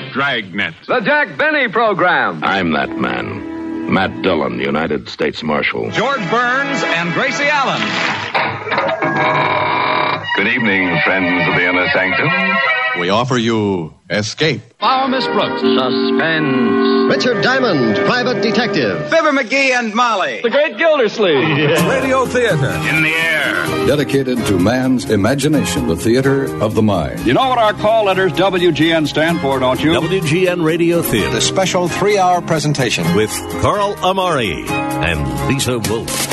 Dragnet. The Jack Benny Program. I'm that man. Matt Dillon, United States Marshal. George Burns and Gracie Allen. Good evening, friends of the Inner Sanctum. We offer you Escape. Follow Miss Brooks. Suspense. Richard Diamond, Private Detective. Fibber McGee and Molly. The Great Gildersleeve. Radio Theater. In the air. Dedicated to man's imagination, the theater of the mind. You know what our call letters WGN stand for, don't you? WGN Radio Theater. The special 3-hour presentation With Carl Amari and Lisa Wolf.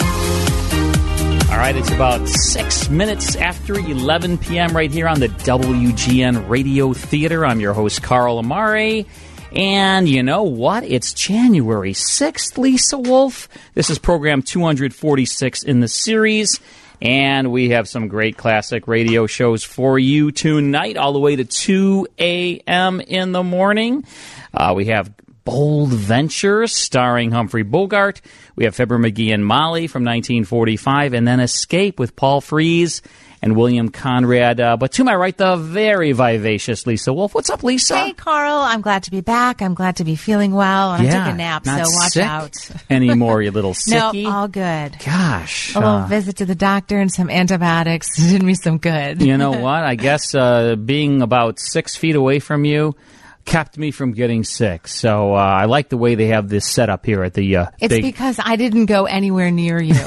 All right, it's about 6 minutes after 11 p.m. right here on the WGN Radio Theater. I'm your host, Carl Amari. And you know what? It's January 6th, Lisa Wolf. This is program 246 in the series. And we have some great classic radio shows for you tonight, all the way to 2 a.m. in the morning. We have Bold Ventures, starring Humphrey Bogart. We have Fibber McGee and Molly from 1945, and then Escape with Paul Frees and William Conrad. But to my right, the very vivacious Lisa Wolf. What's up, Lisa? Hey, Carl. I'm glad to be back. I'm glad to be feeling well. And I took a nap, so watch out. Anymore, you little sickie. No, all good. Gosh. A little visit to the doctor and some antibiotics did me some good. You know what? I guess being about 6 feet away from you kept me from getting sick. So I like the way they have this set up here at the It's because I didn't go anywhere near you.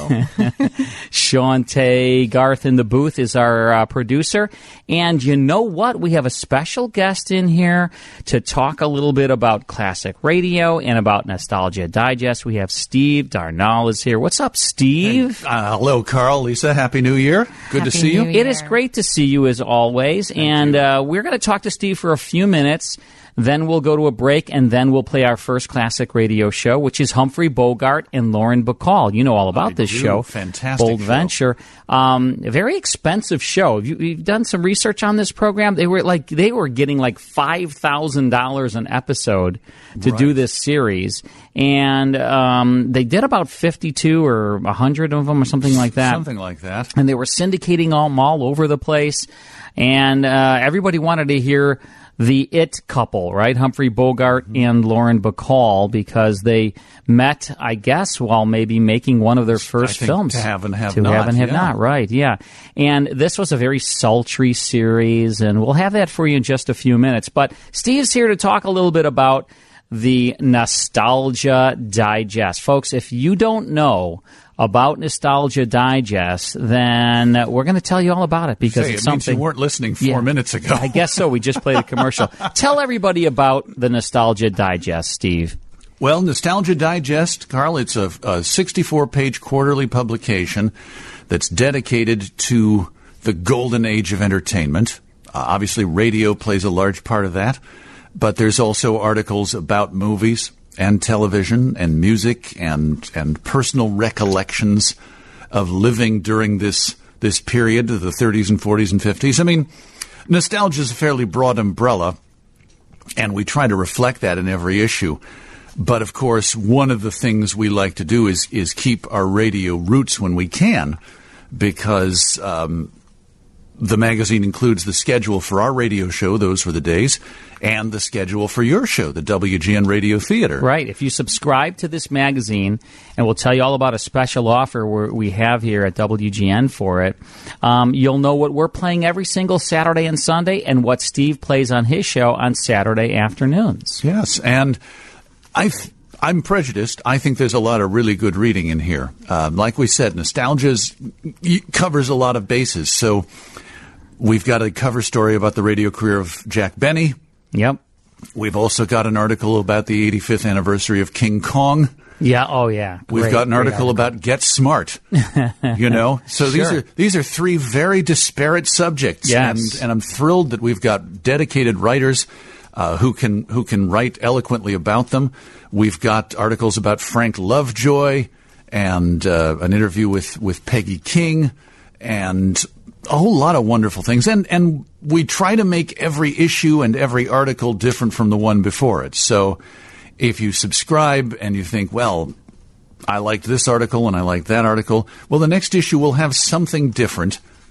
Sean Tay Garth in the booth is our producer. And you know what? We have a special guest in here to talk a little bit about classic radio and about Nostalgia Digest. We have Steve Darnall is here. What's up, Steve? Hey, hello, Carl, Lisa. Happy New Year. Good to see you. It is great to see you as always. And we're going to talk to Steve for a few minutes. Then we'll go to a break, and then we'll play our first classic radio show, which is Humphrey Bogart and Lauren Bacall. You know all about this show. Fantastic Bold Venture. A very expensive show. You've done some research on this program. They were getting like $5,000 an episode to do this series, and they did about 52 or 100 of them or something like that. Something like that. And they were syndicating them all over the place, and everybody wanted to hear the It couple, right? Humphrey Bogart and Lauren Bacall, because they met, I guess, while maybe making one of their first films. To Have and Have To Not. Have and Have Not, right, yeah. And this was a very sultry series, and we'll have that for you in just a few minutes. But Steve's here to talk a little bit about the Nostalgia Digest. Folks, if you don't know about Nostalgia Digest, then we're going to tell you all about it, because it's something you weren't listening 4 minutes ago. I guess so. We just played a commercial. Tell everybody about the Nostalgia Digest, Steve. Well, Nostalgia Digest, Carl, it's a 64-page quarterly publication that's dedicated to the golden age of entertainment. Obviously, radio plays a large part of that, but there's also articles about movies and television and music and personal recollections of living during this period of the 30s and 40s and 50s. I mean, nostalgia is a fairly broad umbrella, and we try to reflect that in every issue. But, of course, one of the things we like to do is keep our radio roots when we can, because the magazine includes the schedule for our radio show, Those Were the Days, and the schedule for your show, the WGN Radio Theater. Right. If you subscribe to this magazine, and we'll tell you all about a special offer we have here at WGN for it, you'll know what we're playing every single Saturday and Sunday and what Steve plays on his show on Saturday afternoons. Yes, and I'm prejudiced. I think there's a lot of really good reading in here. Like we said, Nostalgia covers a lot of bases. So we've got a cover story about the radio career of Jack Benny. Yep. We've also got an article about the 85th anniversary of King Kong. Yeah. Oh, yeah. We've got an article about Get Smart. You know, so these are three very disparate subjects. Yes. And I'm thrilled that we've got dedicated writers who can write eloquently about them. We've got articles about Frank Lovejoy and an interview with Peggy King and a whole lot of wonderful things. And we try to make every issue and every article different from the one before it. So if you subscribe and you think, well, I liked this article and I like that article, well, the next issue will have something different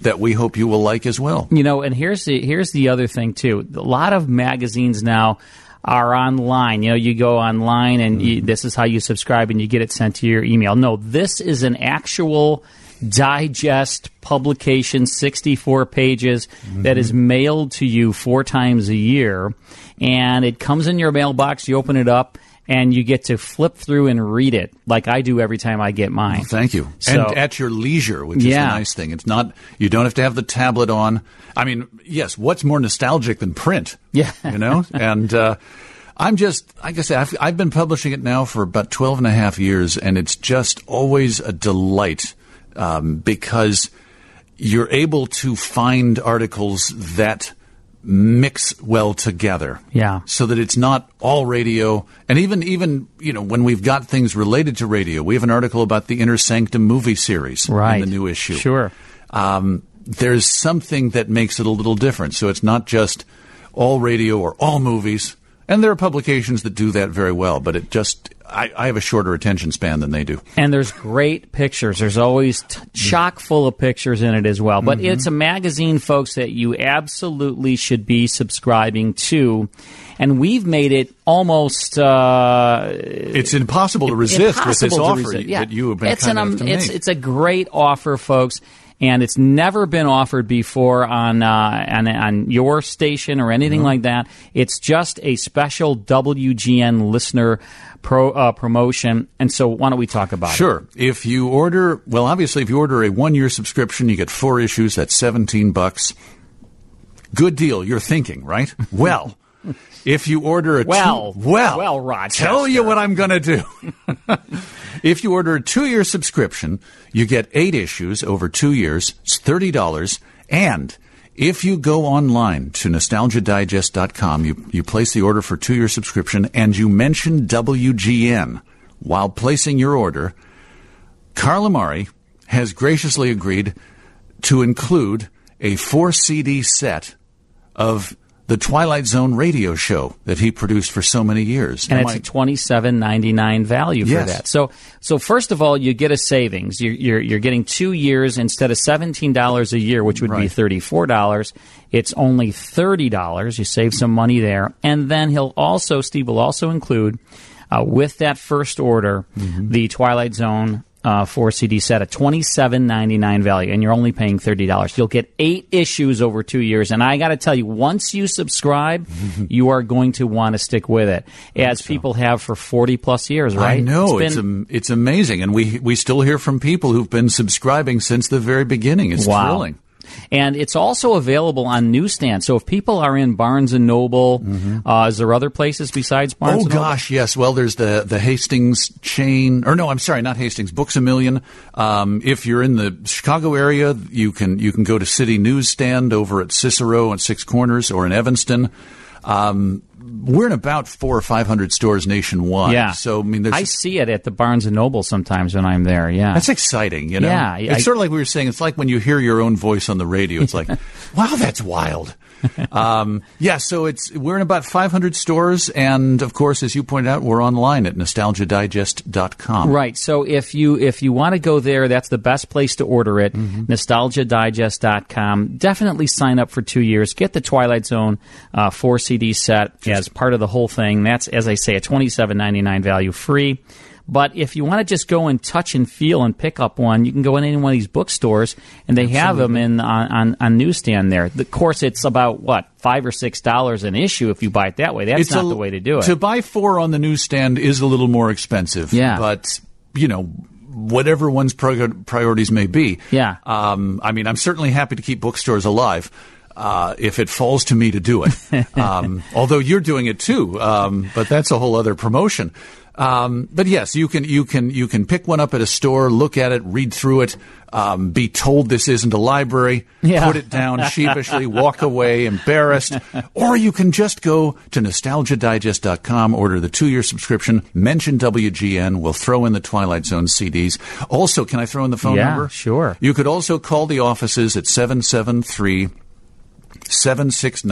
that we hope you will like as well. You know, and here's the other thing, too. A lot of magazines now are online. You know, you go online and this is how you subscribe and you get it sent to your email. No, this is an actual digest publication, 64 pages, that is mailed to you 4 times a year. And it comes in your mailbox, you open it up, and you get to flip through and read it like I do every time I get mine. Well, thank you. So, and at your leisure, which is the nice thing. It's not, you don't have to have the tablet on. I mean, yes, what's more nostalgic than print? Yeah. You know? And I'm just, like I said, I've been publishing it now for about 12 and a half years, and it's just always a delight because you're able to find articles that mix well together. Yeah. So that it's not all radio. And even you know, when we've got things related to radio, we have an article about the Inner Sanctum movie series in the new issue. Sure. There's something that makes it a little different. So it's not just all radio or all movies. And there are publications that do that very well, but it just, I have a shorter attention span than they do. And there's great pictures. There's always chock full of pictures in it as well. But it's a magazine, folks, that you absolutely should be subscribing to. And we've made it almost... it's impossible to resist with this offer that you have been kind enough to make. It's a great offer, folks. And it's never been offered before on your station or anything like that. It's just a special WGN listener promotion. And so why don't we talk about it? Sure. If you order, well, obviously, if you order a 1-year subscription, you get 4 issues. That's $17. Good deal. You're thinking, right? Well, if you order a well, Rochester, tell you what I'm going to do. If you order a 2-year subscription, you get 8 issues over 2 years. It's $30. And if you go online to nostalgiadigest.com, you place the order for 2-year subscription, and you mention WGN while placing your order, Carl Amari has graciously agreed to include a 4-CD set of the Twilight Zone radio show that he produced for so many years. And it's a $27.99 value for that. So first of all, you get a savings. You're getting 2 years instead of $17 a year, which would be $34. It's only $30. You save some money there. And then Steve will also include, with that first order, the Twilight Zone 4-CD set, a $27.99 value, and you're only paying $30. You'll get 8 issues over 2 years, and I got to tell you, once you subscribe, you are going to want to stick with it, as people have for 40-plus years, right? I know. It's amazing, and we still hear from people who've been subscribing since the very beginning. It's thrilling. And it's also available on newsstands. So if people are in Barnes & Noble, is there other places besides Barnes & Noble? Oh, gosh, yes. Well, there's the Hastings chain. Or no, I'm sorry, not Hastings. Books A Million. If you're in the Chicago area, you can go to City Newsstand over at Cicero and Six Corners, or in Evanston. We're in about 400 or 500 stores nationwide. Yeah. So, I mean, I see it at the Barnes & Noble sometimes when I'm there, yeah. That's exciting, you know? Yeah. It's sort of like we were saying, it's like when you hear your own voice on the radio. It's like, wow, that's wild. So we're in about 500 stores, and, of course, as you pointed out, we're online at nostalgiadigest.com. Right. So if you want to go there, that's the best place to order it, nostalgiadigest.com. Definitely sign up for 2 years. Get the Twilight Zone 4-CD set as part of the whole thing. That's, as I say, a $27.99 value free. But if you want to just go and touch and feel and pick up one, you can go in any one of these bookstores, and they have them on newsstand there. Of course, it's about, $5 or $6 an issue if you buy it that way. That's not the way to do it. To buy 4 on the newsstand is a little more expensive. Yeah. But, whatever one's priorities may be. Yeah. I'm certainly happy to keep bookstores alive. If it falls to me to do it. Although you're doing it too, but that's a whole other promotion. But yes, you can pick one up at a store, look at it, read through it, be told this isn't a library, put it down sheepishly, walk away embarrassed, or you can just go to nostalgiadigest.com, order the 2-year subscription, mention WGN, we'll throw in the Twilight Zone CDs. Also, can I throw in the phone number? Yeah, sure. You could also call the offices at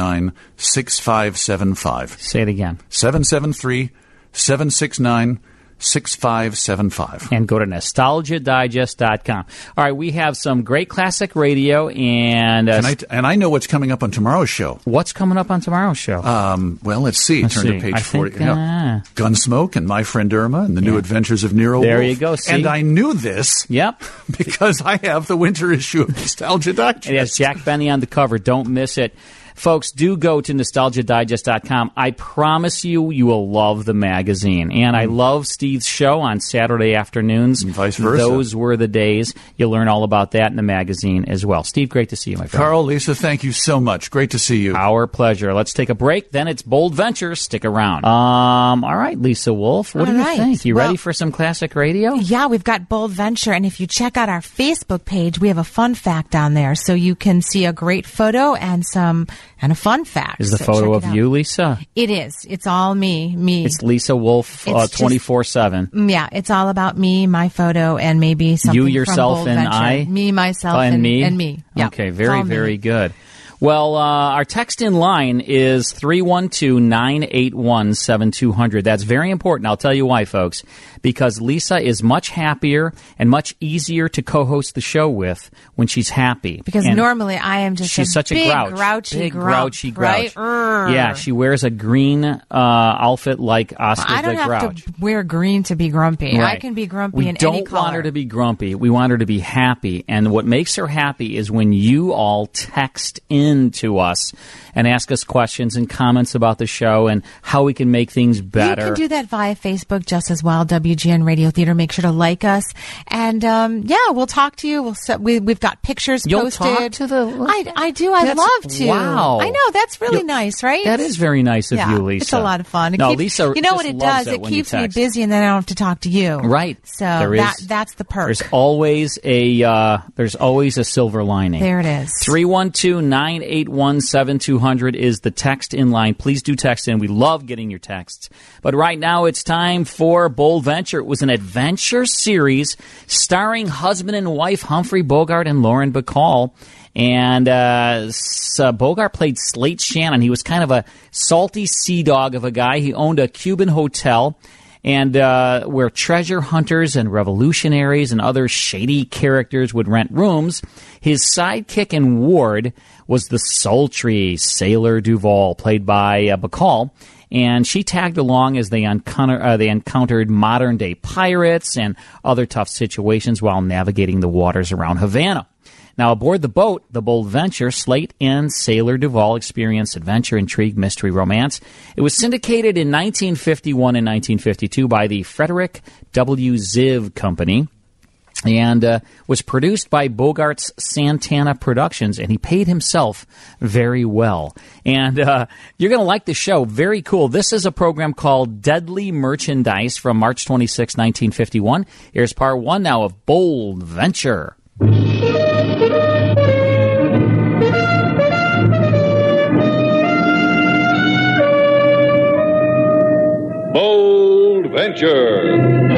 773-769-6575. Say it again. 773-769-6575. 6575. And go to nostalgiadigest.com. All right, we have some great classic radio, and I know what's coming up on tomorrow's show. What's coming up on tomorrow's show? Well, let's see. Turn to page 40. Gunsmoke and My Friend Irma and the New Adventures of Nero There Wolfe. you go. See? And I knew this. Yep. Because I have the winter issue of Nostalgia Digest. It has Jack Benny on the cover. Don't miss it. Folks, do go to nostalgiadigest.com. I promise you, you will love the magazine. And I love Steve's show on Saturday afternoons. And vice versa. Those were the days. You'll learn all about that in the magazine as well. Steve, great to see you, my friend. Carl, Lisa, thank you so much. Great to see you. Our pleasure. Let's take a break. Then it's Bold Ventures. Stick around. All right, Lisa Wolfe, what do you think? You ready for some classic radio? Yeah, we've got Bold Venture. And if you check out our Facebook page, we have a fun fact on there. So you can see a great photo and a fun fact. Is the photo of you, Lisa? It is. It's all me. It's Lisa Wolfe 24/7. Yeah, it's all about me, my photo, and maybe something you, yourself, from Bold and Venture. I? Me, myself, and me? And me. Yeah. Okay, very good. Well, our text in line is 312-981-7200. That's very important. I'll tell you why, folks. Because Lisa is much happier and much easier to co-host the show with when she's happy. Because normally I am just she's such a big grouchy grouch, grouch. Right? Yeah, she wears a green outfit like Oscar I don't the Grouch. have to wear green to be grumpy. Right. I can be grumpy we in any color. We don't want her to be grumpy. We want her to be happy. And what makes her happy is when you all text in to us and ask us questions and comments about the show and how we can make things better. You can do that via Facebook just as well, WGN Radio Theater. Make sure to like us. And, we'll talk to you. We've got pictures You'll posted. Talk to the... I do. I'd love to. Wow. I know. That's really nice, right? That is very nice of you, Lisa. It's a lot of fun. Lisa, you know what it does? It keeps me busy and then I don't have to talk to you. Right. So that's the perk. There's always a silver lining. There it is. 312-981-7200 is the text in line. Please do text in. We love getting your texts. But right now it's time for Bold Venture. It was an adventure series starring husband and wife Humphrey Bogart and Lauren Bacall. And Bogart played Slate Shannon. He was kind of a salty sea dog of a guy. He owned a Cuban hotel and where treasure hunters and revolutionaries and other shady characters would rent rooms. His sidekick and ward was the sultry Sailor Duval, played by Bacall. And she tagged along as they encountered modern-day pirates and other tough situations while navigating the waters around Havana. Now, aboard the boat, the Bold Venture, Slate and Sailor Duval experienced adventure, intrigue, mystery, romance. It was syndicated in 1951 and 1952 by the Frederick W. Ziv Company and was produced by Bogart's Santana Productions, and he paid himself very well. And you're going to like the show. Very cool. This is a program called Deadly Merchandise from March 26, 1951. Here's part one now of Bold Venture. Bold Venture.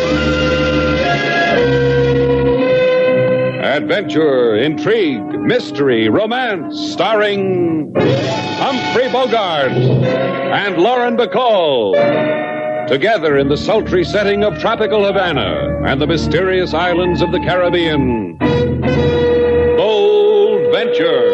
Adventure, intrigue, mystery, romance, starring Humphrey Bogart and Lauren Bacall. Together in the sultry setting of tropical Havana and the mysterious islands of the Caribbean. Bold Venture.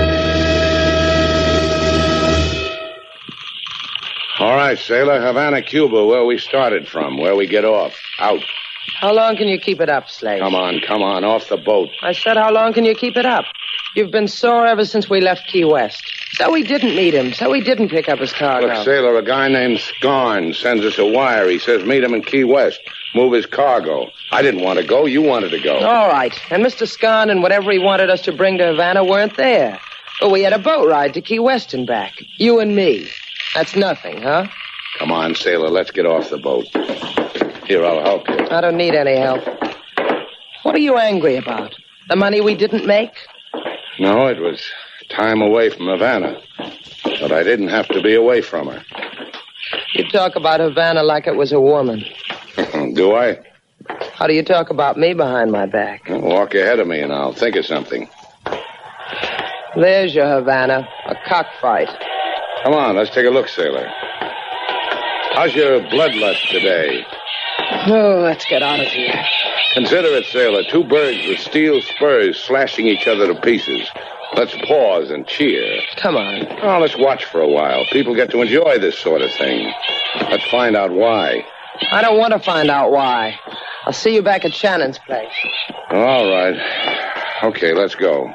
All right, Sailor, Havana, Cuba, where we started from, where we get off. Out. How long can you keep it up, Slate? Come on, off the boat. I said, how long can you keep it up? You've been sore ever since we left Key West. So we didn't meet him. So we didn't pick up his cargo. Look, Sailor, a guy named Scarn sends us a wire. He says meet him in Key West. Move his cargo. I didn't want to go. You wanted to go. All right. And Mr. Scarn and whatever he wanted us to bring to Havana weren't there. But we had a boat ride to Key West and back. You and me. That's nothing, huh? Come on, Sailor. Let's get off the boat. Here, I'll help you. I don't need any help. What are you angry about? The money we didn't make? No, it was time away from Havana. But I didn't have to be away from her. You talk about Havana like it was a woman. Do I? How do you talk about me behind my back? Well, walk ahead of me and I'll think of something. There's your Havana, a cockfight. Come on, let's take a look, Sailor. How's your bloodlust today? Oh, let's get out of here. Consider it, sailor. Two birds with steel spurs slashing each other to pieces. Let's pause and cheer. Come on. Oh, let's watch for a while. People get to enjoy this sort of thing. Let's find out why. I don't want to find out why. I'll see you back at Shannon's place. All right. Okay, let's go.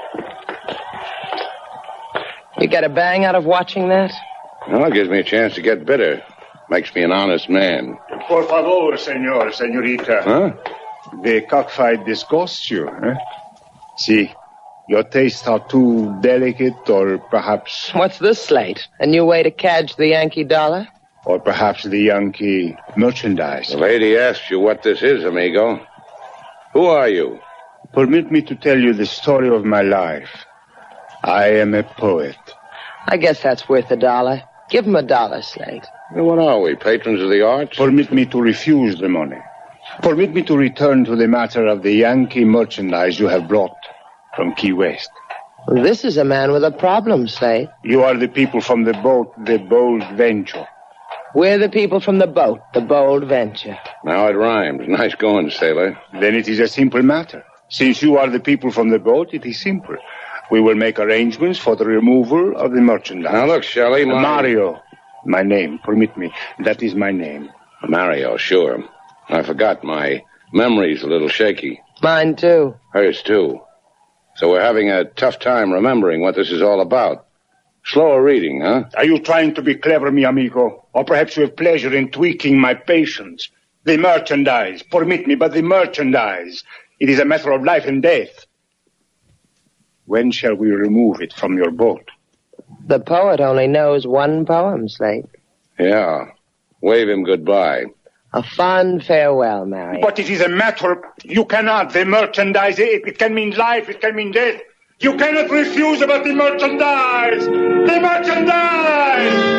You get a bang out of watching that? Well, it gives me a chance to get bitter. Makes me an honest man. Por favor, senorita. Huh? The cockfight disgusts you, eh? See, your tastes are too delicate, or perhaps... What's this, Slate? A new way to cadge the Yankee dollar? Or perhaps the Yankee merchandise. The lady asked you what this is, amigo. Who are you? Permit me to tell you the story of my life. I am a poet. I guess that's worth $1. Give him $1, Slate. Well, what are we, patrons of the arts? Permit me to refuse the money. Permit me to return to the matter of the Yankee merchandise you have brought from Key West. Well, this is a man with a problem, Slate. You are the people from the boat, the Bold Venture. We're the people from the boat, the Bold Venture. Now it rhymes. Nice going, sailor. Then it is a simple matter. Since you are the people from the boat, it is simple. We will make arrangements for the removal of the merchandise. Now look, Shelley, Mario. My name, permit me. That is my name. Mario, sure. I forgot. My memory's a little shaky. Mine, too. Hers, too. So we're having a tough time remembering what this is all about. Slower reading, huh? Are you trying to be clever, mi amigo? Or perhaps you have pleasure in tweaking my patience? The merchandise. Permit me, but the merchandise. It is a matter of life and death. When shall we remove it from your boat? The poet only knows one poem, Slate. Yeah. Wave him goodbye. A fond farewell, Mary. But it is a matter... You cannot. The merchandise, it can mean life, it can mean death. You cannot refuse about the merchandise! The merchandise!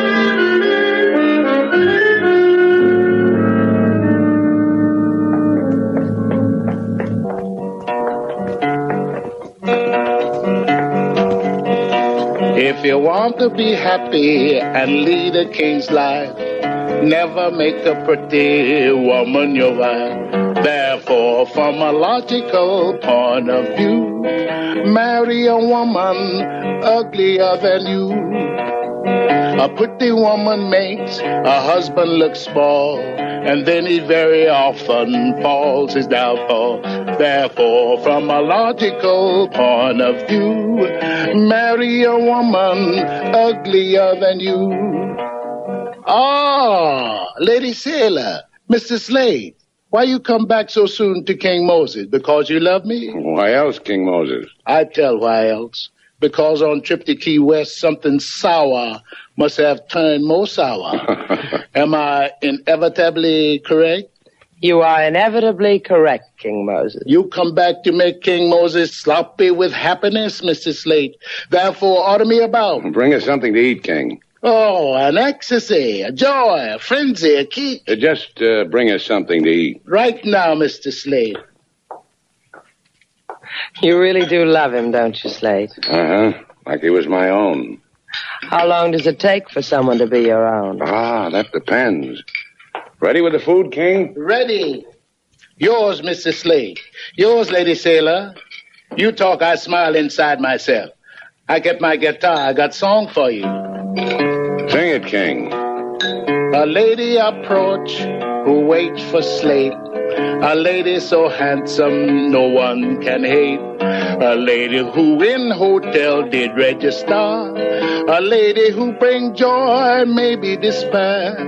If you want to be happy and lead a king's life, never make a pretty woman your wife. Therefore, from a logical point of view, marry a woman uglier than you. A pretty woman makes a husband look small, and then he very often falls his downfall. Therefore, from a logical point of view, marry a woman uglier than you. Ah, Lady Sailor, Mr. Slade, why you come back so soon to King Moses? Because you love me? Why else, King Moses? I tell why else. Because on trip to Key West, something sour must have turned more sour. Am I inevitably correct? You are inevitably correct, King Moses. You come back to make King Moses sloppy with happiness, Mr. Slate. Therefore, order me about. Bring us something to eat, King. Oh, an ecstasy, a joy, a frenzy, a kick. Just bring us something to eat. Right now, Mr. Slade. You really do love him, don't you, Slate? Uh-huh. Like he was my own. How long does it take for someone to be your own? Ah, that depends. Ready with the food, King? Ready. Yours, Mr. Slade. Yours, Lady Sailor. You talk, I smile inside myself. I get my guitar, I got song for you. Sing it, King. A lady approach who waits for Slate. A lady so handsome no one can hate. A lady who in hotel did register. A lady who bring joy, maybe despair.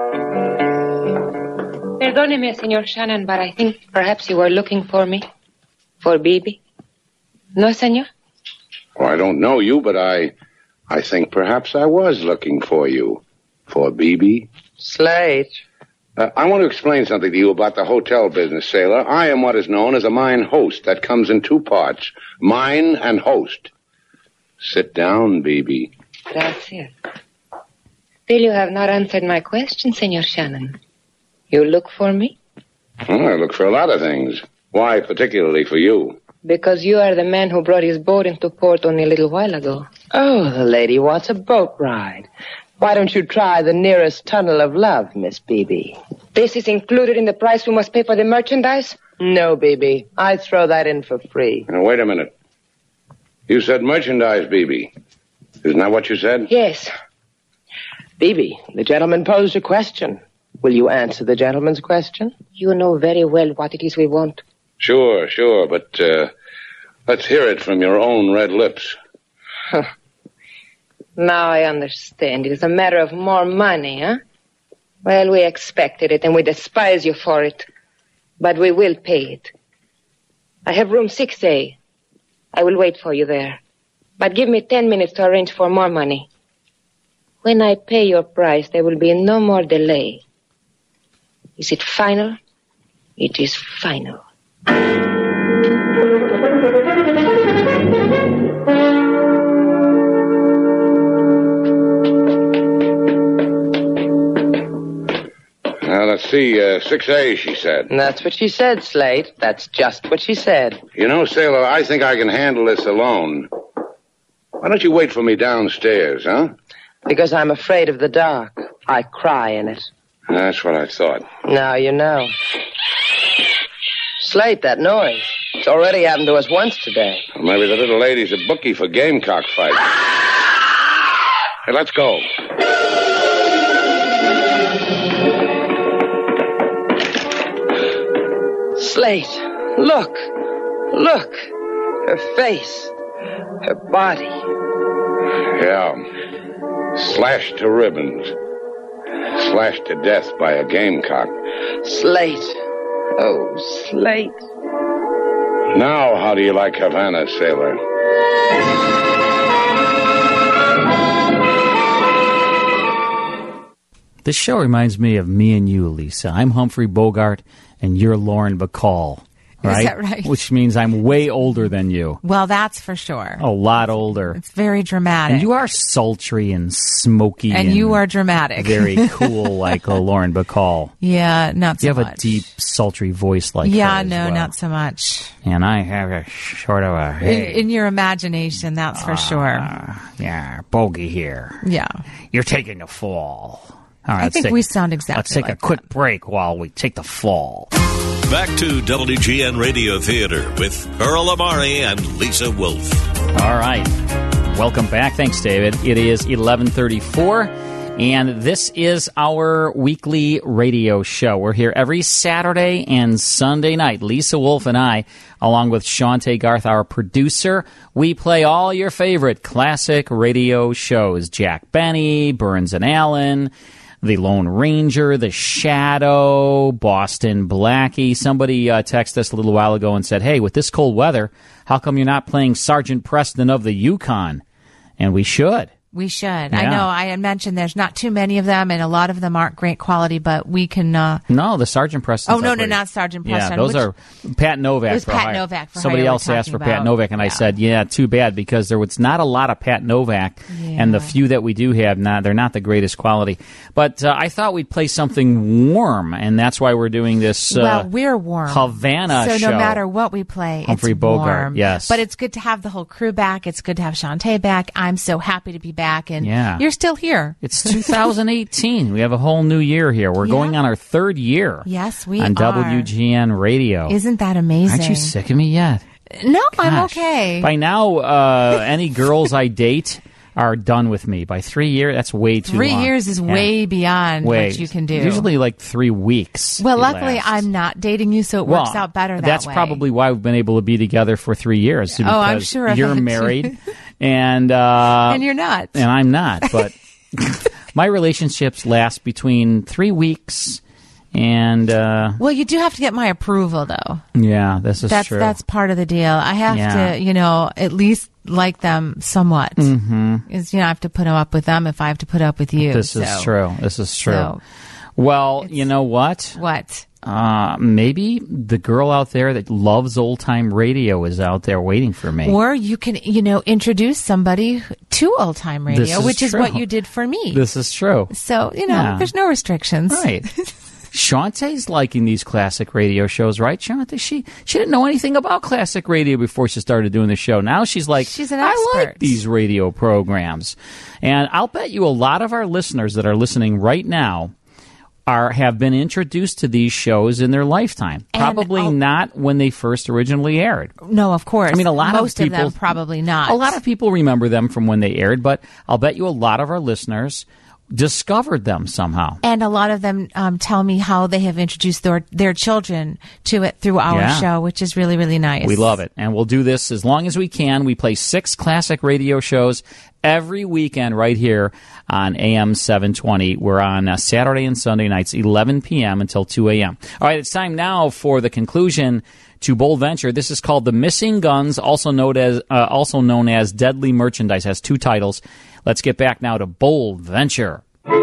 Perdóneme, Señor Shannon, but I think perhaps you were looking for me. For Bibi. No, Señor? Oh, I don't know you, but I think perhaps I was looking for you. For Bibi. Slate. I want to explain something to you about the hotel business, sailor. I am what is known as a mine host. That comes in two parts. Mine and host. Sit down, Bibi. Gracias. Still, you have not answered my question, Señor Shannon. You look for me? I look for a lot of things. Why particularly for you? Because you are the man who brought his boat into port only a little while ago. Oh, the lady wants a boat ride. Why don't you try the nearest tunnel of love, Miss Bibi? This is included in the price we must pay for the merchandise? No, BB. I throw that in for free. Now, wait a minute. You said merchandise, BB. Isn't that what you said? Yes. BB, the gentleman posed a question. Will you answer the gentleman's question? You know very well what it is we want. Sure, but let's hear it from your own red lips. Now I understand. It is a matter of more money, huh? Well, we expected it, and we despise you for it. But we will pay it. I have room 6A. I will wait for you there. But give me 10 minutes to arrange for more money. When I pay your price, there will be no more delay. Is it final? It is final. Now, let's see, 6A, she said. That's what she said, Slate. That's just what she said. You know, Sailor, I think I can handle this alone. Why don't you wait for me downstairs, huh? Because I'm afraid of the dark. I cry in it. That's what I thought. Now you know. Slate, that noise. It's already happened to us once today. Well, maybe the little lady's a bookie for gamecock fights. Hey, let's go. Slate, look. Look. Her face. Her body. Yeah. Slashed to ribbons. Slashed to death by a gamecock. Slate. Oh, Slate. Now, how do you like Havana, Sailor? This show reminds me of Me and You, Lisa. I'm Humphrey Bogart, and you're Lauren Bacall. Right? Is that right? Which means I'm way older than you. Well, that's for sure. A lot older. It's very dramatic. And you are sultry and smoky. And you are dramatic. Very cool, like Lauren Bacall. Yeah, not so much. You have a deep, sultry voice like her Yeah, as no, well. not so much. And I have a sort of a, hey. In your imagination, that's for sure. Yeah, bogey here. Yeah. You're taking the fall. All right, I think we sound exactly Let's take like a quick break while we take the fall. Back to WGN Radio Theater with Earl Amari and Lisa Wolf. All right. Welcome back. Thanks, David. It is 11:34, and this is our weekly radio show. We're here every Saturday and Sunday night. Lisa Wolf and I, along with Shante Garth, our producer, we play all your favorite classic radio shows. Jack Benny, Burns and Allen, The Lone Ranger, The Shadow, Boston Blackie. Somebody texted us a little while ago and said, hey, with this cold weather, how come you're not playing Sergeant Preston of the Yukon? And we should. We should. Yeah. I know I had mentioned there's not too many of them, and a lot of them aren't great quality, but we can... No, the Sergeant Preston. Oh, no, not Sergeant Preston. Yeah, those are Pat Novak. It was for Pat hire. Novak for Somebody hire else asked for about. Pat Novak, and I said, yeah, too bad, because there was not a lot of Pat Novak, and the few that we do have, they're not the greatest quality. But I thought we'd play something warm, and that's why we're doing this well, we're warm. Havana so show. No matter what we play, Humphrey it's Bogart, warm. yes. But it's good to have the whole crew back. It's good to have Shante back. I'm so happy to be back, and you're still here. It's 2018. We have a whole new year here. We're going on our third year. Yes, we on are. WGN Radio. Isn't that amazing? Aren't you sick of me yet? No, Gosh. I'm okay. By now, any girls I date are done with me. By 3 years, that's way too 3 long. years is way beyond what you can do. Usually like 3 weeks. Well, luckily, I'm not dating you, so it works out better that way. That's probably why we've been able to be together for 3 years. Oh, I'm sure of you're that, married, and you're not. And I'm not, but my relationships last between 3 weeks and... well, you do have to get my approval, though. Yeah, this is true. That's part of the deal. I have to, at least like them somewhat. Mm-hmm. I have to put up with them if I have to put up with you. This is true. So, well, you know what? What? Maybe the girl out there that loves old-time radio is out there waiting for me. Or you can, introduce somebody to old-time radio, which is what you did for me. This is true. So, there's no restrictions. Right. Shantae's liking these classic radio shows, right, Shante? She didn't know anything about classic radio before she started doing the show. Now she's like, she's an expert. I like these radio programs. And I'll bet you a lot of our listeners that are listening right now have been introduced to these shows in their lifetime. Probably not when they first originally aired. No, of course. I mean, most of them probably not. A lot of people remember them from when they aired, but I'll bet you a lot of our listeners discovered them somehow. And a lot of them tell me how they have introduced their children to it through our show, which is really, really nice. We love it. And we'll do this as long as we can. We play 6 classic radio shows every weekend right here on AM 720. We're on Saturday and Sunday nights, 11 p.m. until 2 a.m. All right, it's time now for the conclusion to Bold Venture. This is called The Missing Guns, also known as Deadly Merchandise. Has 2 titles. Let's get back now to Bold Venture.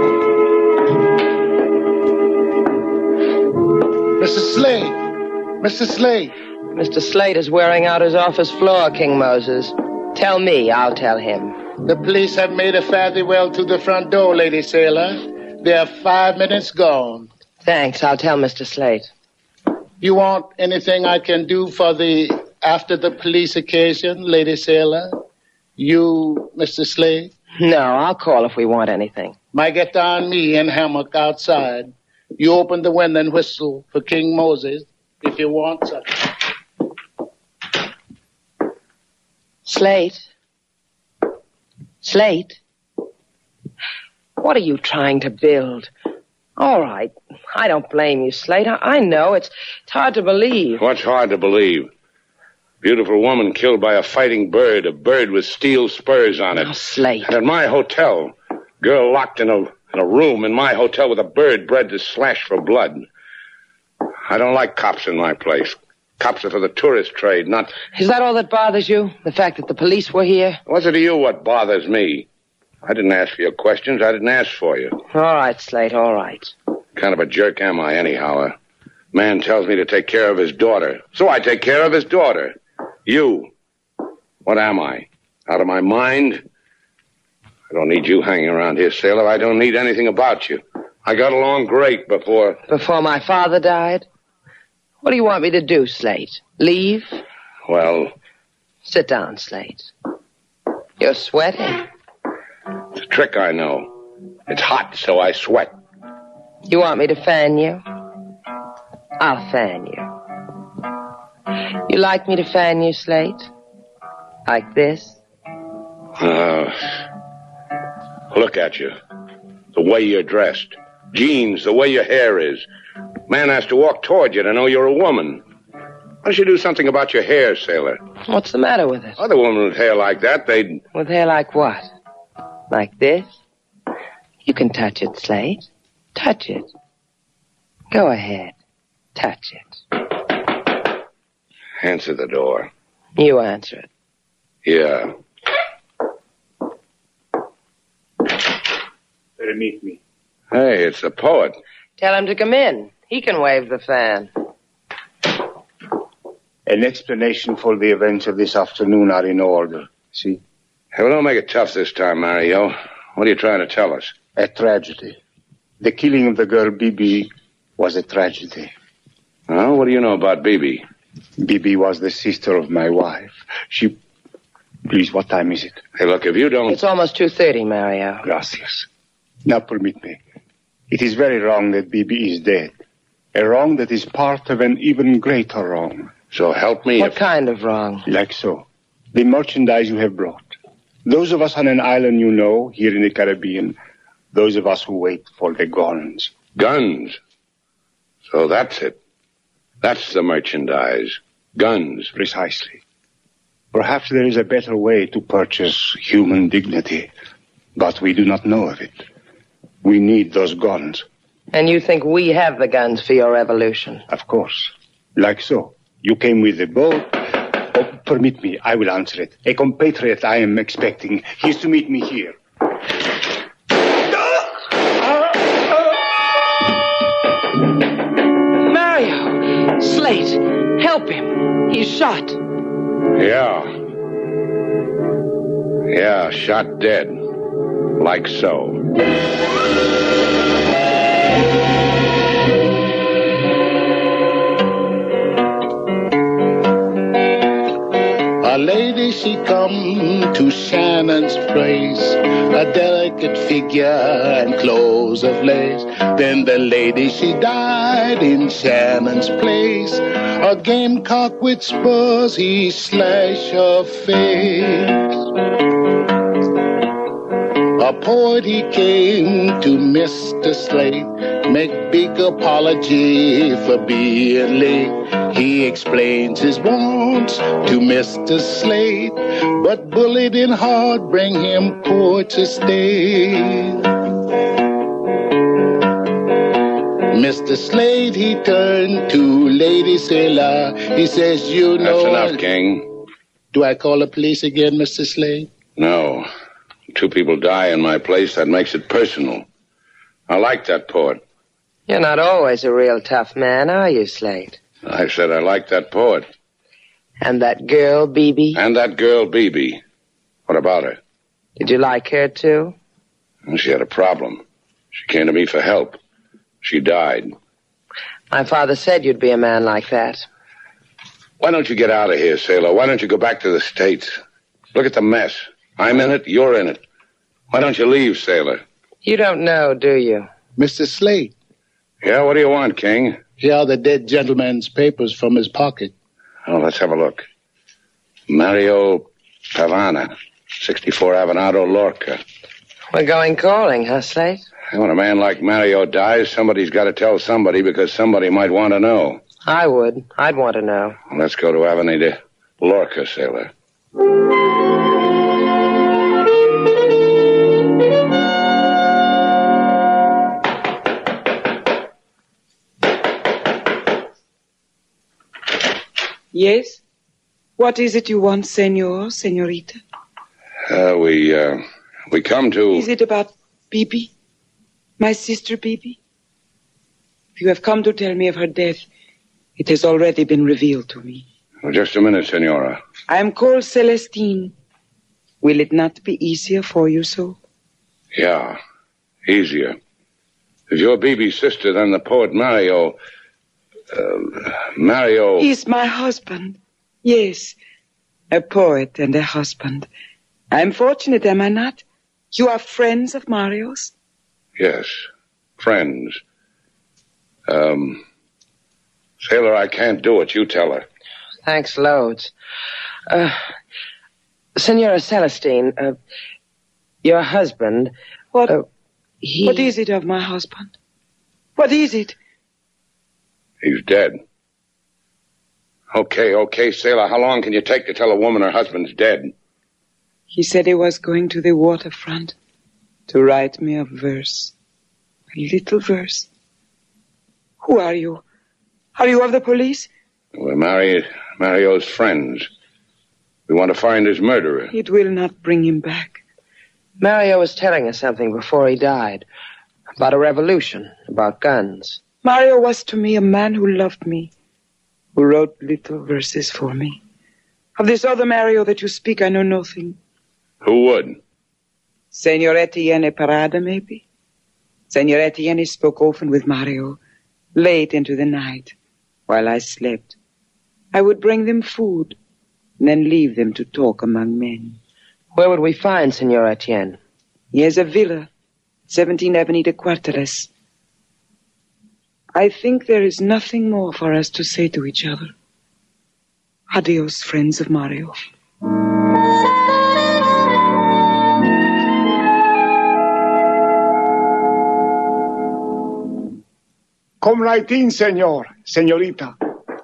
Mr. Slade! Mr. Slade! Mr. Slade is wearing out his office floor, King Moses. Tell me, I'll tell him. The police have made a fare-thee-well to the front door, Lady Sailor. They are 5 minutes gone. Thanks, I'll tell Mr. Slade. You want anything I can do for the after the police occasion, Lady Sailor? You, Mr. Slade? No, I'll call if we want anything. Might get on me and hammock outside. You open the window and whistle for King Moses if you want something. Slate? Slate? What are you trying to build? All right. I don't blame you, Slate. I know. It's hard to believe. What's hard to believe? Beautiful woman killed by a fighting bird, a bird with steel spurs on it. Oh, Slate. And at my hotel, girl locked in a room in my hotel with a bird bred to slash for blood. I don't like cops in my place. Cops are for the tourist trade, not... Is that all that bothers you? The fact that the police were here? What's it to you what bothers me? I didn't ask for your questions. I didn't ask for you. All right, Slate, all right. Kind of a jerk am I, anyhow? A man tells me to take care of his daughter. So I take care of his daughter. You. What am I? Out of my mind? I don't need you hanging around here, Sailor. I don't need anything about you. I got along great before... Before my father died? What do you want me to do, Slate? Leave? Well... Sit down, Slate. You're sweating. It's a trick I know. It's hot, so I sweat. You want me to fan you? I'll fan you. You like me to fan you, Slate? Like this? Look at you. The way you're dressed. Jeans, the way your hair is. Man has to walk toward you to know you're a woman. Why don't you do something about your hair, Sailor? What's the matter with it? Other women with hair like that, they'd... With hair like what? Like this? You can touch it, Slate. Touch it. Go ahead. Touch it. Answer the door. You answer it. Yeah. Better meet me. Hey, it's the poet. Tell him to come in. He can wave the fan. An explanation for the events of this afternoon are in order. See? Hey, well, don't make it tough this time, Mario. What are you trying to tell us? A tragedy. The killing of the girl Bibi was a tragedy. Oh, what do you know about Bibi? Bibi was the sister of my wife. She... Please, what time is it? Hey, look, if you don't... It's almost 2:30, Mario. Gracias. Now, permit me. It is very wrong that Bibi is dead. A wrong that is part of an even greater wrong. So help me What kind of wrong? Like so. The merchandise you have brought. Those of us on an island you know, here in the Caribbean. Those of us who wait for the guns. Guns? So that's it. That's the merchandise. Guns. Precisely. Perhaps there is a better way to purchase human dignity, but we do not know of it. We need those guns. And you think we have the guns for your revolution? Of course. Like so. You came with the boat. Oh, permit me, I will answer it. A compatriot I am expecting. He is to meet me here. Mario! Slate! Help him! He's shot. Yeah, shot dead. Like so. A lady, she come to San Shannon's place, a delicate figure and clothes of lace. Then the lady, she died in Shannon's place. A gamecock with spurs, he slashed her face. A poet, he came to Mr. Slate, make big apology for being late. He explains his wants to Mr. Slate, but bullied in heart bring him poor to stay. Mr. Slate, he turned to Lady Sailor. He says, you know... That's enough, King. Do I call the police again, Mr. Slate? No. 2 people die in my place, that makes it personal. I like that poet. You're not always a real tough man, are you, Slate? I said I like that poet. And that girl, Bibi? And that girl, Bibi. What about her? Did you like her, too? Well, she had a problem. She came to me for help. She died. My father said you'd be a man like that. Why don't you get out of here, Sailor? Why don't you go back to the States? Look at the mess. I'm in it, you're in it. Why don't you leave, Sailor? You don't know, do you? Mr. Slate. Yeah, what do you want, King? Here are the dead gentleman's papers from his pocket. Oh, let's have a look. Mario Pavana, 64 Avenado, Lorca. We're going calling, huh, Slate? When a man like Mario dies, somebody's got to tell somebody because somebody might want to know. I would. I'd want to know. Well, let's go to Avenida Lorca, Sailor. Yes? What is it you want, senor, senorita? We come to... Is it about Bibi? My sister Bibi? If you have come to tell me of her death, it has already been revealed to me. Well, just a minute, senora. I am called Celestine. Will it not be easier for you so? Yeah, easier. If you're Bibi's sister, then the poet Mario... Mario... He's my husband. Yes, a poet and a husband. I'm fortunate, am I not? You are friends of Mario's? Yes, friends. Sailor, I can't do it. You tell her. Thanks loads. Senora Celestine, your husband... What? What is it of my husband? What is it? He's dead. Okay, Sailor. How long can you take to tell a woman her husband's dead? He said he was going to the waterfront to write me a verse. A little verse. Who are you? Are you of the police? We're Mario's friends. We want to find his murderer. It will not bring him back. Mario was telling us something before he died. About a revolution, about guns. Mario was to me a man who loved me, who wrote little verses for me. Of this other Mario that you speak, I know nothing. Who would? Senor Etienne Parada, maybe? Senor Etienne spoke often with Mario, late into the night, while I slept. I would bring them food, and then leave them to talk among men. Where would we find Senor Etienne? He has a villa, 17 Avenida Cuarteles. I think there is nothing more for us to say to each other. Adios, friends of Mario. Come right in, senor, senorita.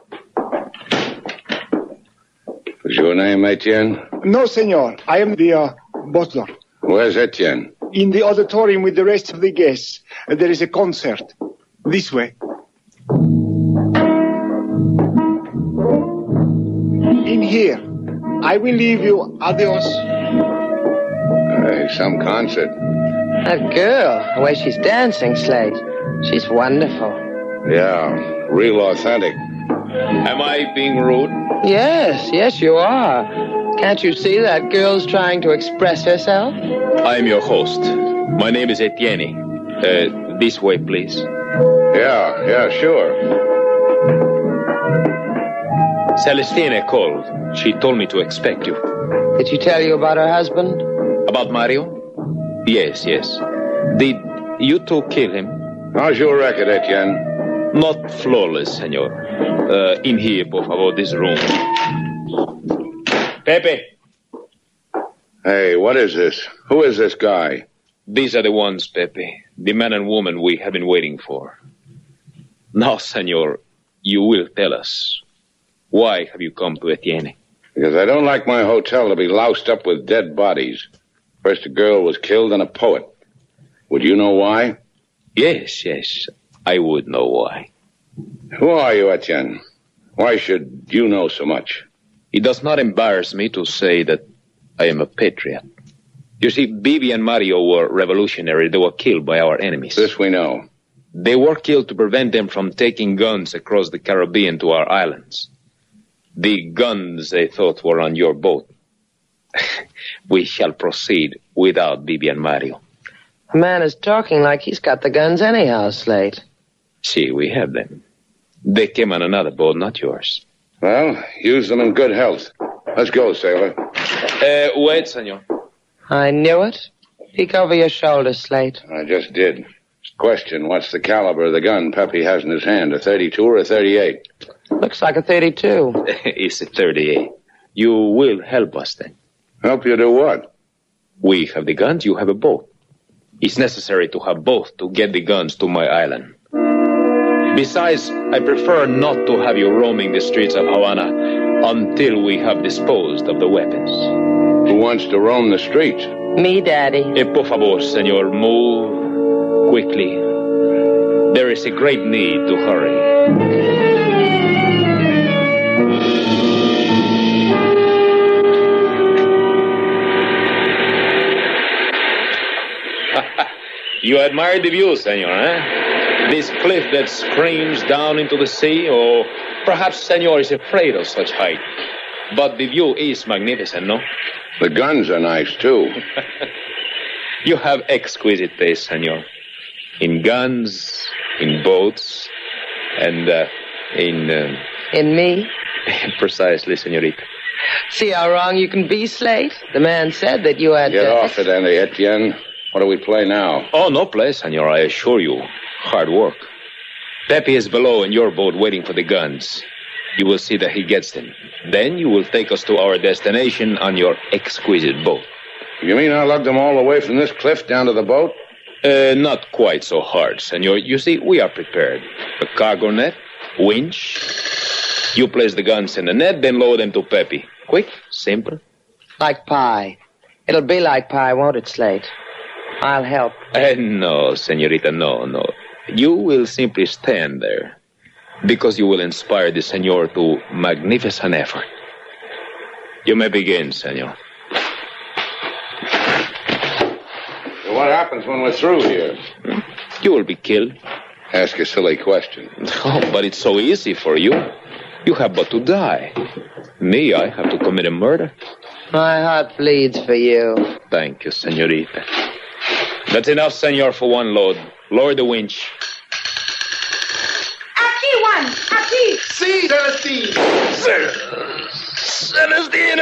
Is your name Etienne? No, senor. I am the butler. Where's Etienne? In the auditorium with the rest of the guests. There is a concert. This way. In here. I will leave you. Adios. Some concert. That girl, the way she's dancing, Slate. She's wonderful. Yeah, real authentic. Am I being rude? Yes, you are. Can't you see that girl's trying to express herself? I'm your host. My name is Etienne. This way, please. Yeah, sure. Celestine called. She told me to expect you. Did she tell you about her husband? About Mario? Yes. Did you two kill him? How's your record, Etienne? Not flawless, senor. In here, por favor, this room. Pepe. Hey, what is this? Who is this guy? These are the ones, Pepe. The man and woman we have been waiting for. Now, senor, you will tell us. Why have you come to Etienne? Because I don't like my hotel to be loused up with dead bodies. First a girl was killed, then a poet. Would you know why? Yes. I would know why. Who are you, Etienne? Why should you know so much? It does not embarrass me to say that I am a patriot. You see, Bibi and Mario were revolutionary. They were killed by our enemies. This we know. They were killed to prevent them from taking guns across the Caribbean to our islands. The guns they thought were on your boat. We shall proceed without Bibi and Mario. The man is talking like he's got the guns anyhow, Slate. See, we have them. They came on another boat, not yours. Well, use them in good health. Let's go, sailor. Wait, senor. I knew it. Peek over your shoulder, Slate. I just did. Question, what's the caliber of the gun Pepe has in his hand, a 32 or a 38? Looks like a 32. It's a 38. You will help us then. Help you do what? We have the guns, you have a boat. It's necessary to have both to get the guns to my island. Besides, I prefer not to have you roaming the streets of Havana until we have disposed of the weapons. Who wants to roam the streets? Me, Daddy. Por favor, senor, move quickly. There is a great need to hurry. You admire the view, senor, eh? This cliff that screams down into the sea, or perhaps senor is afraid of such height. But the view is magnificent, no? The guns are nice, too. You have exquisite taste, senor. In guns, in boats, and In me? Precisely, senorita. See how wrong you can be, Slate? The man said that you had... Get off it, Andy Etienne. What do we play now? Oh, no play, senor, I assure you. Hard work. Pepe is below in your boat waiting for the guns. You will see that he gets them. Then you will take us to our destination on your exquisite boat. You mean I lug them all the way from this cliff down to the boat? Not quite so hard, senor. You see, we are prepared. A cargo net, winch. You place the guns in the net, then lower them to Pepe. Quick, simple. Like pie. It'll be like pie, won't it, Slate? I'll help. No, senorita, no. You will simply stand there, because you will inspire the senor to magnificent effort. You may begin, senor. So what happens when we're through here? You will be killed. Ask a silly question. Oh, but it's so easy for you. You have but to die. Me, I have to commit a murder. My heart bleeds for you. Thank you, senorita. That's enough, senor, for one load. Lower the winch. Aquí, Juan. Aquí. Sí, Celestine. Celestine.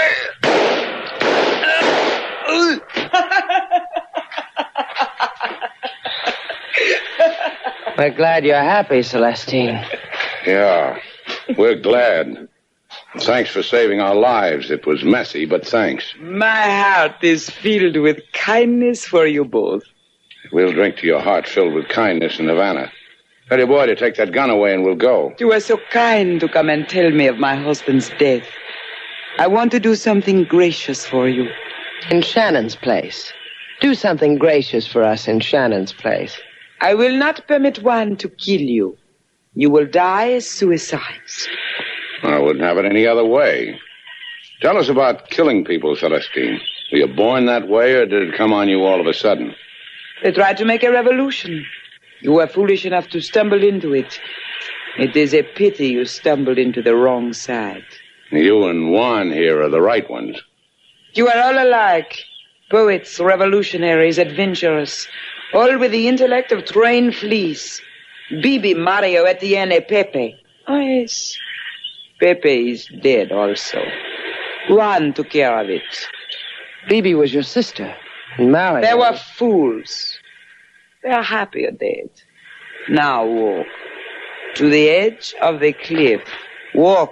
We're glad you're happy, Celestine. Yeah, we're glad. Thanks for saving our lives. It was messy, but thanks. My heart is filled with kindness for you both. We'll drink to your heart filled with kindness in Havana. Tell your boy to take that gun away and we'll go. You were so kind to come and tell me of my husband's death. I want to do something gracious for you. In Shannon's place. Do something gracious for us in Shannon's place. I will not permit one to kill you. You will die as suicides. I wouldn't have it any other way. Tell us about killing people, Celestine. Were you born that way, or did it come on you all of a sudden? They tried to make a revolution. You were foolish enough to stumble into it. It is a pity you stumbled into the wrong side. You and Juan here are the right ones. You are all alike. Poets, revolutionaries, adventurers. All with the intellect of trained fleas. Bibi, Mario, Etienne, Pepe. Oh, yes. Pepe is dead also. Juan took care of it. Bibi was your sister. Mario. They were fools. They are happier dead. Now walk. To the edge of the cliff. Walk.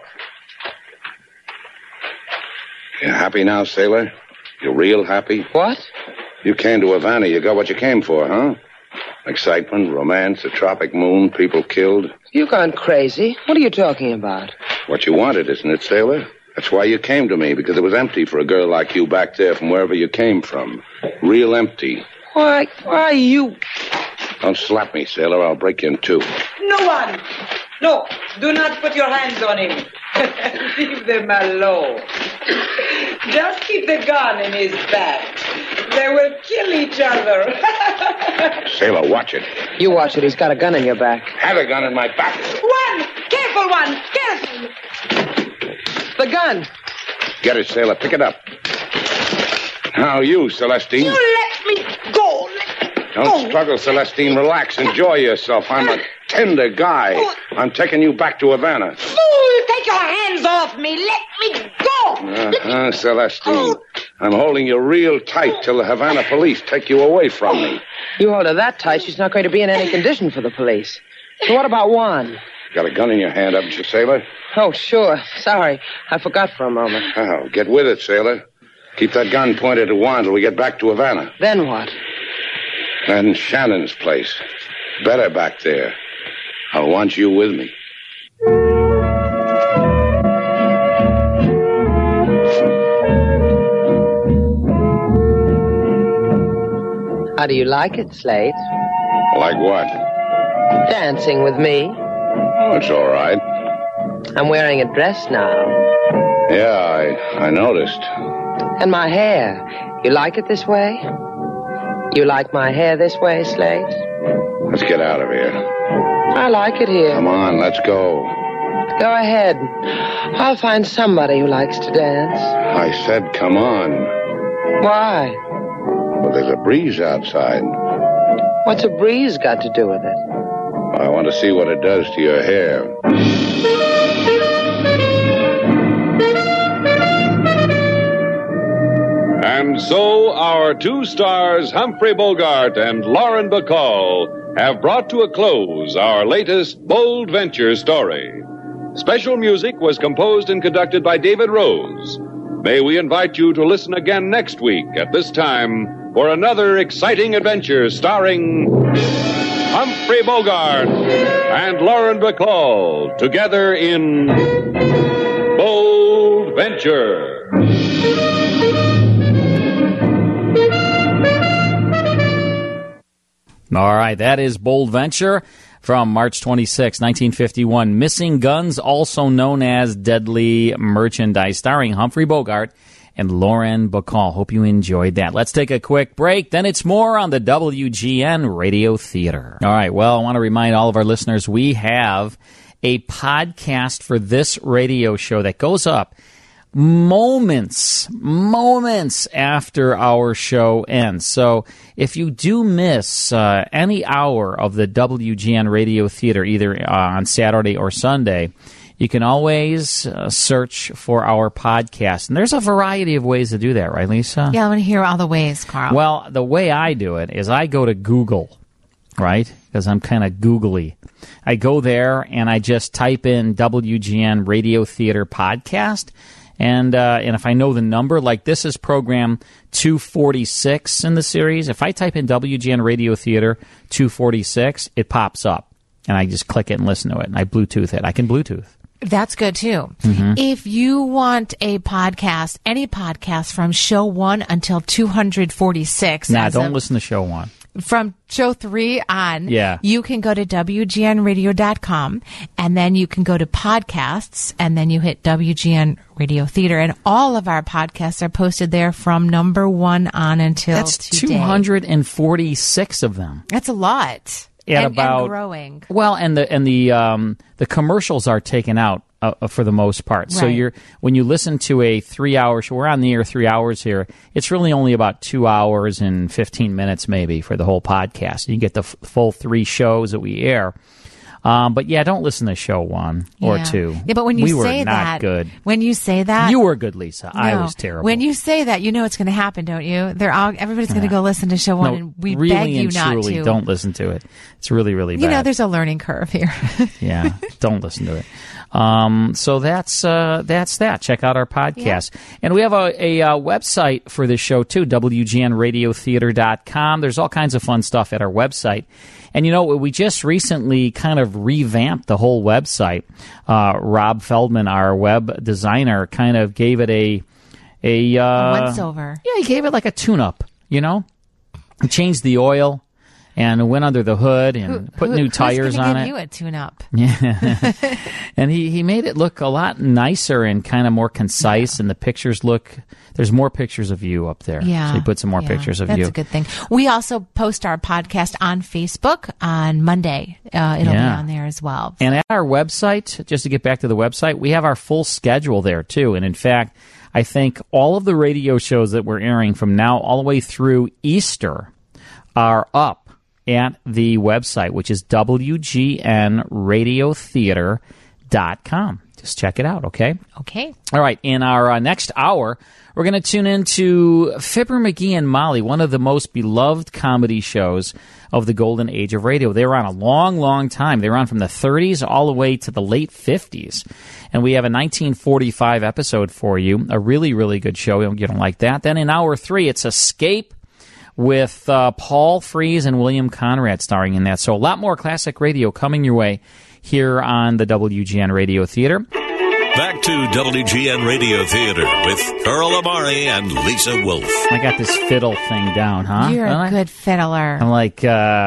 You happy now, sailor? You real happy? What? You came to Havana. You got what you came for, huh? Excitement, romance, a tropic moon, people killed. You gone crazy? What are you talking about? What you wanted, isn't it, sailor? That's why you came to me, because it was empty for a girl like you back there from wherever you came from. Real empty. Why you... Don't slap me, sailor. I'll break you in two. No one. No, do not put your hands on him. Leave them alone. Just keep the gun in his back. They will kill each other. Sailor, watch it. You watch it. He's got a gun in your back. Had a gun in my back. One! Careful, one! Careful! The gun! Get it, sailor. Pick it up. Now you, Celestine. You let me go. Don't struggle, Celestine. Relax. Enjoy yourself. I'm a tender guy. I'm taking you back to Havana. Fool! Take your hands off me. Let me go. Celestine. I'm holding you real tight till the Havana police take you away from me. You hold her that tight, she's not going to be in any condition for the police. So what about Juan? Got a gun in your hand, haven't you, sailor? Oh, sure. Sorry. I forgot for a moment. Oh, get with it, sailor. Keep that gun pointed at Juan till we get back to Havana. Then what? Then Shannon's place. Better back there. I want you with me. How do you like it, Slate? Like what? Dancing with me. Oh, it's all right. I'm wearing a dress now. Yeah, I noticed. And my hair. You like it this way? You like my hair this way, Slate? Let's get out of here. I like it here. Come on, let's go. Go ahead. I'll find somebody who likes to dance. I said come on. Why? Well, there's a breeze outside. What's a breeze got to do with it? I want to see what it does to your hair. And so our two stars, Humphrey Bogart and Lauren Bacall, have brought to a close our latest Bold Venture story. Special music was composed and conducted by David Rose. May we invite you to listen again next week at this time for another exciting adventure starring Humphrey Bogart and Lauren Bacall together in Bold Venture. All right, that is Bold Venture from March 26, 1951. Missing Guns, also known as Deadly Merchandise, starring Humphrey Bogart and Lauren Bacall. Hope you enjoyed that. Let's take a quick break. Then it's more on the WGN Radio Theater. All right, well, I want to remind all of our listeners we have a podcast for this radio show that goes up moments after our show ends. So if you do miss any hour of the WGN Radio Theater, either on Saturday or Sunday, you can always search for our podcast. And there's a variety of ways to do that, right, Lisa? Yeah, I want to hear all the ways, Carl. Well, the way I do it is I go to Google, right? Because I'm kind of googly. I go there and I just type in WGN Radio Theater Podcast. And if I know the number, like this is program 246 in the series, if I type in WGN Radio Theater 246, it pops up. And I just click it and listen to it. And I Bluetooth it. I can Bluetooth. That's good, too. Mm-hmm. If you want a podcast, any podcast from show 1 until 246. Nah, don't listen to show 1. From show 3 on, you can go to WGNradio.com, and then you can go to podcasts, and then you hit WGN Radio Theater, and all of our podcasts are posted there from number 1 on until That's today. 246 of them. That's a lot. And growing. Well, and the commercials are taken out for the most part. Right. So when you listen to a 3-hour show, we're on the air 3 hours here. It's really only about 2 hours and 15 minutes maybe for the whole podcast. You get the full 3 shows that we air. But yeah, don't listen to show 1 or 2. Yeah, but when you we say were not that, good. When you say that, you were good, Lisa. No, I was terrible. When you say that, you know what's going to happen, don't you? Everybody's going to go listen to show 1, and we really beg you and not truly to. Don't listen to it. It's really, really bad. You know, there's a learning curve here. Yeah, don't listen to it. So that's that. Check out our podcast. Yeah. And we have a website for this show, too, WGNRadioTheater.com. There's all kinds of fun stuff at our website. And, you know, we just recently kind of revamped the whole website. Rob Feldman, our web designer, kind of gave it a once-over. Yeah, he gave it like a tune-up, you know? He changed the oil and went under the hood and put new tires on it. Who's going to give you a tune-up? Yeah. And he made it look a lot nicer and kind of more concise, and the pictures look... There's more pictures of you up there. Yeah. So he put some more pictures of you. That's a good thing. We also post our podcast on Facebook on Monday. It'll be on there as well. And at our website, just to get back to the website, we have our full schedule there, too. And in fact, I think all of the radio shows that we're airing from now all the way through Easter are up at the website, which is WGNRadioTheater.com. Just check it out, okay? Okay. All right. In our next hour, we're going to tune into Fibber McGee and Molly, one of the most beloved comedy shows of the golden age of radio. They were on a long, long time. They were on from the 30s all the way to the late 50s. And we have a 1945 episode for you, a really, really good show. You don't like that. Then in hour 3, it's Escape with Paul Frees and William Conrad starring in that. So a lot more classic radio coming your way here on the WGN Radio Theater. Back to WGN Radio Theater with Carl Amari and Lisa Wolf. I got this fiddle thing down, huh? You're a good fiddler. I'm like,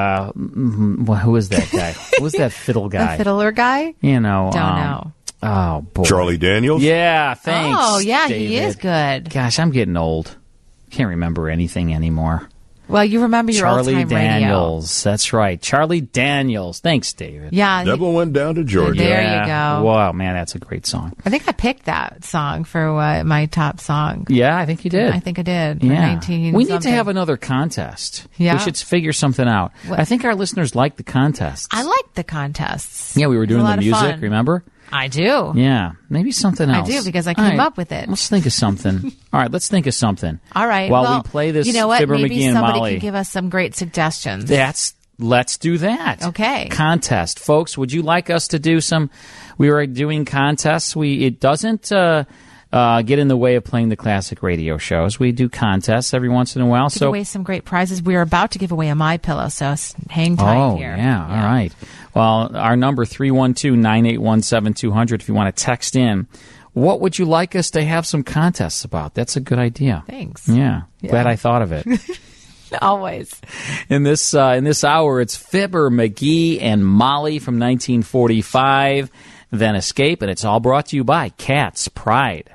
who is that guy? Who's that fiddle guy? The fiddler guy? You know. Don't know. Oh, boy. Charlie Daniels? Yeah, thanks. Oh, yeah, David. He is good. Gosh, I'm getting old. Can't remember anything anymore. Well, you remember your Charlie old-time Daniels. radio. That's right. Charlie Daniels. Thanks, David. Yeah. Devil went down to Georgia. There you go. Wow, man, that's a great song. I think I picked that song for my top song. Yeah, I think you did. I think I did. Yeah. We need something. to have another contest. Yeah. We should figure something out. What? I think our listeners like the contests. I like the contests. Yeah, we were doing the music, remember? I do. Yeah, maybe something else. I do, because I came up with it. Let's think of something. All right, let's think of something. All right. While we play this, you know what? Fibber Maybe McGee and somebody Molly. can give us some great suggestions. Let's do that. Okay. Contest. Folks, would you like us to do some... We were doing contests. It doesn't get in the way of playing the classic radio shows. We do contests every once in a while. Give away some great prizes. We are about to give away a MyPillow, so hang tight here. Yeah, all right. Well, our number, 312-981-7200, if you want to text in. What would you like us to have some contests about? That's a good idea. Thanks. Yeah. Glad I thought of it. Always. In this hour, it's Fibber, McGee, and Molly from 1945, then Escape, and it's all brought to you by Cat's Pride.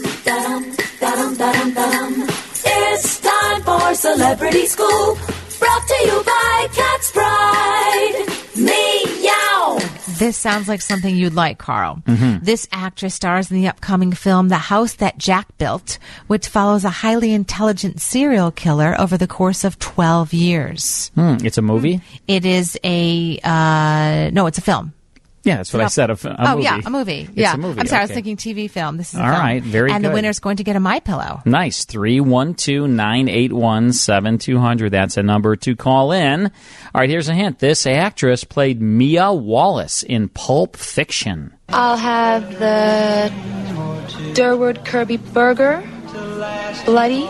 It's time for Celebrity Scoop, brought to you by Cat's Pride. Meow. This sounds like something you'd like, Carl. Mm-hmm. This actress stars in the upcoming film The House That Jack Built, which follows a highly intelligent serial killer over the course of 12 years. It's a movie? It is it's a film. Yeah, that's what I said. A movie. Yeah, a movie. It's a movie. I'm sorry, I was okay. thinking TV film. This is a all film. right, very and good. And the winner's going to get a MyPillow. Nice. 312-981-7200. That's a number to call in. All right, here's a hint. This actress played Mia Wallace in Pulp Fiction. I'll have the Durward Kirby burger, bloody,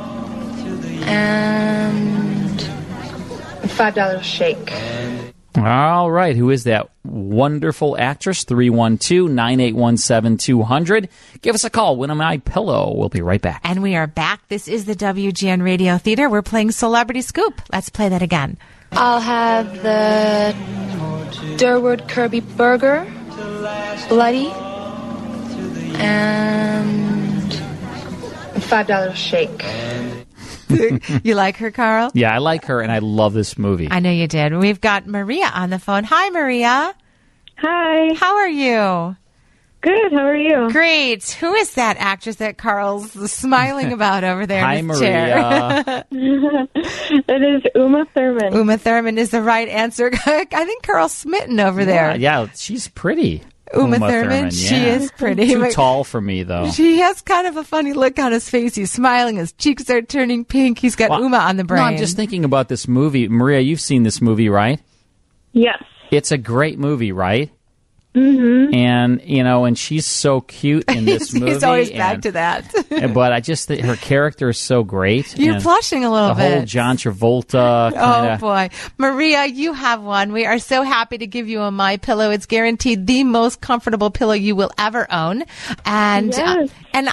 and $5 shake. All right. Who is that wonderful actress? 312-981-7200. Give us a call. Win a MyPillow. We'll be right back. And we are back. This is the WGN Radio Theater. We're playing Celebrity Scoop. Let's play that again. I'll have the Durward Kirby burger, bloody, and $5 shake. You like her, Carl? Yeah, I like her, and I love this movie. I know you did. We've got Maria on the phone. Hi, Maria. Hi. How are you? Good. How are you? Great. Who is that actress that Carl's smiling about over there Hi, in his Maria. chair? It is Uma Thurman. Uma Thurman is the right answer. I think Carl's smitten over there. Yeah, she's pretty. Uma Thurman, yeah. she is pretty. Too tall for me, though. She has kind of a funny look on his face. He's smiling. His cheeks are turning pink. He's got Uma on the brain. No, I'm just thinking about this movie. Maria, you've seen this movie, right? Yes. It's a great movie, right? Mm-hmm. And, and she's so cute in this movie. He's always back to that. But I just think her character is so great. You're and blushing a little the bit. The whole John Travolta kind of... Oh, boy. Maria, you have one. We are so happy to give you a MyPillow. It's guaranteed the most comfortable pillow you will ever own. And, yes.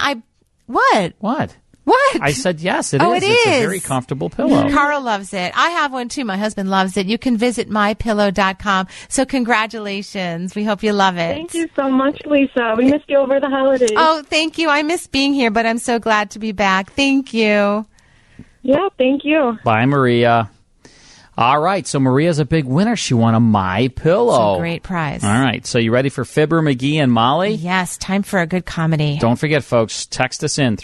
What? What? What? I said yes, it is. It It's is. a very comfortable pillow. Carl loves it. I have one too. My husband loves it. You can visit mypillow.com. So congratulations. We hope you love it. Thank you so much, Lisa. We missed you over the holidays. Oh, thank you. I miss being here, but I'm so glad to be back. Thank you. Yeah, thank you. Bye, Maria. All right, so Maria's a big winner. She won a MyPillow. It's a great prize. All right, so you ready for Fibber, McGee, and Molly? Yes, time for a good comedy. Don't forget, folks, text us in,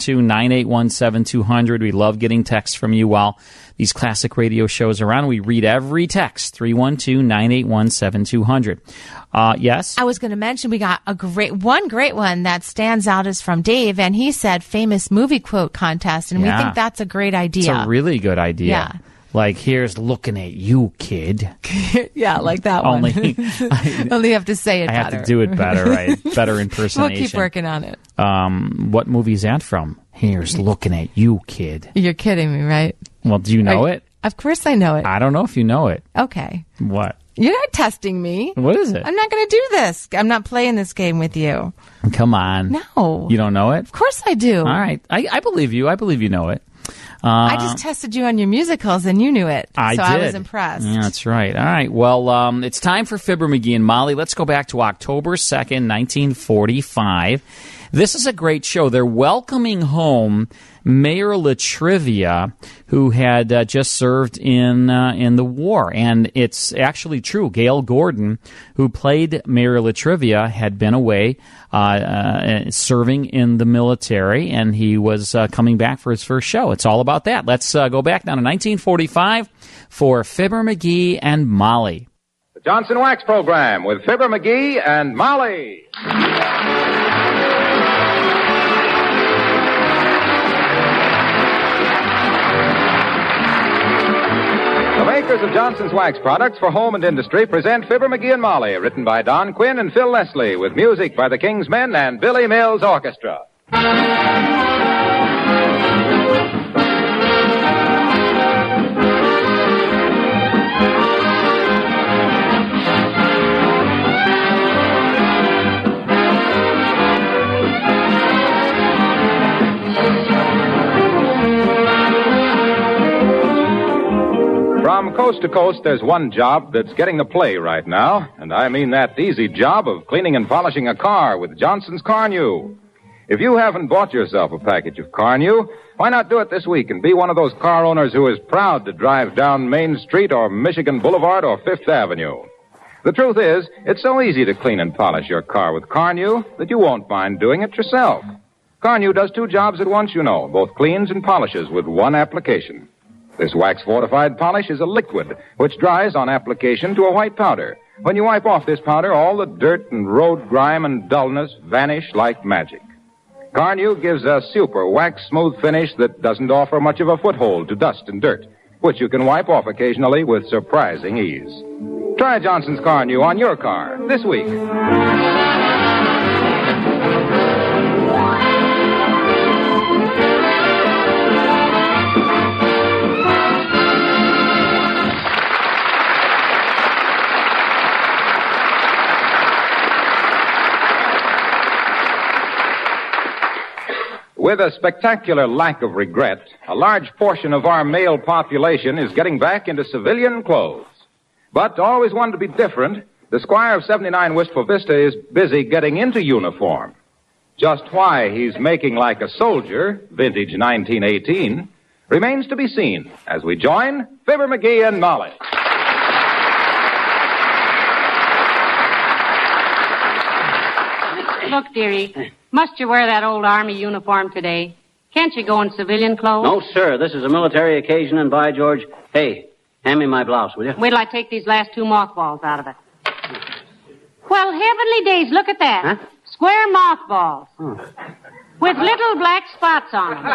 312-981-7200. We love getting texts from you while these classic radio shows are on. We read every text, 312-981-7200. Yes? I was going to mention we got a great one that stands out is from Dave, and he said famous movie quote contest, and we think that's a great idea. It's a really good idea. Yeah. Like, here's looking at you, kid. Yeah, like that one. Only have to say it better. I have to do it better, right? Better impersonation. We'll keep working on it. What movie is that from? Here's looking at you, kid. You're kidding me, right? Well, do you know it? Of course I know it. I don't know if you know it. Okay. What? You're not testing me. What is it? I'm not going to do this. I'm not playing this game with you. Come on. No. You don't know it? Of course I do. All right. I believe you. I believe you know it. I just tested you on your musicals, and you knew it. I so did. I was impressed. Yeah, that's right. All right. Well, it's time for Fibber, McGee, and Molly. Let's go back to October 2nd, 1945. This is a great show. They're welcoming home Mayor Latrivia, who had just served in the war. And it's actually true. Gail Gordon, who played Mayor Latrivia, had been away serving in the military, and he was coming back for his first show. It's all about that. Let's go back now to 1945 for Fibber, McGee, and Molly. The Johnson Wax Program with Fibber, McGee, and Molly. The makers of Johnson's Wax products for home and industry present Fibber, McGee, and Molly, written by Don Quinn and Phil Leslie, with music by the King's Men and Billy Mills Orchestra. From coast to coast, there's one job that's getting the play right now, and I mean that easy job of cleaning and polishing a car with Johnson's Carnu. If you haven't bought yourself a package of Carnu, why not do it this week and be one of those car owners who is proud to drive down Main Street or Michigan Boulevard or Fifth Avenue? The truth is, it's so easy to clean and polish your car with Carnu that you won't mind doing it yourself. Carnu does two jobs at once, you know, both cleans and polishes with one application. This wax-fortified polish is a liquid which dries on application to a white powder. When you wipe off this powder, all the dirt and road grime and dullness vanish like magic. Carnu gives a super wax-smooth finish that doesn't offer much of a foothold to dust and dirt, which you can wipe off occasionally with surprising ease. Try Johnson's Carnu on your car this week. With a spectacular lack of regret, a large portion of our male population is getting back into civilian clothes. But always wanted to be different, the Squire of 79 Wistful Vista is busy getting into uniform. Just why he's making like a soldier, vintage 1918, remains to be seen as we join Fibber, McGee, and Molly. Look, dearie, must you wear that old Army uniform today? Can't you go in civilian clothes? No, sir. This is a military occasion, and by George... Hey, hand me my blouse, will you? Wait till I take these last 2 mothballs out of it. Well, heavenly days, look at that. Huh? Square mothballs. With little black spots on them.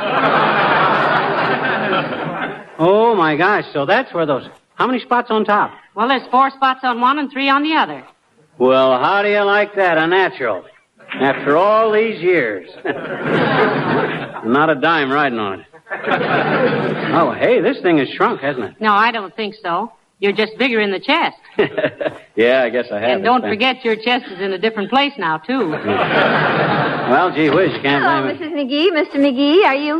Oh, my gosh. So that's where those... How many spots on top? Well, there's 4 spots on one and 3 on the other. Well, how do you like that? A natural. After all these years. Not a dime riding on it. Oh, hey, this thing has shrunk, hasn't it? No, I don't think so. You're just bigger in the chest. Yeah, I guess I have. And don't forget your chest is in a different place now, too. Well, gee whiz, you can't Hello, blame it. Mrs. McGee. Mr. McGee, are you...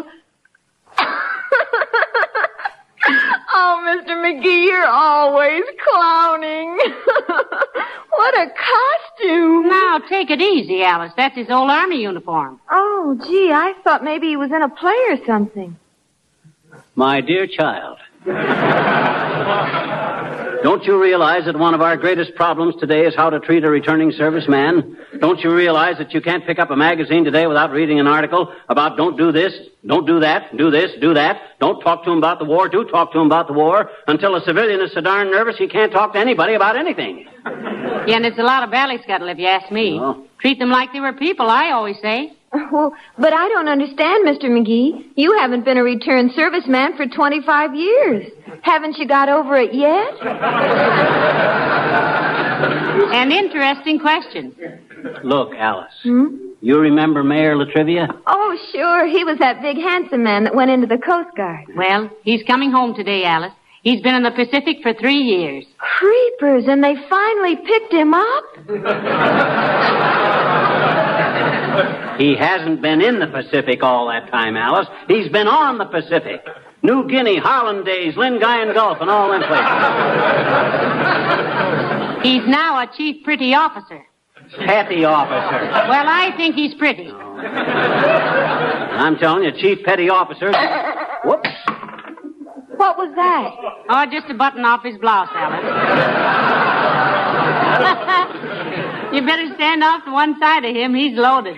Oh, Mr. McGee, you're always clowning. What a costume. Now, take it easy, Alice. That's his old Army uniform. Oh, gee, I thought maybe he was in a play or something. My dear child. Don't you realize that one of our greatest problems today is how to treat a returning serviceman? Don't you realize that you can't pick up a magazine today without reading an article about don't do this, don't do that, do this, do that, don't talk to him about the war, do talk to him about the war, until a civilian is so darn nervous he can't talk to anybody about anything? Yeah, and it's a lot of ballyscuttle if you ask me. Oh. Treat them like they were people, I always say. Well, but I don't understand, Mr. McGee. You haven't been a returned serviceman for 25 years. Haven't you got over it yet? An interesting question. Look, Alice. You remember Mayor Latrivia? Oh, sure. He was that big, handsome man that went into the Coast Guard. Well, he's coming home today, Alice. He's been in the Pacific for 3 years. Creepers, and they finally picked him up? He hasn't been in the Pacific all that time, Alice. He's been on the Pacific. New Guinea, Hollandaise, Lingayen Gulf, and all them places. He's now a chief pretty officer. Petty officer. Well, I think he's pretty. I'm telling you, chief petty officer. Whoops. What was that? Oh, just a button off his blouse, Alice. You better stand off to one side of him. He's loaded.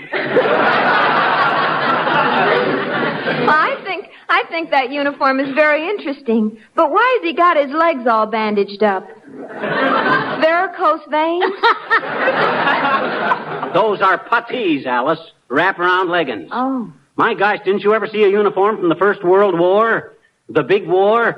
I think that uniform is very interesting. But why has he got his legs all bandaged up? Varicose veins? Those are puttees, Alice. Wrap-around leggings. Oh. My gosh, didn't you ever see a uniform from the First World War? The big war?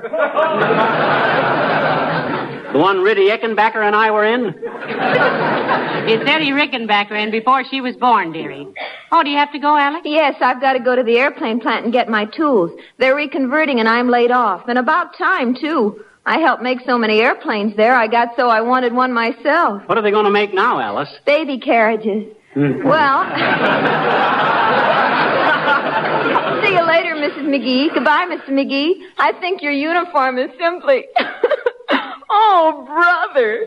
The one Riddy Eckenbacker and I were in? It's Eddie Rickenbacker in before she was born, dearie. Oh, do you have to go, Alex? Yes, I've got to go to the airplane plant and get my tools. They're reconverting and I'm laid off. And about time, too. I helped make so many airplanes there, I got so I wanted one myself. What are they going to make now, Alice? Baby carriages. Well... See you later, Mrs. McGee. Goodbye, Mr. McGee. I think your uniform is simply... Oh, brother.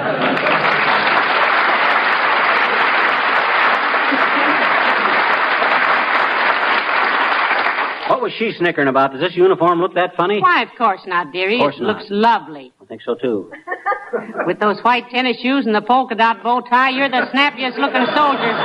What was she snickering about? Does this uniform look that funny? Why, of course not, dearie. Of course it not. looks lovely. I think so, too. With those white tennis shoes and the polka dot bow tie, you're the snappiest looking soldier.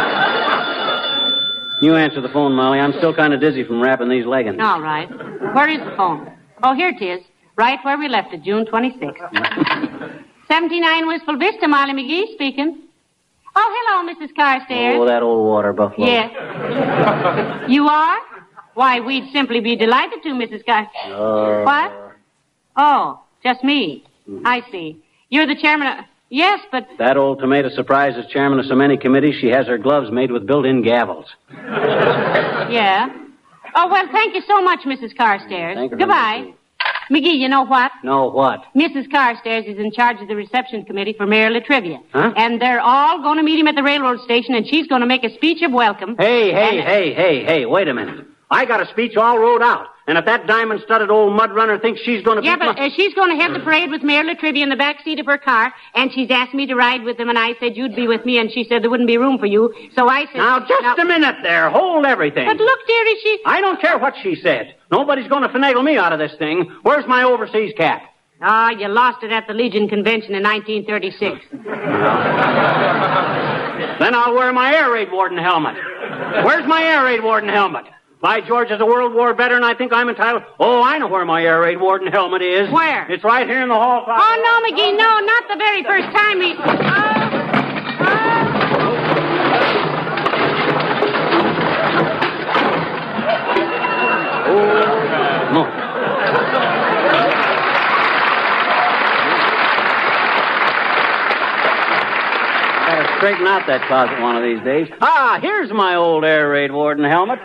You answer the phone, Molly. I'm still kind of dizzy from wrapping these leggings. All right. Where is the phone? Oh, here it is. Right where we left it, June 26th. 79 Wistful Vista, Molly McGee speaking. Oh, hello, Mrs. Carstairs. Oh, that old water buffalo. Yes. You are? Why, we'd simply be delighted to, Mrs. Carstairs. What? Oh, just me. I see. You're the chairman of... Yes, but... That old tomato surprise is chairman of so many committees, she has her gloves made with built-in gavels. Yeah? Oh, well, thank you so much, Mrs. Carstairs. Thank you. Goodbye. McGee, you know what? No, what? Mrs. Carstairs is in charge of the reception committee for Mayor Latrivia. Huh? And they're all going to meet him at the railroad station, and she's going to make a speech of welcome. Hey, wait a minute. I got a speech all wrote out. And if that diamond-studded old mud runner thinks she's going to Yeah, but she's going to have the parade with Mayor Latrivia in the back seat of her car, and she's asked me to ride with them, and I said you'd be with me, and she said there wouldn't be room for you. So I said... Now, just a minute there. Hold everything. But look, dearie, I don't care what she said. Nobody's going to finagle me out of this thing. Where's my overseas cap? Ah, you lost it at the Legion Convention in 1936. Then I'll wear my air raid warden helmet. Where's my air raid warden helmet? By George, as a World War veteran, I think I'm entitled... Oh, I know where my air raid warden helmet is. Where? It's right here in the hall closet. Oh, no, McGee, no, not the very first time he... No. Gotta straighten out that closet one of these days. Ah, here's my old air raid warden helmet.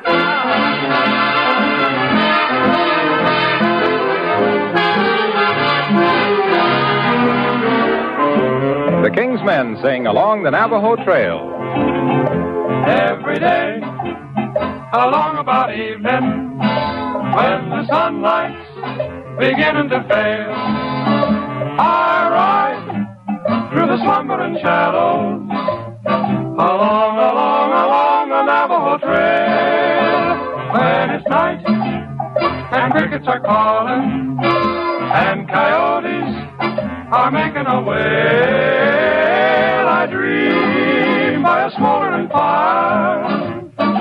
The King's Men sing Along the Navajo Trail. Every day, along about evening, when the sunlight's beginning to fail, I ride through the slumbering shadows, along the Navajo Trail. When it's night and crickets are calling and coyotes are making a wail, I dream by a smoldering fire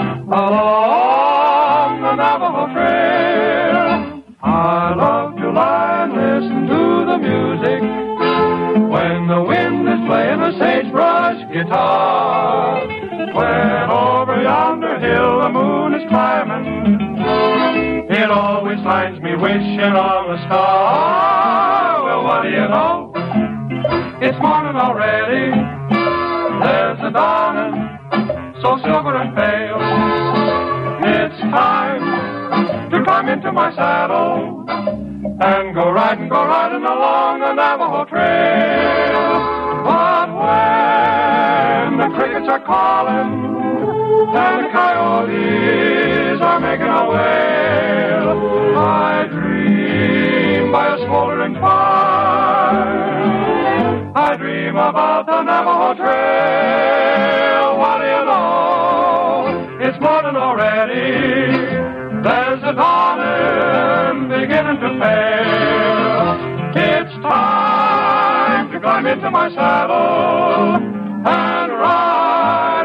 along the Navajo Trail. I love to lie and listen to the music when the wind is playing a sagebrush guitar. When over yonder hill the moon is climbing, it always finds me wishing on a star. Well, what do you know? It's morning already. There's the dawning, so silver and pale. It's time to climb into my saddle and go riding along the Navajo Trail. But when the crickets are calling and the coyotes are making a wail, I dream by a smoldering fire. I dream about the Navajo Trail. What do you know? It's morning already. There's a dawning beginning to pale. It's time to climb into my saddle and ride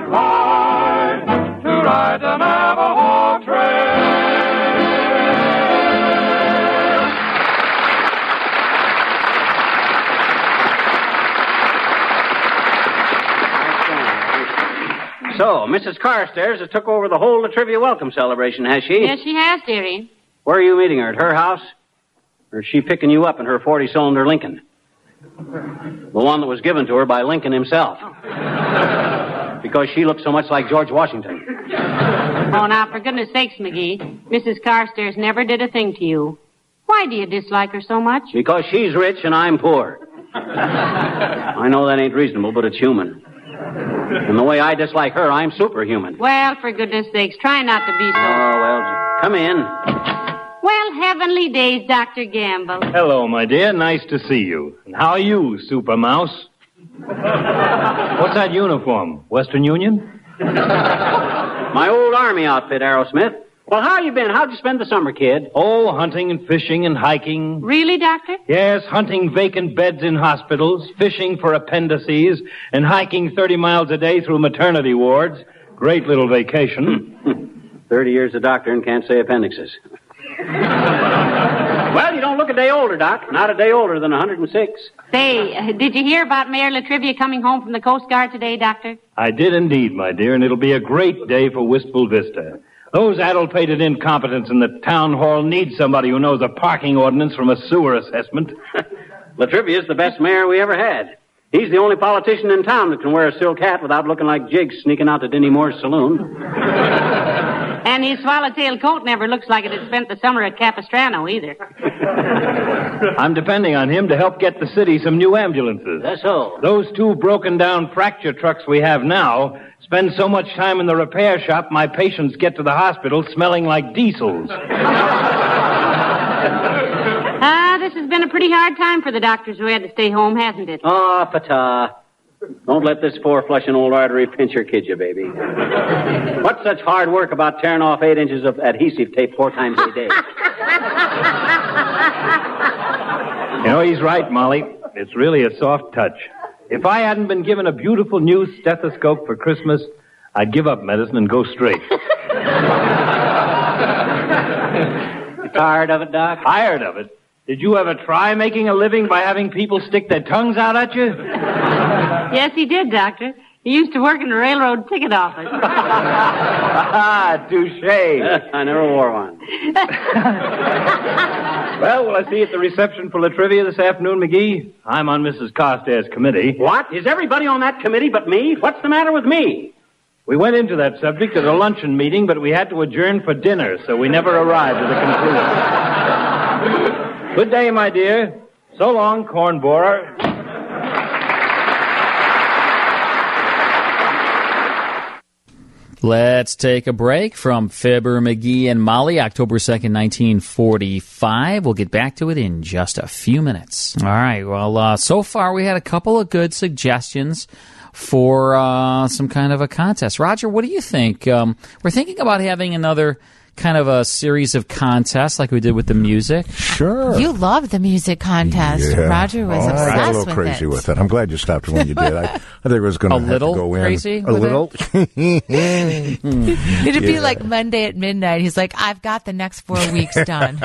the Navajo Trail. So, Mrs. Carstairs has took over the whole of the trivia welcome celebration, has she? Yes, she has, dearie. Where are you meeting her? At her house? Or is she picking you up in her 40-cylinder Lincoln? The one that was given to her by Lincoln himself. Because she looks so much like George Washington. Oh, now, for goodness sakes, McGee, Mrs. Carstairs never did a thing to you. Why do you dislike her so much? Because she's rich and I'm poor. I know that ain't reasonable, but it's human. And the way I dislike her, I'm superhuman. Well, for goodness sakes, try not to be so... Oh, well, come in. Well, heavenly days, Dr. Gamble. Hello, my dear. Nice to see you. And how are you, Super Mouse? What's that uniform? Western Union? My old army outfit, Aerosmith. Well, how you been? How'd you spend the summer, kid? Oh, hunting and fishing and hiking. Really, Doctor? Yes, hunting vacant beds in hospitals, fishing for appendices, and hiking 30 miles a day through maternity wards. Great little vacation. 30 years a doctor and can't say appendixes. Well, you don't look a day older, Doc. Not a day older than 106. Say, did you hear about Mayor Latrivia coming home from the Coast Guard today, Doctor? I did indeed, my dear, and it'll be a great day for Wistful Vista. Those addle-pated incompetents in the town hall need somebody who knows a parking ordinance from a sewer assessment. Latrivia's the best mayor we ever had. He's the only politician in town that can wear a silk hat without looking like Jiggs sneaking out to Denny Moore's saloon. And his swallowtail coat never looks like it had spent the summer at Capistrano, either. I'm depending on him to help get the city some new ambulances. That's so. Those 2 broken-down fracture trucks we have now spend so much time in the repair shop, my patients get to the hospital smelling like diesels. This has been a pretty hard time for the doctors who had to stay home, hasn't it? Oh, pata. Don't let this 4-flushing old artery pincher kid you, baby. What's such hard work about tearing off 8 inches of adhesive tape 4 times a day? You know, he's right, Molly. It's really a soft touch. If I hadn't been given a beautiful new stethoscope for Christmas, I'd give up medicine and go straight. Tired of it, Doc? Tired of it? Did you ever try making a living by having people stick their tongues out at you? Yes, he did, Doctor. He used to work in the railroad ticket office. Touché. I never wore one. Well, will I see you at the reception for La Trivia this afternoon, McGee? I'm on Mrs. Carstairs' committee. What? Is everybody on that committee but me? What's the matter with me? We went into that subject at a luncheon meeting, but we had to adjourn for dinner, so we never arrived at a conclusion. Good day, my dear. So long, corn borer. Let's take a break from Fibber, McGee, and Molly, October 2nd, 1945. We'll get back to it in just a few minutes. All right, well, so far we had a couple of good suggestions for some kind of a contest. Roger, what do you think? We're thinking about having another kind of a series of contests like we did with the music. Sure. You loved the music contest. Yeah. Roger was obsessed I got a little with crazy it. with it. I'm glad you stopped when you did. I think it was going to have to go in. Crazy a little crazy? It'd be like Monday at midnight. He's like, I've got the next 4 weeks done.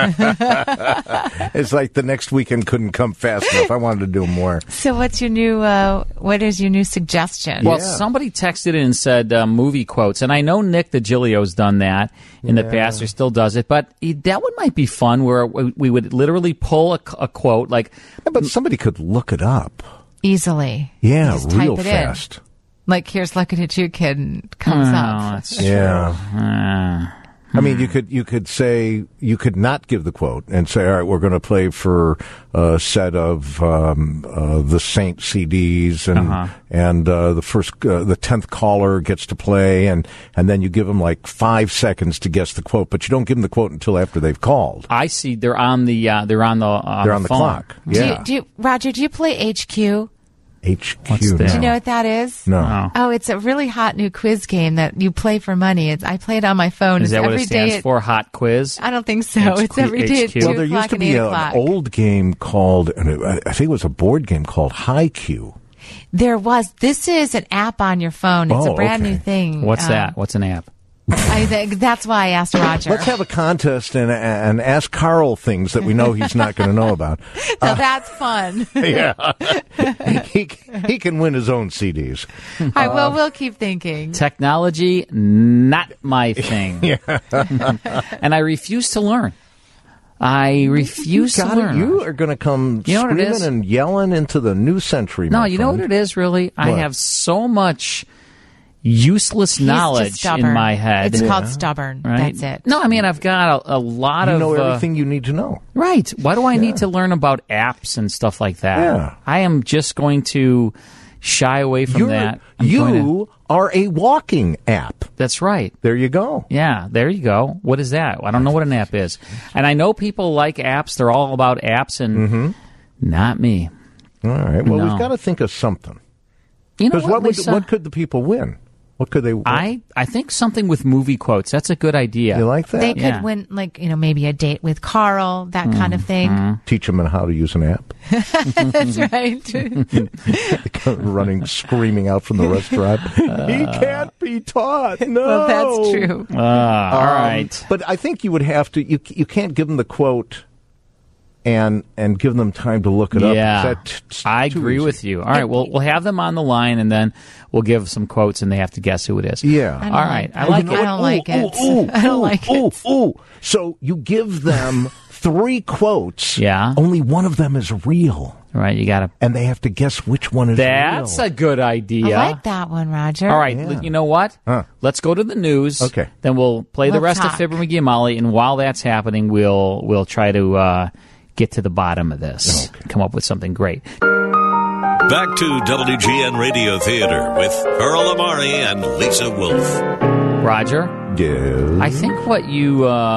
It's like the next weekend couldn't come fast enough. I wanted to do more. So what's your new, what is your new suggestion? Well, somebody texted in and said movie quotes, and I know Nick DiGilio's done that in the past, or still does it, but that one might be fun, where we would literally pull a quote, like... Yeah, but somebody could look it up. Easily. Yeah, Just real type it fast. in. Like, here's looking at you, kid, and it comes up. That's true. I mean, you could say, you could not give the quote and say, all right, we're going to play for a set of the Saint CDs, and the 10th caller gets to play, and then you give them like 5 seconds to guess the quote, but you don't give them the quote until after they've called. I see. They're on the phone. Clock. Yeah. Roger, do you play HQ? HQ. What's that? Do you know what that is? No. Oh, it's a really hot new quiz game that you play for money. I play it on my phone. Is that what every it stands day for? Hot quiz? I don't think so. It's every day at 2 Well, there used to be an old game called, I think it was a board game called High Q. There was. This is an app on your phone. It's a brand new thing. What's that? What's an app? I think that's why I asked Roger. Let's have a contest and ask Carl things that we know he's not going to know about. So that's fun. Yeah. he can win his own CDs. All right, well, we'll keep thinking. Technology, not my thing. Yeah. And I refuse to learn. I refuse to learn. You are going to come screaming and yelling into the new century. No, you know what it is, really? I have so much useless knowledge in my head. It's called stubborn. Right? That's it. No, I mean, I've got a lot of... You know everything you need to know. Right. Why do I need to learn about apps and stuff like that? Yeah. I am just going to shy away from that. You are a walking app. That's right. There you go. Yeah, there you go. What is that? I don't know what an app is. And I know people like apps. They're all about apps, and not me. All right. Well, we've got to think of something. You know what could the people win? What could they win? I think something with movie quotes. That's a good idea. You like that? They could win, like, maybe a date with Carl, that kind of thing. Teach them how to use an app. That's right. Running, screaming out from the restaurant. He can't be taught. No. Well, that's true. All right. But I think you would have to, you can't give them the quote and give them time to look it up. Yeah, I agree with you. All right, we'll have them on the line, and then we'll give some quotes, and they have to guess who it is. Yeah. All right. I like it. I don't like it. I don't like it. So you give them 3 quotes. Yeah. Only one of them is real. Right, you got to... And they have to guess which one is real. That's a good idea. I like that one, Roger. All right, you know what? Let's go to the news. Okay. Then we'll play the rest of Fibber, McGee, and Molly, and while that's happening, we'll try to... get to the bottom of this. Come up with something great. Back to WGN Radio Theater with Earl Amari and Lisa Wolf. Roger, Yes. I think what you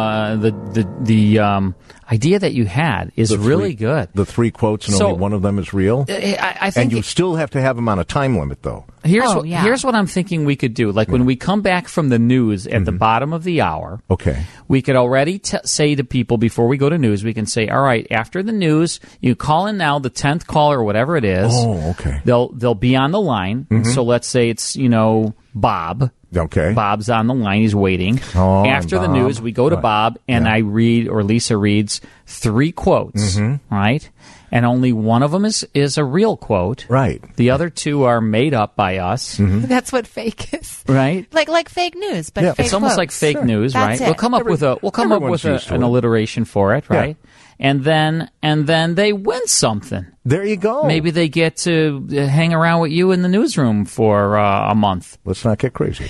the idea that you had is really good. The 3 quotes and only one of them is real. I think and you still have to have them on a time limit, though. Here's what I'm thinking we could do. Like when we come back from the news at the bottom of the hour, we could already say to people before we go to news, we can say, all right, after the news, you call in now, the 10th caller or whatever it is. Oh, okay. They'll be on the line. So let's say it's, Bob. Okay. Bob's on the line. He's waiting. Oh, after the news, we go to Bob, and I read, or Lisa reads, 3 quotes, right? And only one of them is a real quote. Right. The other 2 are made up by us. That's what fake is. Right? Like fake news, but fake it's almost quotes. like fake news, That's right? it. We'll come up with an alliteration for it, right? And then they win something. There you go. Maybe they get to hang around with you in the newsroom for a month. Let's not get crazy.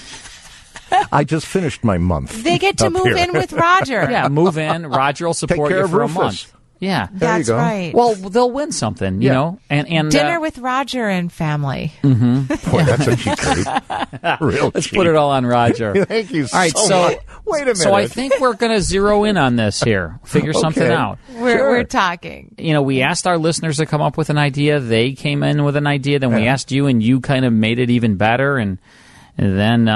I just finished my month. They get to move in with Roger. Yeah, move in. Roger will support you for a month. Yeah, that's right. Well, they'll win something, you know. And dinner with Roger and family. Boy, that's a cheap date. Real Let's cheap. put it all on Roger. Thank you all right, so much. Wait a minute. So I think we're going to zero in on this here. Figure something out. We're talking. We asked our listeners to come up with an idea. They came in with an idea. Then we asked you, and you kind of made it even better. And then,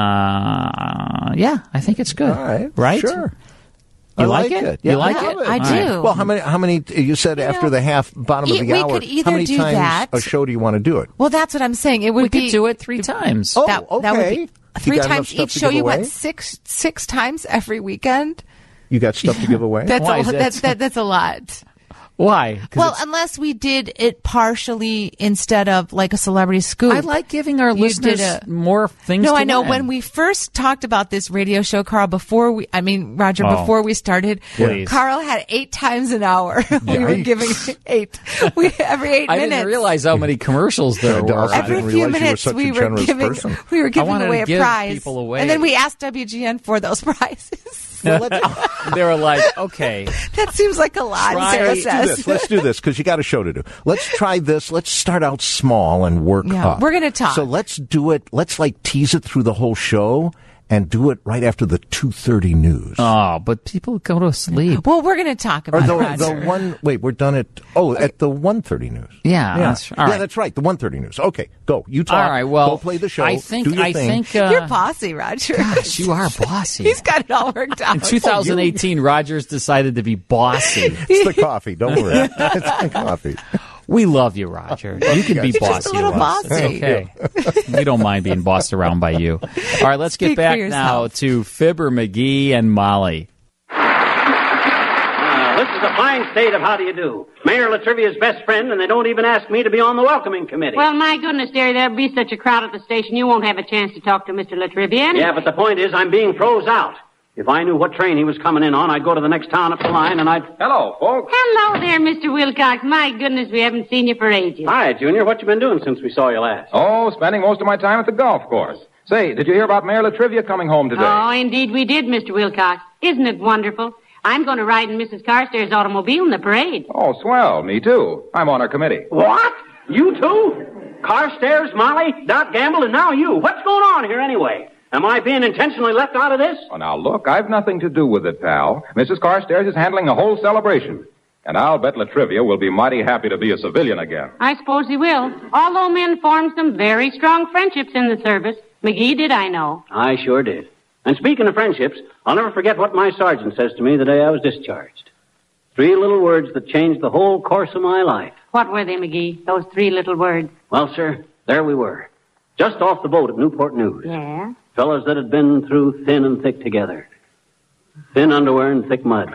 I think it's good. All right. Right? Sure. You I like it? Yeah, you like I it? I do. Well, how many? You said after the bottom of the we hour. could either how many do times that. a show do you want to do it? Well, that's what I'm saying. It would We could do it 3 times. Oh, that would okay. be You 3 got enough times stuff each to show. give You away? what, six times every weekend? You got stuff to give away? That's a lot. Why? Well, unless we did it partially instead of like a celebrity scoop. I like giving our listeners more things No, to I know. win. When we first talked about this radio show, Carl, before we started, Please. Carl had 8 times an hour. We were giving 8. Every 8 I minutes. didn't realize how many commercials there were. Every few minutes we were giving away a prize. People away. And then we asked WGN for those prizes. They were like, okay. That seems like a lot, Sarah says. Let's do this because you got a show to do. Let's try this. Let's start out small and work up. We're going to talk. So let's do it. Let's tease it through the whole show and do it right after the 2:30 news. Oh, but people go to sleep. Well, we're going to talk about we're done at the 1:30 news. Yeah, that's all right. Yeah, that's right. The 1:30 news. Okay, go. You talk. All right, well, go play the show. I think do your thing. You're bossy, Roger. Gosh, you are bossy. He's got it all worked out. In 2018, Rogers decided to be bossy. It's the coffee. Don't worry. It's the coffee. We love you, Roger. You can be You're bossy. just a little to us. bossy. Okay. We don't mind being bossed around by you. All right, let's get Speak for back now yourself. to Fibber, McGee, and Molly. This is a fine state of how do you do. Mayor Latrivia's best friend, and they don't even ask me to be on the welcoming committee. Well, my goodness, dearie, there'll be such a crowd at the station, you won't have a chance to talk to Mr. Latrivia. Yeah, but the point is I'm being froze out. If I knew what train he was coming in on, I'd go to the next town up the line and I'd... Hello, folks. Hello there, Mr. Wilcox. My goodness, we haven't seen you for ages. Hi, Junior. What you been doing since we saw you last? Oh, spending most of my time at the golf course. Say, did you hear about Mayor Latrivia coming home today? Oh, indeed we did, Mr. Wilcox. Isn't it wonderful? I'm going to ride in Mrs. Carstairs' automobile in the parade. Oh, swell. Me too. I'm on her committee. What? You too? Carstairs, Molly, Doc Gamble, and now you. What's going on here anyway? Am I being intentionally left out of this? Oh, now, look, I've nothing to do with it, pal. Mrs. Carstairs is handling the whole celebration. And I'll bet Latrivia will be mighty happy to be a civilian again. I suppose he will. Although men formed some very strong friendships in the service. McGee did, I know. I sure did. And speaking of friendships, I'll never forget what my sergeant says to me the day I was discharged. 3 little words that changed the whole course of my life. What were they, McGee? Those 3 little words. Well, sir, there we were. Just off the boat at Newport News. Yeah? Fellas that had been through thin and thick together. Thin underwear and thick mud.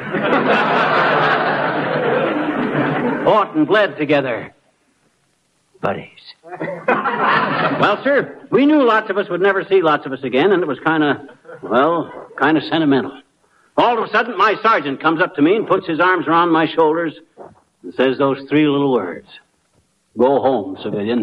Fought and bled together. Buddies. Well, sir, we knew lots of us would never see lots of us again, and it was kind of sentimental. All of a sudden, my sergeant comes up to me and puts his arms around my shoulders and says those 3 little words. Go home, civilian.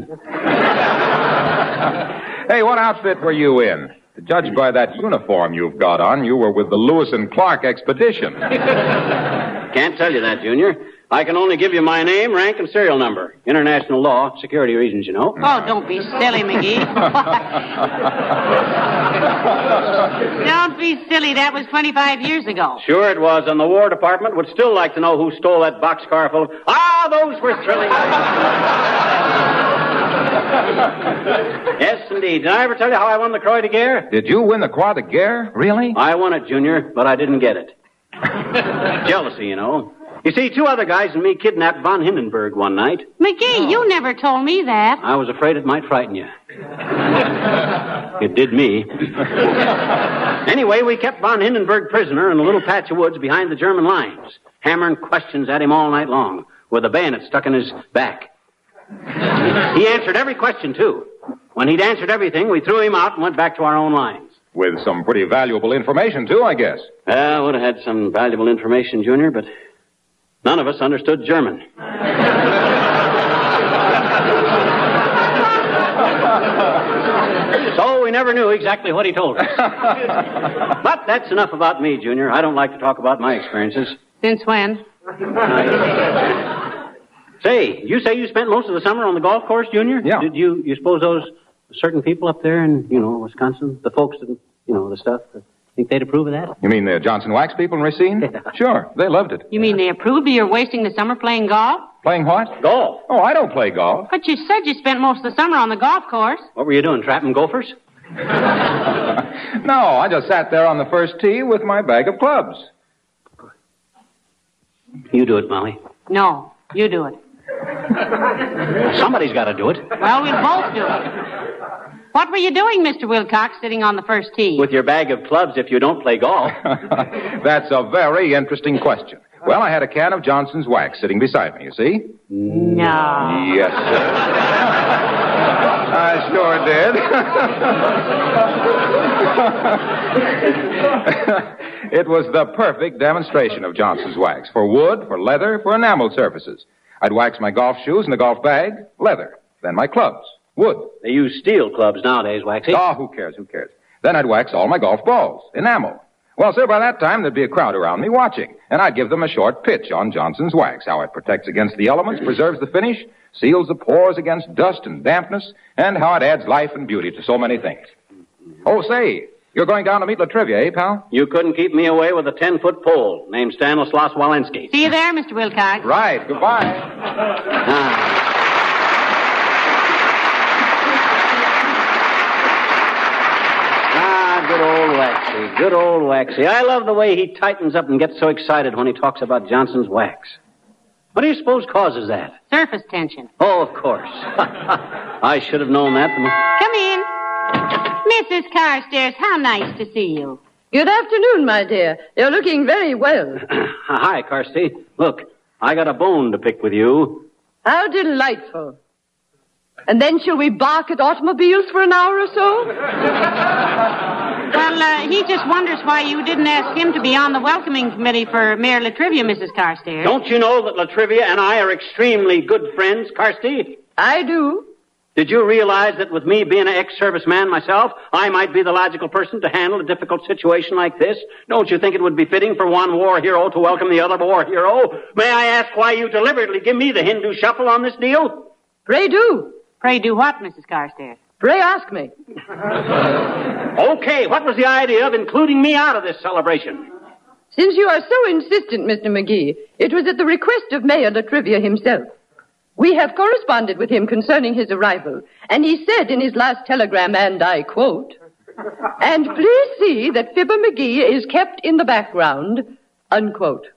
Hey, what outfit were you in? To judge by that uniform you've got on, you were with the Lewis and Clark expedition. Can't tell you that, Junior. I can only give you my name, rank, and serial number. International law, security reasons, you know. Oh, don't be silly, McGee. Don't be silly. That was 25 years ago. Sure it was, and the War Department would still like to know who stole that boxcar full. Ah, those were thrilling. Yes, indeed. Did I ever tell you how I won the Croix de Guerre? Did you win the Croix de Guerre? Really? I won it, Junior, but I didn't get it. Jealousy, you know. You see, 2 other guys and me kidnapped von Hindenburg one night. McGee, you never told me that. I was afraid it might frighten you. It did me. Anyway, we kept von Hindenburg prisoner in a little patch of woods behind the German lines, hammering questions at him all night long, with a bayonet stuck in his back. He answered every question, too. When he'd answered everything, we threw him out and went back to our own lines. With some pretty valuable information, too, I guess. Would have had some valuable information, Junior, but none of us understood German. So we never knew exactly what he told us. But that's enough about me, Junior. I don't like to talk about my experiences. Since when? Say, you say you spent most of the summer on the golf course, Junior? Yeah. Did you suppose those certain people up there in, Wisconsin, the folks that, the stuff, think they'd approve of that? You mean the Johnson Wax people in Racine? Yeah. Sure, they loved it. You mean they approved of your wasting the summer playing golf? Playing what? Golf. Oh, I don't play golf. But you said you spent most of the summer on the golf course. What were you doing, trapping gophers? No, I just sat there on the first tee with my bag of clubs. You do it, Molly. No, you do it. Somebody's got to do it. Well, we'll both do it. What were you doing, Mr. Wilcox, sitting on the first tee? With your bag of clubs if you don't play golf. That's a very interesting question. Well, I had a can of Johnson's Wax sitting beside me, you see? No. Yes, sir. I sure did. It was the perfect demonstration of Johnson's Wax. For wood, for leather, for enamel surfaces. I'd wax my golf shoes in the golf bag, leather. Then my clubs, wood. They use steel clubs nowadays, Waxy. Oh, who cares? Then I'd wax all my golf balls, enamel. Well, sir, by that time, there'd be a crowd around me watching, and I'd give them a short pitch on Johnson's Wax, how it protects against the elements, preserves the finish, seals the pores against dust and dampness, and how it adds life and beauty to so many things. Oh, say, you're going down to meet Latrivia, eh, pal? You couldn't keep me away with a 10-foot pole named Stanislaus Walensky. See you there, Mr. Wilcox. Right, goodbye. Good old Waxy. Good old Waxy. I love the way he tightens up and gets so excited when he talks about Johnson's Wax. What do you suppose causes that? Surface tension. Oh, of course. I should have known that. Come in. Mrs. Carstairs, how nice to see you. Good afternoon, my dear. You're looking very well. Hi, Carsty. Look, I got a bone to pick with you. How delightful. And then shall we bark at automobiles for an hour or so? Well, he just wonders why you didn't ask him to be on the welcoming committee for Mayor Latrivia, Mrs. Carstairs. Don't you know that Latrivia and I are extremely good friends, Carsty? I do. Did you realize that with me being an ex-serviceman myself, I might be the logical person to handle a difficult situation like this? Don't you think it would be fitting for one war hero to welcome the other war hero? May I ask why you deliberately give me the Hindu shuffle on this deal? Pray do. Pray do what, Mrs. Carstairs? Pray ask me. Okay, what was the idea of including me out of this celebration? Since you are so insistent, Mr. McGee, it was at the request of Mayor Latrivia himself. We have corresponded with him concerning his arrival, and he said in his last telegram, and I quote, "And please see that Fibber McGee is kept in the background," unquote.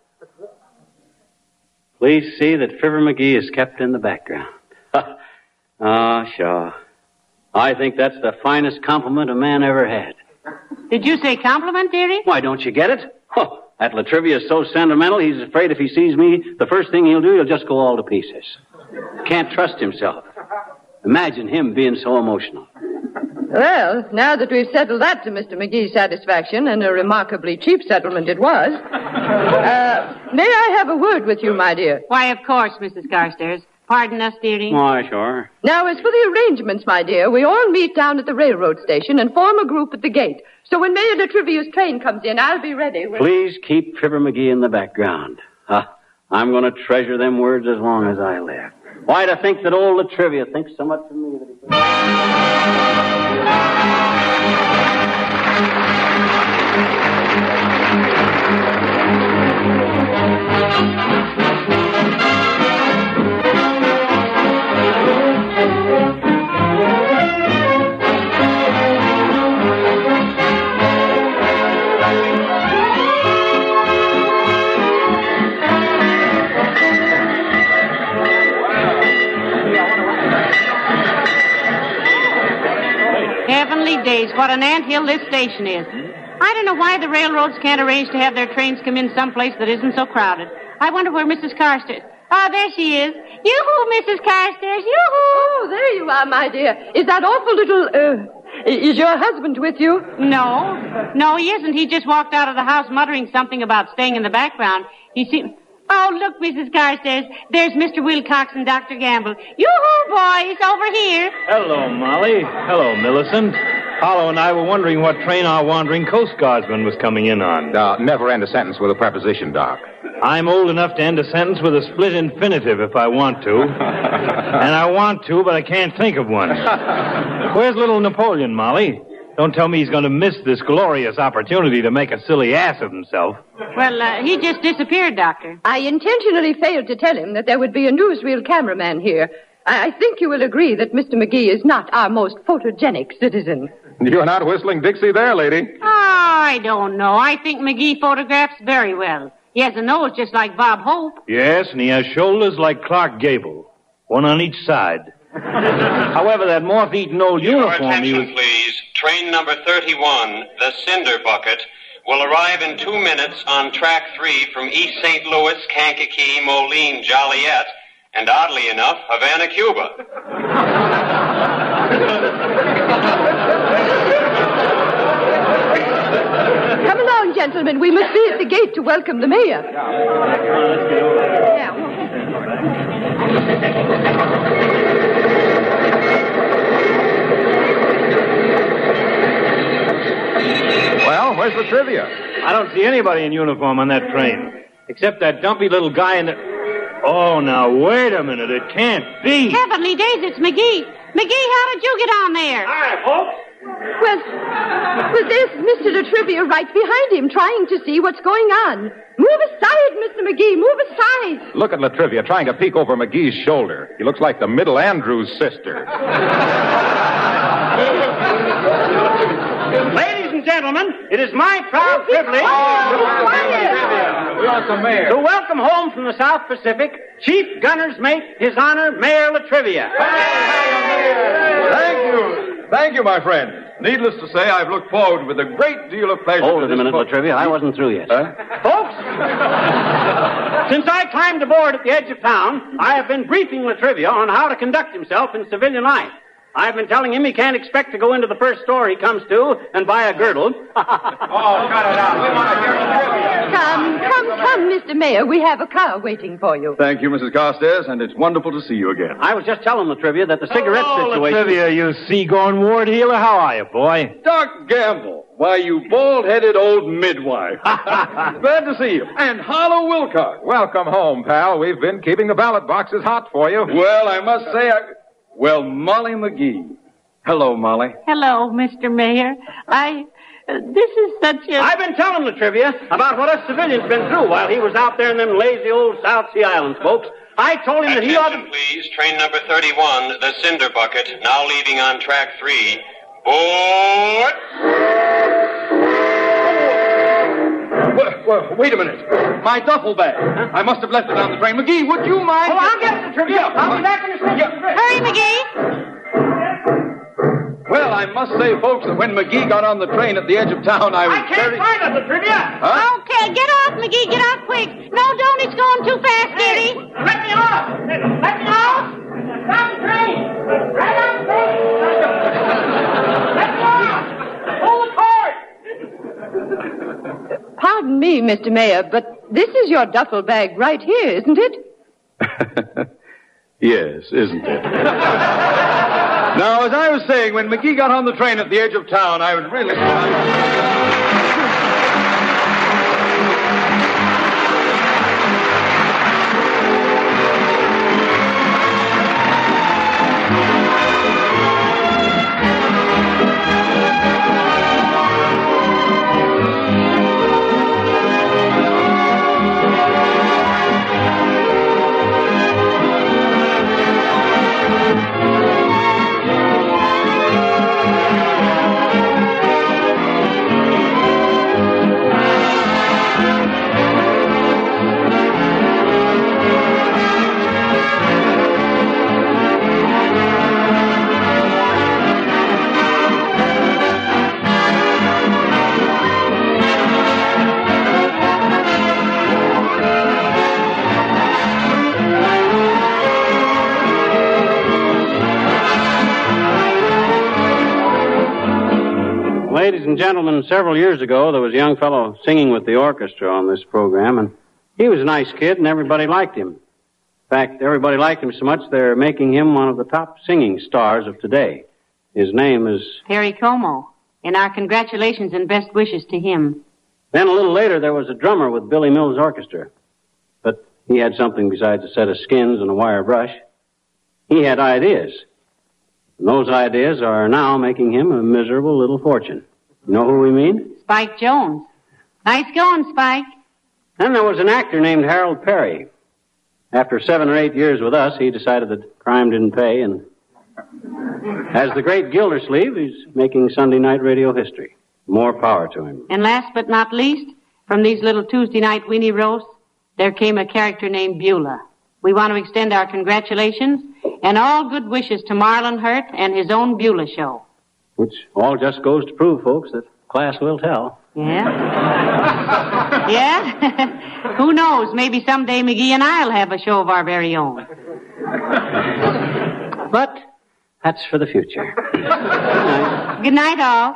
Please see that Fibber McGee is kept in the background. Sure. I think that's the finest compliment a man ever had. Did you say compliment, dearie? Why, don't you get it? Oh, that Latrivia is so sentimental, he's afraid if he sees me, the first thing he'll do, he'll just go all to pieces. Can't trust himself. Imagine him being so emotional. Well, now that we've settled that to Mr. McGee's satisfaction, and a remarkably cheap settlement it was, may I have a word with you, my dear? Why, of course, Mrs. Carstairs. Pardon us, dearie. Why, sure. Now, as for the arrangements, my dear, we all meet down at the railroad station and form a group at the gate. So when Mayor Latrivia's train comes in, I'll be ready. Please keep Fibber McGee in the background. I'm going to treasure them words as long as I live. Why, to think that old Latrivia thinks so much of me that he... Heavenly days, what an anthill this station is. I don't know why the railroads can't arrange to have their trains come in someplace that isn't so crowded. I wonder where Mrs. Carstairs... Oh, there she is. Yoo-hoo, Mrs. Carstairs, yoo-hoo. Oh, there you are, my dear. Is that awful little, is your husband with you? No, he isn't. He just walked out of the house muttering something about staying in the background. He seemed... Oh, look, Mrs. Carstairs. There's Mr. Wilcox and Dr. Gamble. Yoo-hoo, boys, over here. Hello, Molly. Hello, Millicent. Hollow and I were wondering what train our wandering Coast Guardsman was coming in on. Never end a sentence with a preposition, Doc. I'm old enough to end a sentence with a split infinitive if I want to. And I want to, but I can't think of one. Where's little Napoleon, Molly? Don't tell me he's going to miss this glorious opportunity to make a silly ass of himself. Well, he just disappeared, Doctor. I intentionally failed to tell him that there would be a newsreel cameraman here. I think you will agree that Mr. McGee is not our most photogenic citizen. You're not whistling Dixie there, lady. Oh, I don't know. I think McGee photographs very well. He has a nose just like Bob Hope. Yes, and he has shoulders like Clark Gable. One on each side. However, that moth-eaten old uniform he was... Please. Train number 31, the Cinder Bucket, will arrive in 2 minutes on track 3 from East St. Louis, Kankakee, Moline, Joliet, and oddly enough, Havana, Cuba. Come along, gentlemen. We must be at the gate to welcome the mayor. Yeah. Well, where's the trivia? I don't see anybody in uniform on that train. Except that dumpy little guy in the... Oh, now, wait a minute. It can't be. Heavenly days, it's McGee. McGee, how did you get on there? Hi, folks. Well, there's Mr. Latrivia right behind him, trying to see what's going on. Move aside, Mr. McGee, move aside. Look at Latrivia trying to peek over McGee's shoulder. He looks like the middle Andrews sister. Ladies and gentlemen, it is my proud privilege to welcome home from the South Pacific Chief Gunner's Mate, His Honor, Mayor Latrivia. Thank you. Thank you, my friend. Needless to say, I've looked forward with a great deal of pleasure. Hold it a minute, Latrivia. I wasn't through yet. Folks, since I climbed aboard at the edge of town, I have been briefing Latrivia on how to conduct himself in civilian life. I've been telling him he can't expect to go into the first store he comes to and buy a girdle. Oh, cut it out. We want to hear trivia. Come, Mr. Mayor. We have a car waiting for you. Thank you, Mrs. Carstairs, and it's wonderful to see you again. I was just telling Latrivia that the cigarette situation... Latrivia, you seagoing ward healer. How are you, boy? Doc Gamble. Why, you bald-headed old midwife. Glad to see you. And Harlow Wilcox. Welcome home, pal. We've been keeping the ballot boxes hot for you. Well, I must say, Well, Molly McGee. Hello, Molly. Hello, Mr. Mayor. This is such a... I've been telling Latrivia about what us civilians been through while he was out there in them lazy old South Sea Islands, folks. I told him that he ought to... Please, train number 31, the Cinder Bucket, now leaving on track 3. Board! Well, wait a minute. My duffel bag. I must have left it on the train. McGee, would you mind... Oh, I'll get it, Latrivia. I'll be back in a second. Hurry, McGee. Well, I must say, folks, that when McGee got on the train at the edge of town, I was can't find it, Latrivia. Huh? Okay, get off, McGee. Get off quick. No, don't. It's going too fast, Kitty. Let me off. Let me off. Stop the train. Right on the train. Let me off. Pull the cord. Pardon me, Mr. Mayor, but this is your duffel bag right here, isn't it? Yes, isn't it? Now, as I was saying, when McGee got on the train at the edge of town, I was really... Ladies and gentlemen, several years ago, there was a young fellow singing with the orchestra on this program, and he was a nice kid, and everybody liked him. In fact, everybody liked him so much they're making him one of the top singing stars of today. His name is... Perry Como, and our congratulations and best wishes to him. Then a little later, there was a drummer with Billy Mills Orchestra. But he had something besides a set of skins and a wire brush. He had ideas. And those ideas are now making him a miserable little fortune. You know who we mean? Spike Jones. Nice going, Spike. Then there was an actor named Harold Perry. After 7 or 8 years with us, he decided that crime didn't pay, and as the great Gildersleeve, he's making Sunday night radio history. More power to him. And last but not least, from these little Tuesday night weenie roasts, there came a character named Beulah. We want to extend our congratulations and all good wishes to Marlon Hurt and his own Beulah show. Which all just goes to prove, folks, that class will tell. Yeah? Yeah? Who knows? Maybe someday McGee and I'll have a show of our very own. But that's for the future. Good night. Good night, all.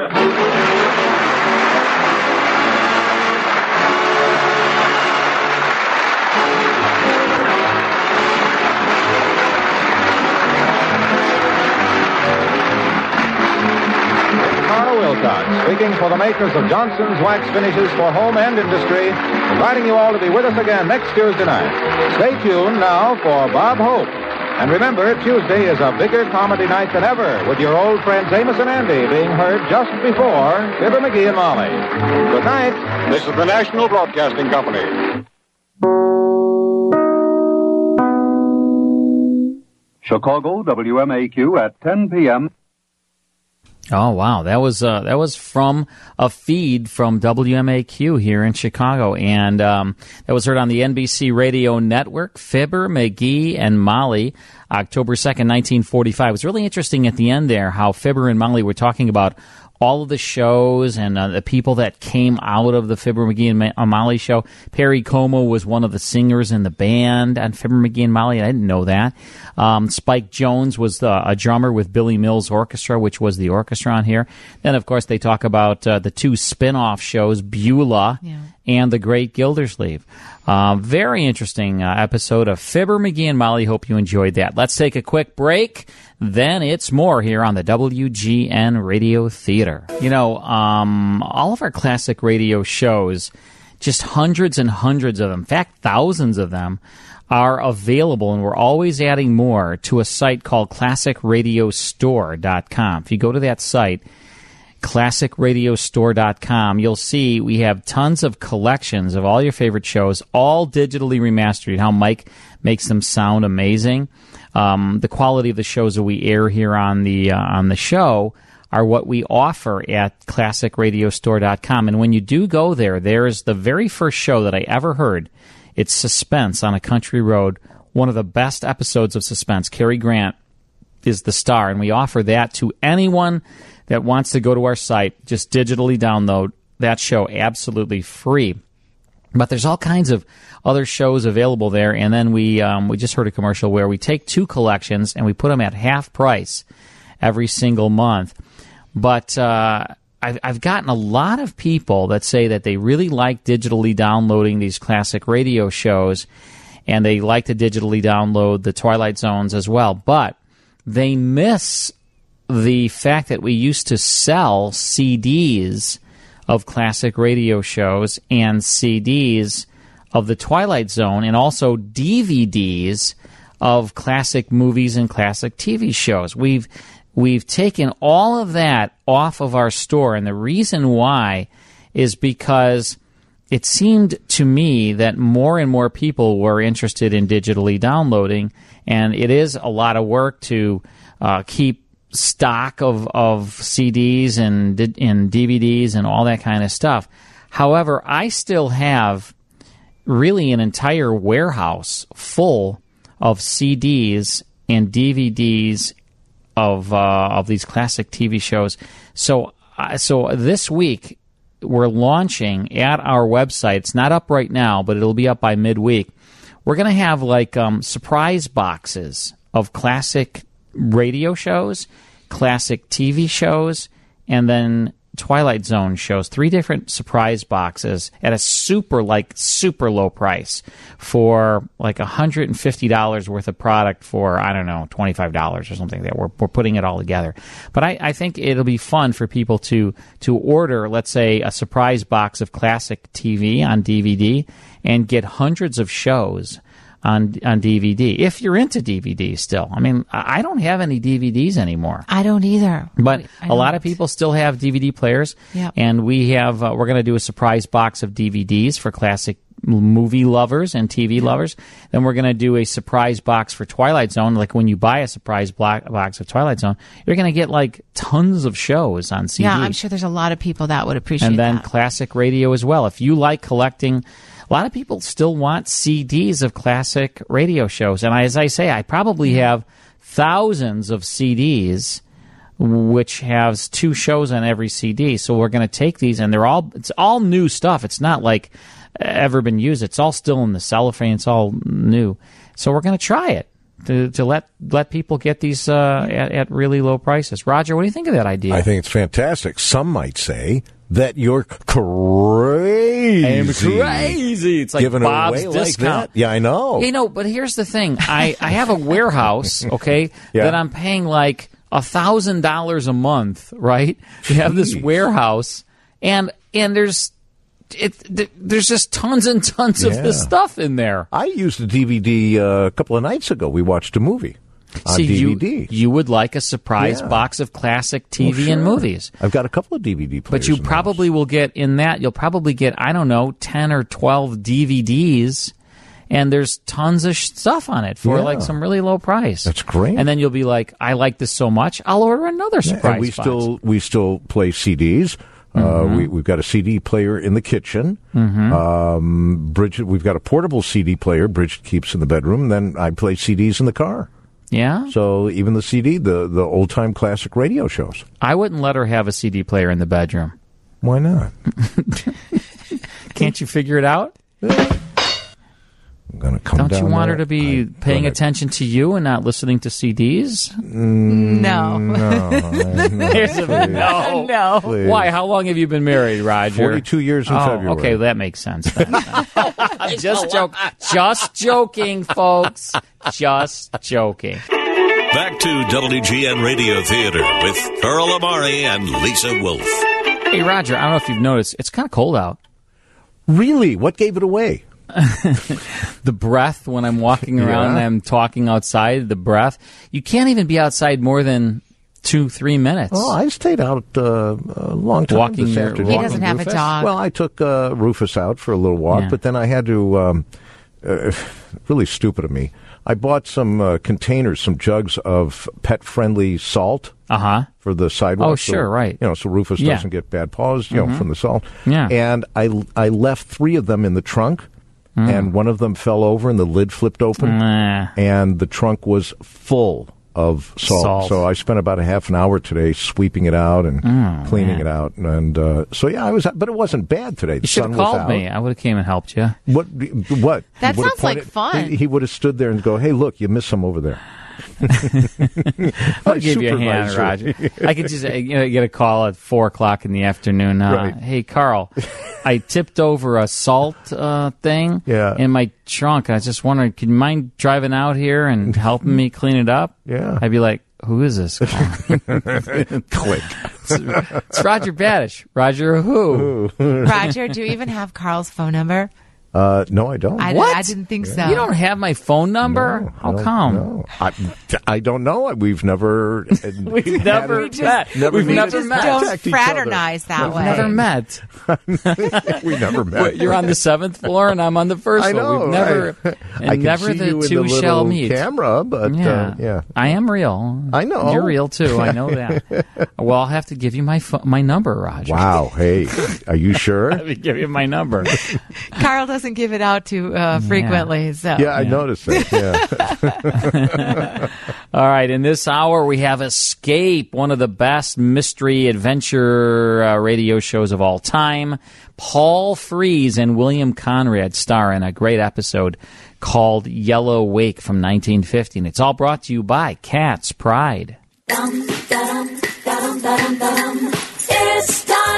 Carl Wilcox, speaking for the makers of Johnson's Wax Finishes for Home and Industry, inviting you all to be with us again next Tuesday night. Stay tuned now for Bob Hope. And remember, Tuesday is a bigger comedy night than ever, with your old friends Amos and Andy being heard just before Fibber McGee and Molly. Good night. This is the National Broadcasting Company. Chicago, WMAQ at 10 p.m. Oh, wow. That was from a feed from WMAQ here in Chicago. And that was heard on the NBC Radio Network, Fibber, McGee, and Molly, October 2nd, 1945. It was really interesting at the end there how Fibber and Molly were talking about all of the shows and the people that came out of the Fibber, McGee, and Molly show. Perry Como was one of the singers in the band on Fibber, McGee, and Molly. I didn't know that. Spike Jones was a drummer with Billy Mills Orchestra, which was the orchestra on here. Then, of course, they talk about the two spin-off shows, Beulah and The Great Gildersleeve. Very interesting episode of Fibber, McGee, and Molly. Hope you enjoyed that. Let's take a quick break. Then it's more here on the WGN Radio Theater. You know, all of our classic radio shows, just hundreds and hundreds of them, in fact, thousands of them, are available, and we're always adding more to a site called ClassicRadiostore.com. If you go to that site, ClassicRadiostore.com, you'll see we have tons of collections of all your favorite shows, all digitally remastered. How Mike makes them sound amazing. The quality of the shows that we air here on the show are what we offer at ClassicRadiostore.com. And when you do go there, there's the very first show that I ever heard. It's Suspense on a Country Road, one of the best episodes of Suspense. Cary Grant is the star, and we offer that to anyone that wants to go to our site. Just digitally download that show absolutely free. But there's all kinds of other shows available there, and then we just heard a commercial where we take two collections and we put them at half price every single month. But I've gotten a lot of people that say that they really like digitally downloading these classic radio shows, and they like to digitally download the Twilight Zones as well. But they miss the fact that we used to sell CDs of classic radio shows and CDs of the Twilight Zone, and also DVDs of classic movies and classic TV shows. We've taken all of that off of our store, and the reason why is because it seemed to me that more and more people were interested in digitally downloading, and it is a lot of work to keep stock of CDs and DVDs and all that kind of stuff. However, I still have really an entire warehouse full of CDs and DVDs of these classic TV shows. So this week we're launching at our website. It's not up right now, but it'll be up by midweek. We're going to have like surprise boxes of classic radio shows, classic TV shows, and then Twilight Zone shows, 3 different surprise boxes at a super low price for like $150 worth of product for, I don't know, $25 or something. That we're putting it all together. But I think it'll be fun for people to order, let's say, a surprise box of classic TV on DVD and get hundreds of shows on DVD, if you're into DVDs still. I mean, I don't have any DVDs anymore. I don't either. But a lot of people still have DVD players. Yep. And we have, we're going to do a surprise box of DVDs for classic movie lovers and TV lovers. Then we're going to do a surprise box for Twilight Zone. Like when you buy a surprise box of Twilight Zone, you're going to get like tons of shows on CD. Yeah, I'm sure there's a lot of people that would appreciate that. And then classic radio as well. If you like collecting, a lot of people still want CDs of classic radio shows. And as I say, I probably have thousands of CDs which has 2 shows on every CD. So we're going to take these, and it's all new stuff. It's not like ever been used. It's all still in the cellophane. It's all new. So we're going to try it to let people get these at really low prices. Roger, what do you think of that idea? I think it's fantastic. Some might say that you're crazy. I'm crazy. It's like giving Bob's it away discount. Like that. Yeah, I know. You know, but here's the thing. I have a warehouse, okay, that I'm paying like $1,000 a month, right? You have this warehouse, and there's just tons and tons of this stuff in there. I used a DVD a couple of nights ago. We watched a movie on DVD. You would like a surprise box of classic TV and movies. I've got a couple of DVD players. But you probably will get in that, you'll probably get, I don't know, 10 or 12 DVDs, and there's tons of stuff on it for like some really low price. That's great. And then you'll be like, I like this so much, I'll order another surprise box. We still play CDs. We've got a CD player in the kitchen. Bridget, we've got a portable CD player Bridget keeps in the bedroom. Then I play CDs in the car. Yeah? So even the CD, the old-time classic radio shows. I wouldn't let her have a CD player in the bedroom. Why not? Can't you figure it out? I'm going to come down. Don't you want her to be paying attention to you and not listening to CDs? No. There's a no. No. Please. Why? How long have you been married, Roger? 42 years in February. Okay, that makes sense then. Just joking, folks. Just joking. Back to WGN Radio Theater with Carl Amari and Lisa Wolf. Hey, Roger, I don't know if you've noticed, it's kind of cold out. Really? What gave it away? The breath when I'm walking around and I'm talking outside, the breath. You can't even be outside more than 2-3 minutes. Oh, I stayed out a long time walking this afternoon. He doesn't have Rufus? a dog. Well, I took Rufus out for a little walk, but then I had to, really stupid of me, I bought some containers, some jugs of pet-friendly salt for the sidewalk. Oh, sure, right. You know, so Rufus doesn't get bad paws, you know, from the salt. Yeah. And I left 3 of them in the trunk. And one of them fell over and the lid flipped open. And the trunk was full of salt. So I spent about a half an hour today sweeping it out and cleaning it out. And so, yeah, but it wasn't bad today. The You should sun have was called out. me. I would have came and helped you. What? That He would have sounds like pointed- fun. He would have stood there and go, hey, look, you missed some over there. I'll give you a hand, supervisor. Roger. I could just get a call at 4:00 in the afternoon. Right. Hey, Carl, I tipped over a salt thing in my trunk. I was just wondering, can you mind driving out here and helping me clean it up? Yeah. I'd be like, who is this? Click. It's Roger Badish. Roger who? Roger, do you even have Carl's phone number? No, I don't. What? I didn't think so. You don't have my phone number? No, How no, come? no. I don't know. We've never... We've never met. We've never met. Don't fraternize that way. Never met. We never met. You're on the 7th floor and I'm on the 1st I floor. know. We've never, I can never see the you in two the shall little meet. camera, but Yeah. I am real. I know. You're real too. I know that. Well, I'll have to give you my number, Roger. Wow. Hey, are you sure? Let me give you my number. Carl doesn't give it out too frequently. So Yeah, I noticed that. Yeah. All right. In this hour, we have Escape, one of the best mystery adventure radio shows of all time. Paul Frees and William Conrad star in a great episode called Yellow Wake from 1950. And it's all brought to you by Cat's Pride. It's time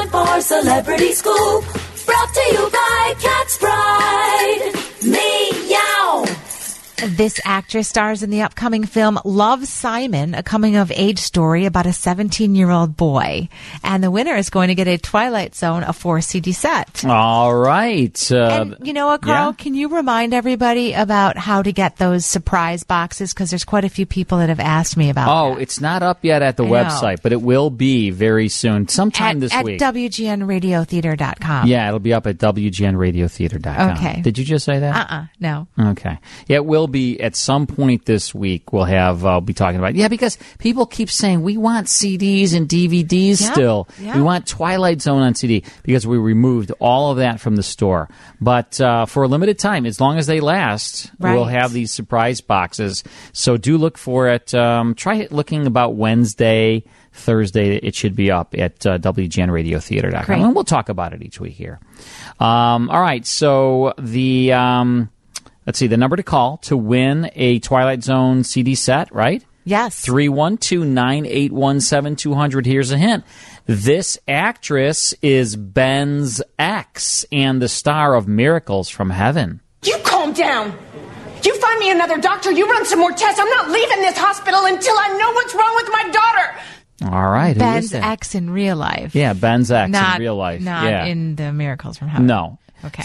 Celebrity Scoop. Brought to you by Cat's Pride. Meow. This actress stars in the upcoming film Love, Simon, a coming-of-age story about a 17-year-old boy. And the winner is going to get a Twilight Zone, a 4-CD set. All right. And you know what, Carl? Yeah? Can you remind everybody about how to get those surprise boxes? Because there's quite a few people that have asked me about that. It's not up yet at the website, but it will be very soon, sometime this week. At WGNRadioTheater.com. Yeah, it'll be up at WGNRadioTheater.com. Okay. Did you just say that? No. Okay. Yeah, it will be at some point this week. I'll be talking about it. Yeah, because people keep saying we want CDs and DVDs still. Yeah. We want Twilight Zone on CD because we removed all of that from the store. But for a limited time, as long as they last, we'll have these surprise boxes. So do look for it. Try looking about Wednesday, Thursday. It should be up at WGNRadioTheater.com. And we'll talk about it each week here. All right, so the... let's see, the number to call to win a Twilight Zone CD set, right? Yes. 312-981-7200. Here's a hint. This actress is Ben's ex and the star of Miracles from Heaven. You calm down. You find me another doctor, you run some more tests. I'm not leaving this hospital until I know what's wrong with my daughter. All right. Ben's ex in real life. Yeah, Ben's ex in real life. Not in the Miracles from Heaven. No. Okay.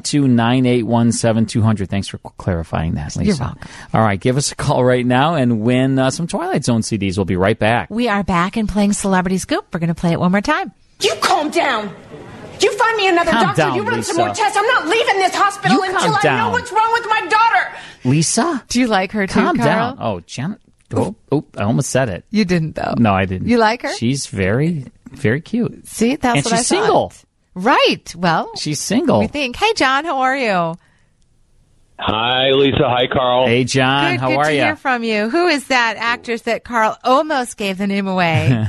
312-981-7200. Thanks for clarifying that, Lisa. You're welcome. All right, give us a call right now and win some Twilight Zone CDs. We'll be right back. We are back and playing Celebrity Scoop. We're going to play it one more time. You calm down. You find me another doctor, down, you run Lisa. some more tests. I'm not leaving this hospital until I know what's wrong with my daughter. Lisa? Do you like her too, Calm Carl? down. Oh, Janet. Oh, I almost said it. You didn't, though. No, I didn't. You like her? She's very, very cute. See, that's and what I she's thought. single. Right. Well, she's single. We think. Hey, John, how are you? Hi, Lisa. Hi, Carl. Hey, John. How Good are to you? hear from you. Who is that actress that Carl almost gave the name away?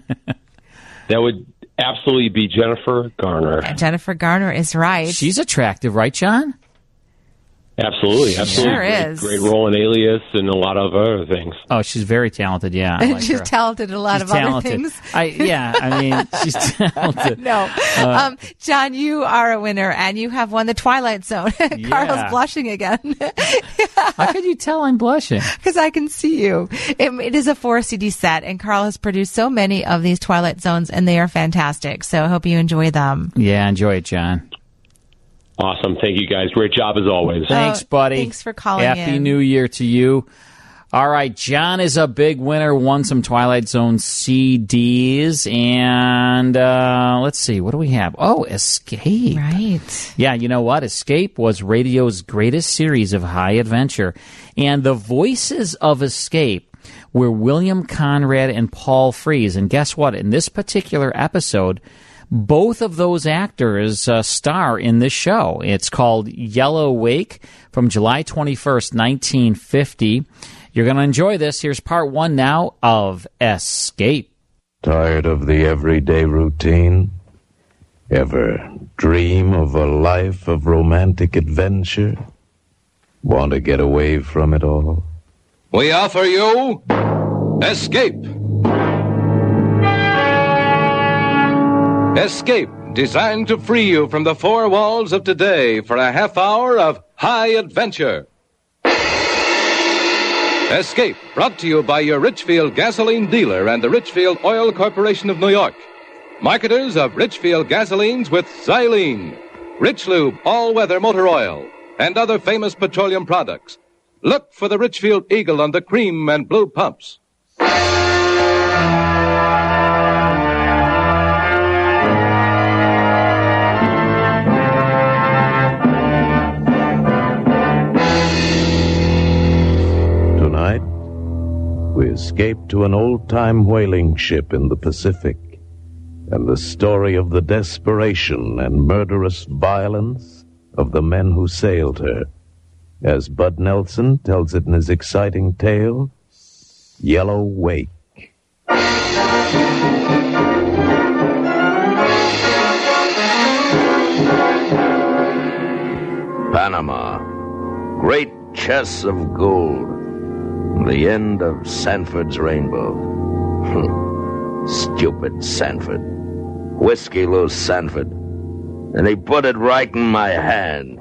That would absolutely be Jennifer Garner. Jennifer Garner is right. She's attractive, right, John? Absolutely. Sure is. Great role in Alias and a lot of other things. Oh, she's very talented, yeah. I like she's her. talented in a lot She's of talented. other things. She's talented. No. John, you are a winner, and you have won the Twilight Zone. Carl's blushing again. How could you tell I'm blushing? Because I can see you. It is a 4-CD set, and Carl has produced so many of these Twilight Zones, and they are fantastic. So I hope you enjoy them. Yeah, enjoy it, John. Awesome. Thank you, guys. Great job as always. Thanks, buddy. Thanks for calling Happy in. New Year to you. All right, John is a big winner, won some Twilight Zone CDs, and let's see, what do we have? Oh, Escape. Right. Yeah, you know what? Escape was radio's greatest series of high adventure, and the voices of Escape were William Conrad and Paul Frees, and guess what? In this particular episode, both of those actors star in this show. It's called Yellow Wake from July 21st, 1950. You're going to enjoy this. Here's part one now of Escape. Tired of the everyday routine? Ever dream of a life of romantic adventure? Want to get away from it all? We offer you Escape. Escape, designed to free you from the four walls of today for a half hour of high adventure. Escape, brought to you by your Richfield gasoline dealer and the Richfield Oil Corporation of New York. Marketers of Richfield gasolines with Xylene, Rich Lube all-weather motor oil, and other famous petroleum products. Look for the Richfield Eagle on the cream and blue pumps. Tonight, we escape to an old-time whaling ship in the Pacific, and the story of the desperation and murderous violence of the men who sailed her, as Bud Nelson tells it in his exciting tale, Yellow Wake. Panama. Great chests of gold. The end of Sanford's rainbow. Stupid Sanford. Whiskey Lou Sanford. And he put it right in my hand.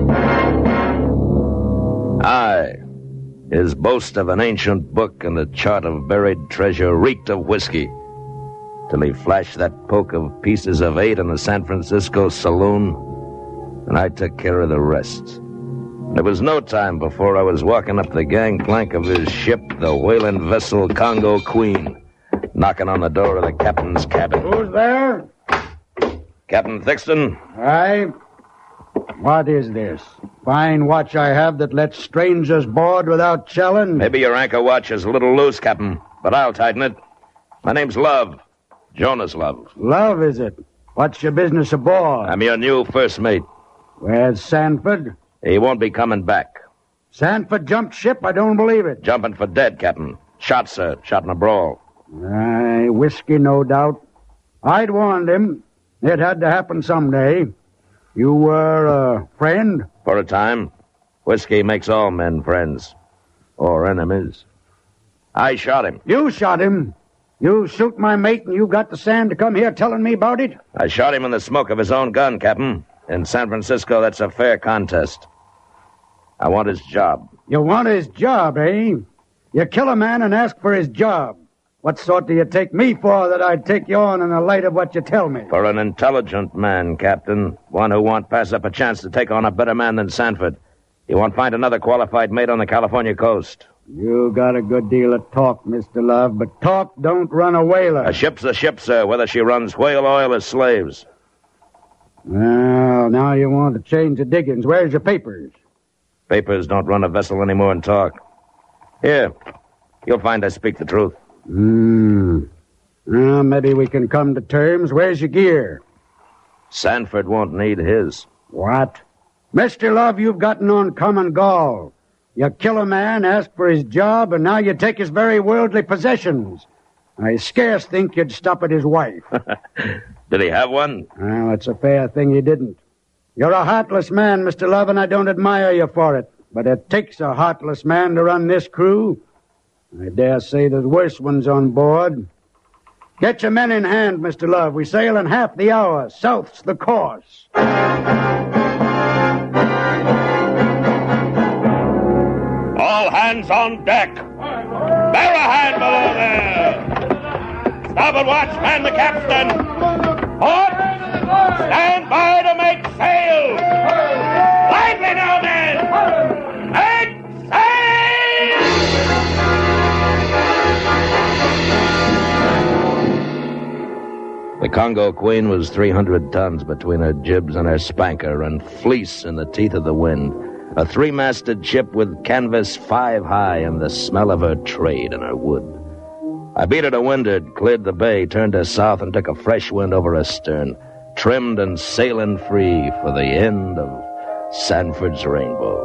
I, his boast of an ancient book and a chart of buried treasure, reeked of whiskey, till he flashed that poke of pieces of 8 in the San Francisco saloon, and I took care of the rest. There was no time before I was walking up the gangplank of his ship, the whaling vessel Congo Queen, knocking on the door of the captain's cabin. Who's there? Captain Thixton? Aye. What is this? Fine watch I have that lets strangers board without challenge? Maybe your anchor watch is a little loose, Captain, but I'll tighten it. My name's Love. Jonas Love. Love, is it? What's your business aboard? I'm your new first mate. Where's Sanford? He won't be coming back. Sanford jumped ship? I don't believe it. Jumping for dead, Captain. Shot, sir. Shot in a brawl. Aye, whiskey, no doubt. I'd warned him. It had to happen someday. You were a friend? For a time. Whiskey makes all men friends. Or enemies. I shot him. You shot him? You shoot my mate and you got the sand to come here telling me about it? I shot him in the smoke of his own gun, Captain. In San Francisco, that's a fair contest. I want his job. You want his job, eh? You kill a man and ask for his job. What sort do you take me for that I'd take you on in the light of what you tell me? For an intelligent man, Captain. One who won't pass up a chance to take on a better man than Sanford. He won't find another qualified mate on the California coast. You got a good deal of talk, Mr. Love, but talk don't run a whaler. A ship's a ship, sir, whether she runs whale oil or slaves. Well, now you want to change the diggings. Where's your papers? Papers don't run a vessel anymore in talk. Here, you'll find I speak the truth. Well, maybe we can come to terms. Where's your gear? Sanford won't need his. What? Mr. Love, you've gotten on common gall. You kill a man, ask for his job, and now you take his very worldly possessions. I scarce think you'd stop at his wife. Did he have one? Well, it's a fair thing he didn't. You're a heartless man, Mr. Love, and I don't admire you for it. But it takes a heartless man to run this crew. I dare say there's worse ones on board. Get your men in hand, Mr. Love. We sail in half the hour. South's the course. All hands on deck. Bear a hand below there. Starboard watch, man the capstan. Port, stand by to make sail. Lively now, men. Make sail! The Congo Queen was 300 tons between her jibs and her spanker and fleece in the teeth of the wind. A 3-masted ship with canvas 5 high and the smell of her trade and her wood. I beat her to windward, cleared the bay, turned her south, and took a fresh wind over her stern, trimmed and sailing free for the end of Sanford's rainbow.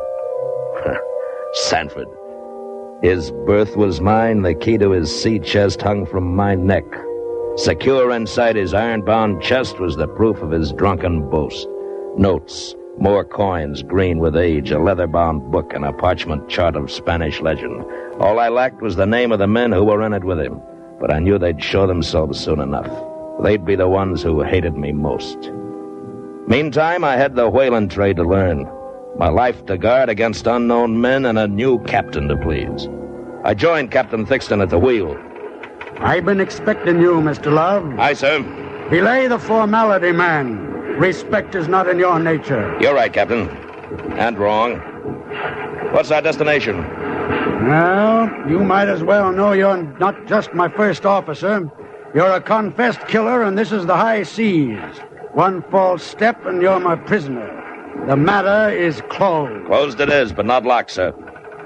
Sanford. His berth was mine, the key to his sea chest hung from my neck. Secure inside his iron-bound chest was the proof of his drunken boast. Notes, more coins green with age, a leather-bound book, and a parchment chart of Spanish legend. All I lacked was the name of the men who were in it with him, but I knew they'd show themselves soon enough. They'd be the ones who hated me most. Meantime, I had the whaling trade to learn, my life to guard against unknown men, and a new captain to please. I joined Captain Thixton at the wheel. I've been expecting you, Mr. Love. Aye, sir. Belay the formality, man. Respect is not in your nature. You're right, Captain. And wrong. What's our destination? Well, you might as well know you're not just my first officer. You're a confessed killer, and this is the high seas. One false step, and you're my prisoner. The matter is closed. Closed it is, but not locked, sir.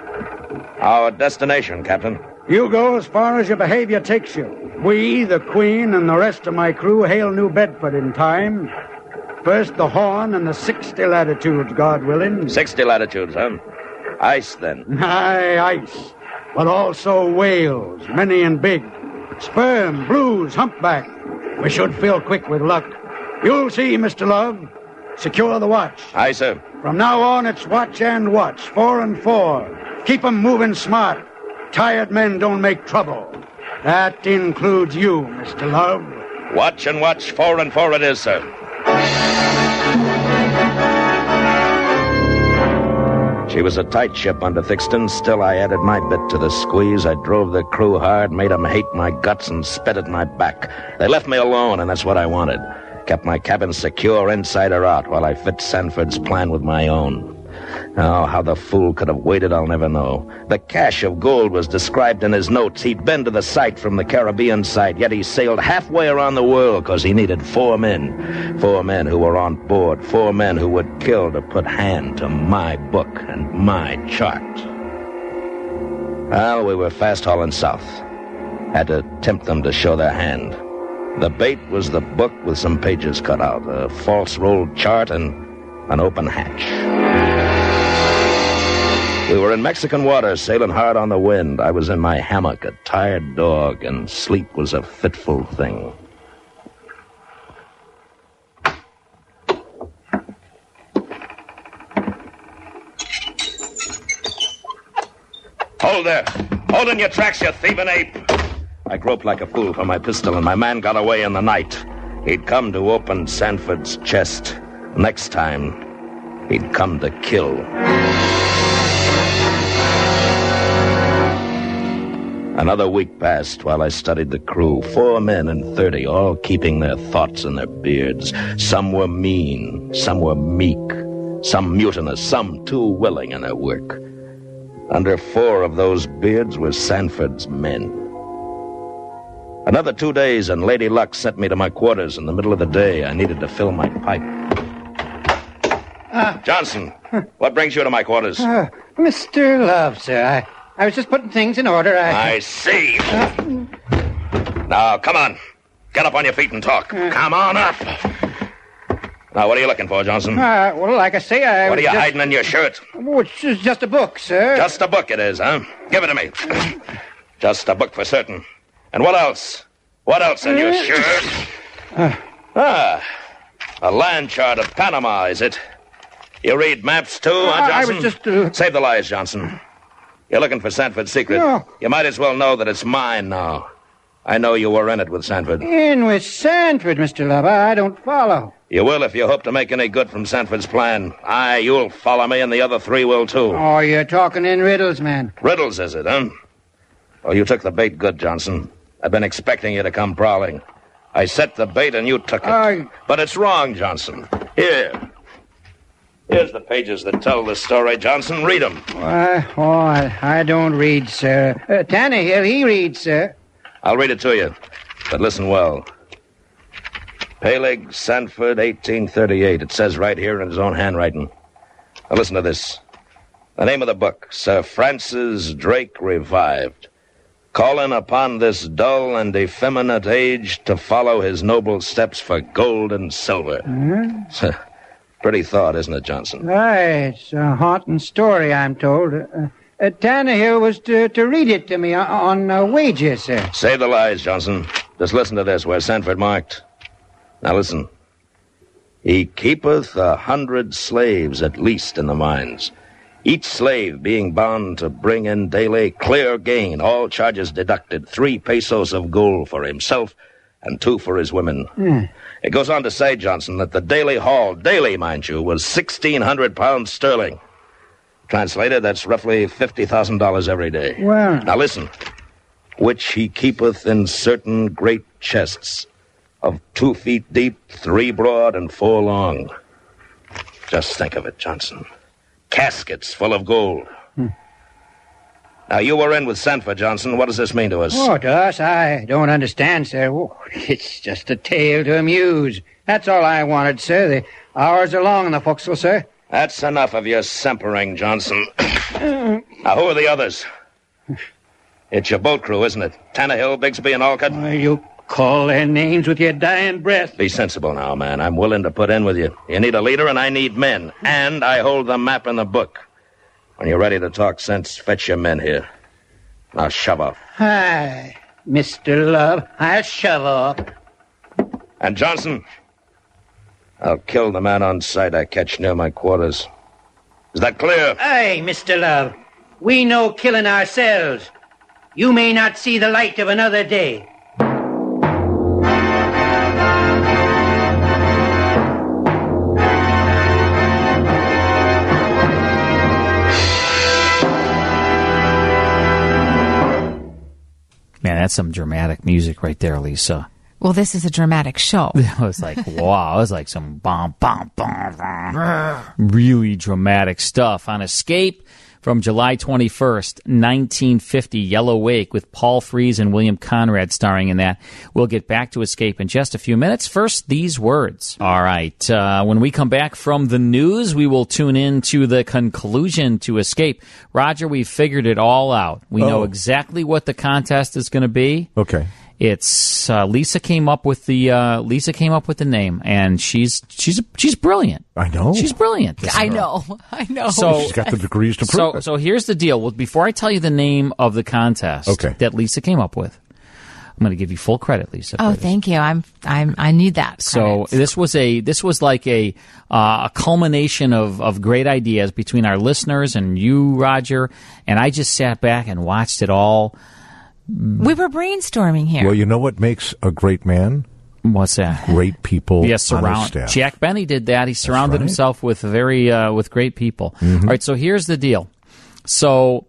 Our destination, Captain. You go as far as your behavior takes you. We, the Queen, and the rest of my crew hail New Bedford in time. First the Horn and the 60 latitudes, God willing. 60 latitudes, huh? Ice, then. Aye, ice. But also whales, many and big. Sperm, blues, humpback. We should fill quick with luck. You'll see, Mr. Love. Secure the watch. Aye, sir. From now on, it's watch and watch, 4 and 4. Keep 'em moving smart. Tired men don't make trouble. That includes you, Mr. Love. Watch and watch. 4 and 4 it is, sir. She was a tight ship under Thixton. Still, I added my bit to the squeeze. I drove the crew hard, made them hate my guts, and spit at my back. They left me alone, and that's what I wanted. Kept my cabin secure inside or out while I fit Sanford's plan with my own. Oh, how the fool could have waited, I'll never know. The cache of gold was described in his notes. He'd been to the site from the Caribbean side, yet he sailed halfway around the world because he needed 4 men. 4 men who were on board. 4 men who would kill to put hand to my book and my chart. Well, we were fast hauling south. Had to tempt them to show their hand. The bait was the book with some pages cut out, a false rolled chart, and an open hatch. We were in Mexican waters, sailing hard on the wind. I was in my hammock, a tired dog, and sleep was a fitful thing. Hold there. Hold in your tracks, you thieving ape. I groped like a fool for my pistol, and my man got away in the night. He'd come to open Sanford's chest. Next time, he'd come to kill. Another week passed while I studied the crew. 4 men and 30, all keeping their thoughts in their beards. Some were mean, some were meek, some mutinous, some too willing in their work. Under 4 of those beards were Sanford's men. Another 2 days, and Lady Luck sent me to my quarters in the middle of the day. I needed to fill my pipe. Johnson, what brings you to my quarters? Mr. Love, sir, I was just putting things in order. I see. Now, come on. Get up on your feet and talk. Come on up. Now, what are you looking for, Johnson? Well, like I say, What are you hiding in your shirt? Oh, it's just a book, sir. Just a book it is, huh? Give it to me. Just a book for certain. And what else? What else in your shirt? A land chart of Panama, is it? You read maps, too, huh, Johnson? I was just... Save the lies, Johnson. You're looking for Sanford's secret. No. You might as well know that it's mine now. I know you were in it with Sanford. In with Sanford, Mr. Love. I don't follow. You will if you hope to make any good from Sanford's plan. Aye, you'll follow me, and the other 3 will, too. Oh, you're talking in riddles, man. Riddles, is it, huh? Oh, you took the bait good, Johnson. I've been expecting you to come prowling. I set the bait, and you took it. But it's wrong, Johnson. Here. Here's the pages that tell the story, Johnson. Read them. I don't read, sir. Tannehill, he reads, sir. I'll read it to you, but listen well. Peleg Sanford, 1838. It says right here in his own handwriting. Now listen to this. The name of the book, Sir Francis Drake Revived. Calling upon this dull and effeminate age to follow his noble steps for gold and silver. Pretty thought, isn't it, Johnson? Aye, it's a haunting story, I'm told. Tannehill was to read it to me on wages, sir. Save the lies, Johnson. Just listen to this, where Sanford marked. Now listen. He keepeth 100 slaves at least in the mines, each slave being bound to bring in daily clear gain, all charges deducted, 3 pesos of gold for himself and 2 for his women. It goes on to say, Johnson, that the daily haul, daily, mind you, was 1,600 pounds sterling. Translated, that's roughly $50,000 every day. Well... Now listen. Which he keepeth in certain great chests of 2 feet deep, 3 broad, and 4 long. Just think of it, Johnson. Caskets full of gold. Now, you were in with Sanford, Johnson. What does this mean to us? Oh, to us, I don't understand, sir. Oh, it's just a tale to amuse. That's all I wanted, sir. The hours are long in the forecastle, sir. That's enough of your simpering, Johnson. Now, who are the others? It's your boat crew, isn't it? Tannehill, Bigsby, and Alcott? You call their names with your dying breath. Be sensible now, man. I'm willing to put in with you. You need a leader, and I need men. And I hold the map in the book. When you're ready to talk sense, fetch your men here. Now shove off. Hi, Mr. Love. I'll shove off. And Johnson, I'll kill the man on sight I catch near my quarters. Is that clear? Aye, Mr. Love. We know killing ourselves. You may not see the light of another day. Man, that's some dramatic music right there, Lisa. Well, this is a dramatic show. It was like, wow. It was like some bomb, really dramatic stuff on Escape from July 21st, 1950, Yellow Wake, with Paul Frees and William Conrad starring in that. We'll get back to Escape in just a few minutes. First, these words. All right. When we come back from the news, we will tune in to the conclusion to Escape. Roger, we've figured it all out. We know exactly what the contest is going to be. Okay. It's Lisa came up with the name, and she's brilliant. I know. She's brilliant. I know. So she's got the degrees to prove it. So here's the deal. Well, before I tell you the name of the contest that Lisa came up with, I'm going to give you full credit, Lisa. Oh, thank you. I need that. So this was like a culmination of great ideas between our listeners and you, Roger, and I just sat back and watched it all. We were brainstorming here. Well, you know what makes a great man? What's that? Great people on his staff. Jack Benny did that. He surrounded himself with with great people. Mm-hmm. All right, so here's the deal. So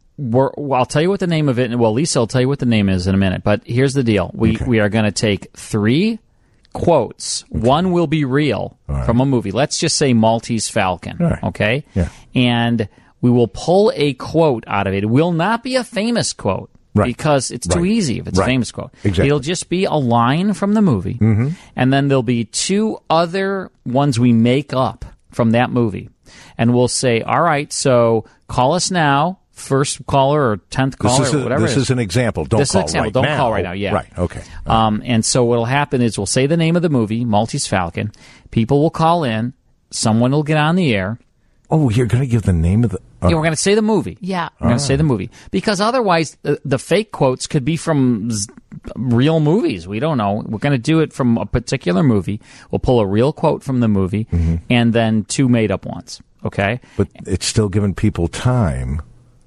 I'll tell you what the name of it, and Lisa will tell you what the name is in a minute. But here's the deal. We are going to take 3 quotes. One will be real from a movie. Let's just say Maltese Falcon, okay? Yeah. And we will pull a quote out of it. It will not be a famous quote. Right. Because it's too easy if it's a famous quote. Exactly. It'll just be a line from the movie, and then there'll be 2 other ones we make up from that movie. And we'll say, all right, so call us now, first caller or 10th caller or whatever. This is an example. Don't call right now. Don't call right now, yeah. Right, okay. And so what'll happen is we'll say the name of the movie, Maltese Falcon. People will call in. Someone will get on the air. Oh, you're going to give the name of the... Yeah, we're going to say the movie. Yeah. We're going to say the movie. Because otherwise, the fake quotes could be from real movies. We don't know. We're going to do it from a particular movie. We'll pull a real quote from the movie, and then 2 made-up ones. Okay? But it's still giving people time.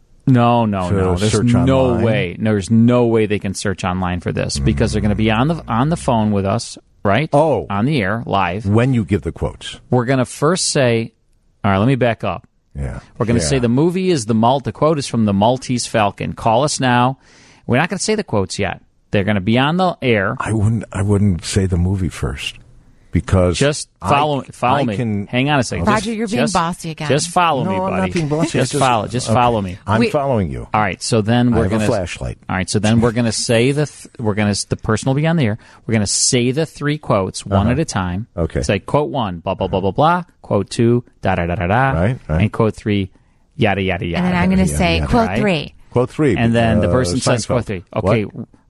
No. There's no online. way. There's no way they can search online for this, because they're going to be on the phone with us, right? Oh. On the air, live. When you give the quotes. We're going to first say... All right, let me back up. Yeah. We're going to say the movie is the quote is from the Maltese Falcon. Call us now. We're not going to say the quotes yet. They're going to be on the air. I wouldn't say the movie first, because just follow me. Hang on a second. Roger, you're being bossy again. Just follow me, buddy. I'm not being bossy. Just follow me. I'm following you. All right, so then we're going to a flashlight. All right, so then we're going to say the person will be on the air. We're going to say the 3 quotes one at a time. Okay. Say quote 1, blah blah blah blah blah. Quote 2, da da da da da. Right. And quote 3, yada yada yada. And then I'm going to say quote 3. Quote 3. And then the person says quote 3. Okay.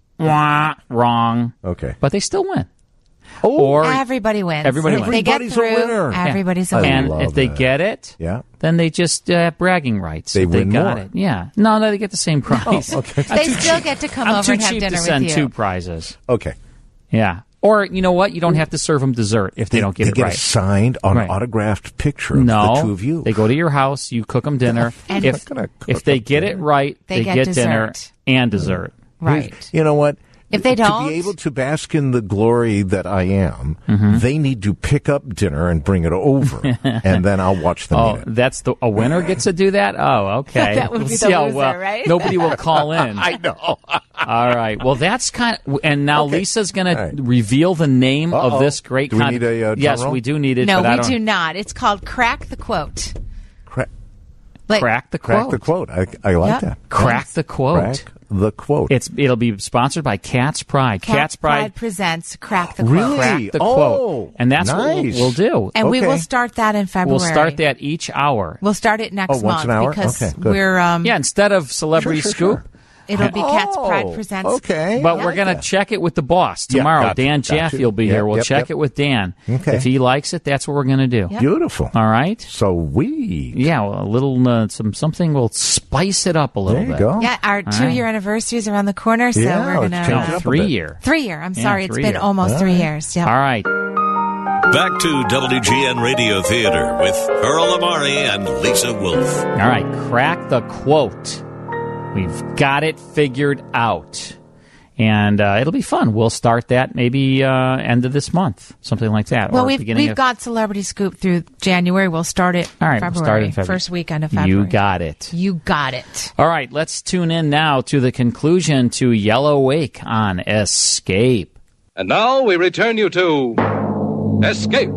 Wah, wrong. Okay. But they still win. Oh, or everybody wins. Everybody wins. They get through. A winner. Everybody's a winner. And if they get it, then they just have bragging rights. They win got more. It. Yeah. No, they get the same prize. Oh, okay. They still get to come over and have dinner with you. I'm too cheap to send 2 prizes. Okay. Yeah. Or, you know what? You don't have to serve them dessert if they don't get it right. They get a signed, autographed picture of the 2 of you. They go to your house, you cook them dinner. And if they get it right, they get dessert. Dinner and dessert. Right. You know what? If they don't, to be able to bask in the glory that I am, they need to pick up dinner and bring it over, and then I'll watch them eat it. That's a winner gets to do that? Oh, okay. That would be the loser, right? Nobody will call in. I know. All right. Well, that's kind of... And now Lisa's going to reveal the name of this great... Do we need a drum Yes, roll? we do need it. No, but we do not. It's called Crack the Quote. Crack the Quote. Crack the Quote. I like that. Crack the Quote. Crack the Quote. It'll be sponsored by Cat's Pride. Cat's Pride presents Crack the Quote. Really? Crack the Quote. And that's what we'll do. And we will start that in February. We'll start that each hour. We'll start it next month. Once an hour? Because okay, good. we're... instead of Celebrity Scoop... It'll be Cat's Pride presents. Okay. But we're going to check it with the boss tomorrow. Yeah, Dan Jaffe will be here. We'll check it with Dan. Okay. If he likes it, that's what we're going to do. Yep. Beautiful. All right. So a little something will spice it up a little bit. There you go. Yeah, our 2-year anniversary is around the corner, so we're going to... change it up 3 year. 3 year. I'm sorry, it's 3 been year. almost 3 years. Yep. All right. Back to WGN Radio Theater with Earl Amari and Lisa Wolf. All right, Crack the Quote. We've got it figured out. And it'll be fun. We'll start that maybe end of this month, something like that. Well, we've got Celebrity Scoop through January. We'll start it February. We'll start in February. First weekend of February. You got it. You got it. All right, let's tune in now to the conclusion to Yellow Wake on Escape. And now we return you to Escape.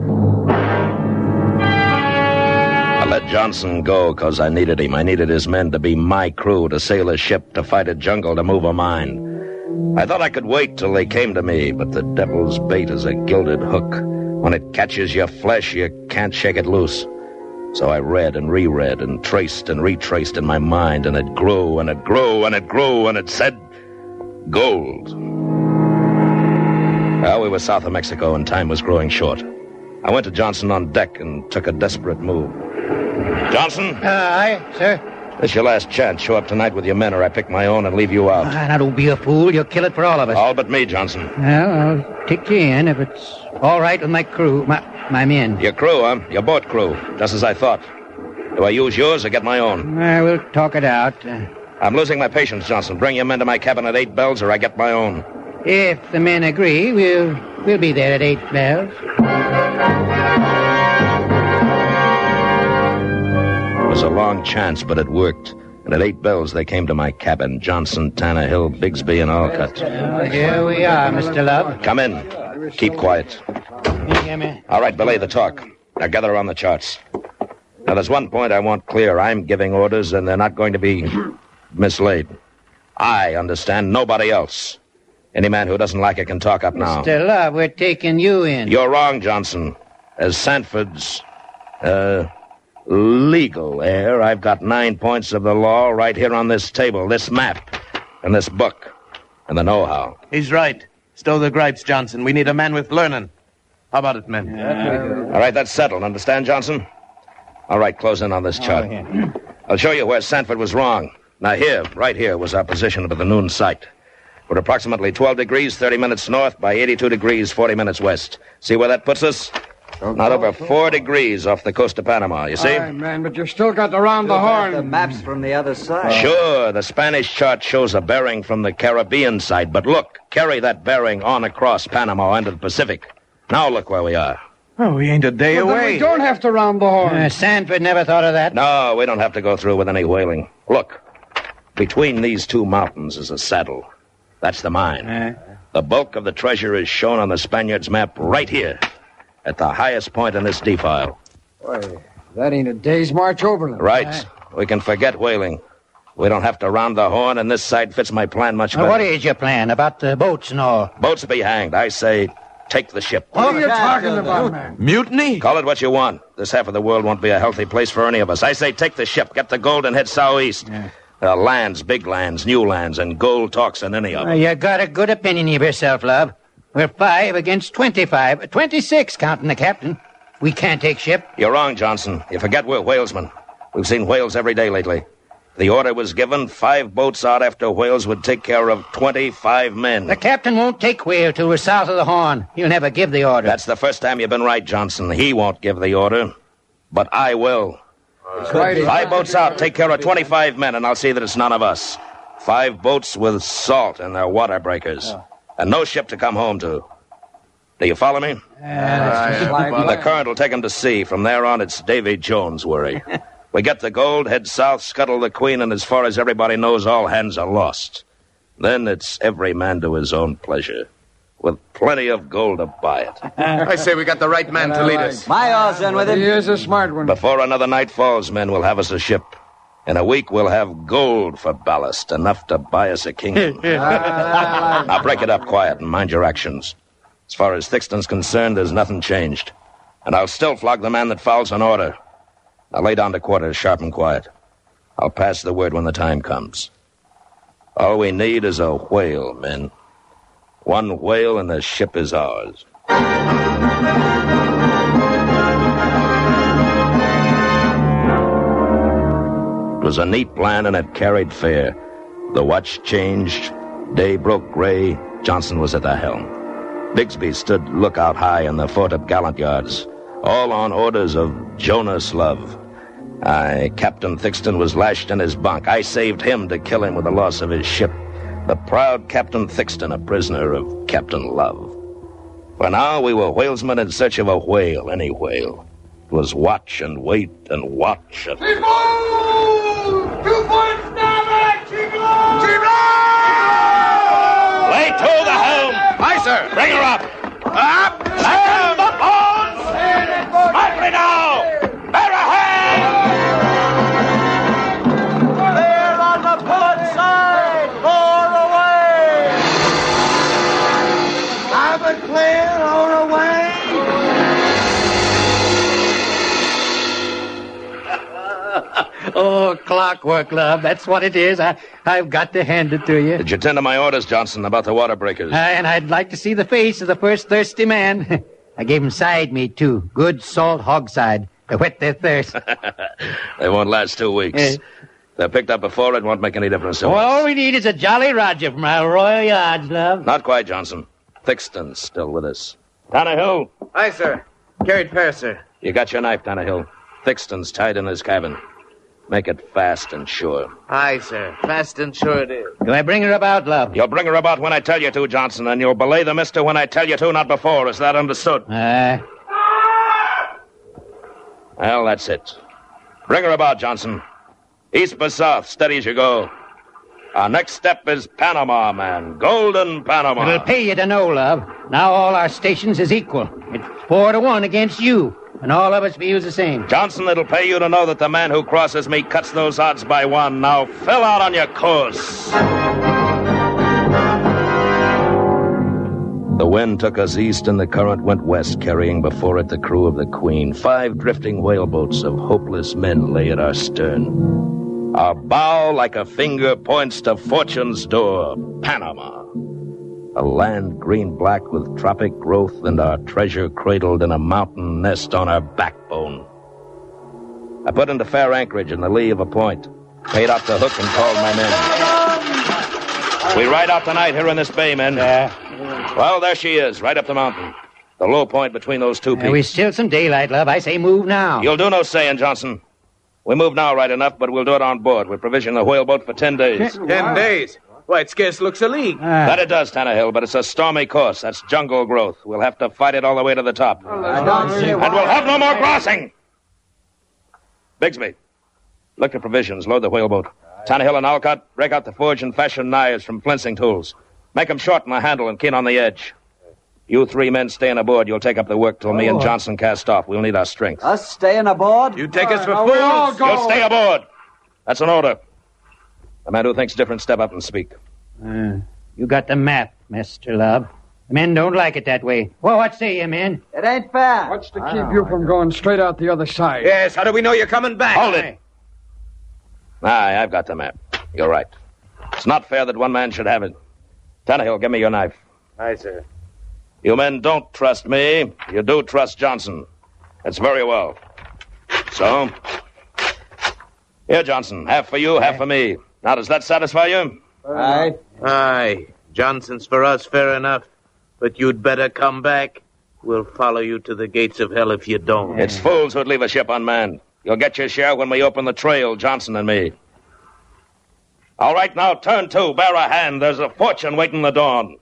I let Johnson go because I needed him. I needed his men to be my crew, to sail a ship, to fight a jungle, to move a mine. I thought I could wait till they came to me, but the devil's bait is a gilded hook. When it catches your flesh, you can't shake it loose. So I read and reread and traced and retraced in my mind, and it grew and it grew and it grew, and it said gold. Well, we were south of Mexico, and time was growing short. I went to Johnson on deck and took a desperate move. Johnson? Aye, sir. This is your last chance. Show up tonight with your men, or I pick my own and leave you out. Now, don't be a fool. You'll kill it for all of us. All but me, Johnson. Well, I'll take you in if it's all right with my crew, my men. Your crew, huh? Your boat crew. Just as I thought. Do I use yours or get my own? We'll talk it out. I'm losing my patience, Johnson. Bring your men to my cabin at 8 bells, or I get my own. If the men agree, we'll be there at 8 bells. It was a long chance, but it worked. And at 8 bells, they came to my cabin. Johnson, Tannehill, Bigsby, and Alcott. Here we are, Mr. Love. Come in. Keep quiet. All right, belay the talk. Now gather around the charts. Now, there's one point I want clear. I'm giving orders, and they're not going to be mislaid. I understand. Nobody else. Any man who doesn't like it can talk up now. Mr. Love, we're taking you in. You're wrong, Johnson. As Sanford's, legal heir, I've got 9 points of the law right here on this table, this map, and this book, and the know-how. He's right. Stow the gripes, Johnson. We need a man with learning. How about it, men? All right, that's settled. Understand, Johnson? All right, close in on this chart. I'll show you where Sanford was wrong. Now here, right here, was our position with the noon sight. We're approximately 12 degrees, 30 minutes north by 82 degrees, 40 minutes west. See where that puts us? Not over 4 degrees off the coast of Panama, you see? Aye, man, but you still got to round the horn. The map's from the other side. Sure, the Spanish chart shows a bearing from the Caribbean side, but look, carry that bearing on across Panama into the Pacific. Now look where we are. Oh, we ain't a day away. We don't have to round the horn. Sanford never thought of that. No, we don't have to go through with any whaling. Look, between these two mountains is a saddle. That's the mine. The bulk of the treasure is shown on the Spaniards' map right here, at the highest point in this defile. Boy, that ain't a day's march overland. Right. We can forget whaling. We don't have to round the horn, and this side fits my plan much better. What is your plan about the boats and all? Boats be hanged. I say, take the ship. What are you talking about, man? Mutiny? Call it what you want. This half of the world won't be a healthy place for any of us. I say, take the ship, get the gold, and head southeast. Lands, big lands, new lands, and gold talks in any of them. You got a good opinion of yourself, Love. We're 5 against 25. 26, counting the captain. We can't take ship. You're wrong, Johnson. You forget we're whalesmen. We've seen whales every day lately. The order was given, 5 boats out after whales would take care of 25 men. The captain won't take whale till we're south of the Horn. He'll never give the order. That's the first time you've been right, Johnson. He won't give the order, but I will. 5 boats out, take care of 25 men, and I'll see that it's none of us. 5 boats with salt in their water breakers. And no ship to come home to. Do you follow me? The current will take them to sea. From there on, it's Davy Jones' worry. We get the gold, head south, scuttle the Queen, and as far as everybody knows, all hands are lost. Then it's every man to his own pleasure, with plenty of gold to buy it. I say we got the right man to lead us. My all's in with him. He is a smart one. Before another night falls, men will have us a ship. In a week, we'll have gold for ballast, enough to buy us a kingdom. Now break it up quiet and mind your actions. As far as Thixton's concerned, there's nothing changed. And I'll still flog the man that fouls an order. Now lay down to quarters, sharp and quiet. I'll pass the word when the time comes. All we need is a whale, men. 1 whale and the ship is ours. It was a neat plan, and it carried fair. The watch changed. Day broke gray. Johnson was at the helm. Bigsby stood lookout high in the fort gallant yards, all on orders of Jonas Love. Captain Thixton was lashed in his bunk. I saved him to kill him with the loss of his ship. The proud Captain Thixton, a prisoner of Captain Love. For now, we were whalesmen in search of a whale, any whale. It was watch and wait and watch and... 2 points starboard! Lay to the helm! Aye, sir. Bring her up! Up! And the bones! Smartly now! Bear a hand! Clear on the port side! Pour away! Starboard clear, roll away! Oh, clockwork, love. That's what it is. I've got to hand it to you. Did you tend to my orders, Johnson, about the water breakers? And I'd like to see the face of the first thirsty man. I gave 'em side meat, too. Good salt hog side to whet their thirst. They won't last 2 weeks. If they're picked up before, it won't make any difference to us. All we need is a Jolly Roger from our Royal Yards, love. Not quite, Johnson. Thixton's still with us. Tannehill. Aye, sir. Carried pair, sir. You got your knife, Tannehill. Thixton's tied in his cabin. Make it fast and sure. Aye, sir. Fast and sure it is. Do I bring her about, love? You'll bring her about when I tell you to, Johnson, and you'll belay the mister when I tell you to, not before. Is that understood? Well, that's it. Bring her about, Johnson. East by south, steady as you go. Our next step is Panama, man. Golden Panama. It'll pay you to know, love. Now all our stations is equal. It's 4-1 against you. And all of us views the same. Johnson, it'll pay you to know that the man who crosses me cuts those odds by 1. Now fill out on your course. The wind took us east and the current went west, carrying before it the crew of the Queen. 5 drifting whaleboats of hopeless men lay at our stern. Our bow, like a finger, points to fortune's door, Panama. A land green-black with tropic growth and our treasure cradled in a mountain nest on our backbone. I put into fair anchorage in the lee of a point, paid out the hook and called my men. We ride out tonight here in this bay, men. Well, there she is, right up the mountain. The low point between those two peaks. We still some daylight, love. I say move now. You'll do no saying, Johnson. We move now right enough, but we'll do it on board. We provision the whaleboat for 10 days. 10 days? Why, it scarce looks a league. That it does, Tannehill, but it's a stormy course. That's jungle growth. We'll have to fight it all the way to the top. And we'll have no more crossing. Bigsby, look to provisions. Load the whaleboat. Tannehill and Alcott, break out the forge and fashion knives from flensing tools. Make 'em short in the handle and keen on the edge. You 3 men staying aboard. You'll take up the work till me and Johnson cast off. We'll need our strength. Us staying aboard? You take us for fools? You'll stay aboard. That's an order. The man who thinks different, step up and speak. You got the map, Mr. Love. The men don't like it that way. Well, what say you, men? It ain't fair. What's to keep you from going straight out the other side? Yes, how do we know you're coming back? Hold it. Aye, I've got the map. You're right. It's not fair that one man should have it. Tannehill, give me your knife. Aye, sir. You men don't trust me. You do trust Johnson. That's very well. So, here, Johnson. Half for you, half for me. Now, does that satisfy you? Aye. Aye. Johnson's for us, fair enough. But you'd better come back. We'll follow you to the gates of hell if you don't. It's fools who'd leave a ship unmanned. You'll get your share when we open the trail, Johnson and me. All right, now, turn to. Bear a hand. There's a fortune waiting the dawn.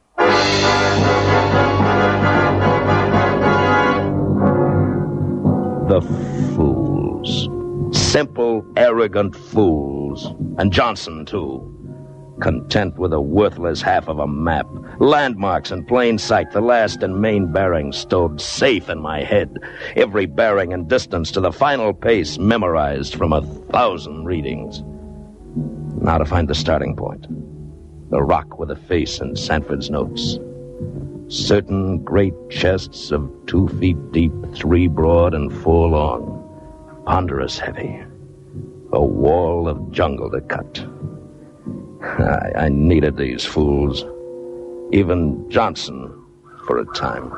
The fools. Simple, arrogant fools. And Johnson, too. Content with a worthless half of a map. Landmarks in plain sight, the last and main bearings stowed safe in my head. Every bearing and distance to the final pace memorized from 1,000 readings. Now to find the starting point. The rock with a face in Sanford's notes. Certain great chests of 2 feet deep, 3 broad, and 4 long. Ponderous heavy. A wall of jungle to cut. I needed these fools. Even Johnson, for a time.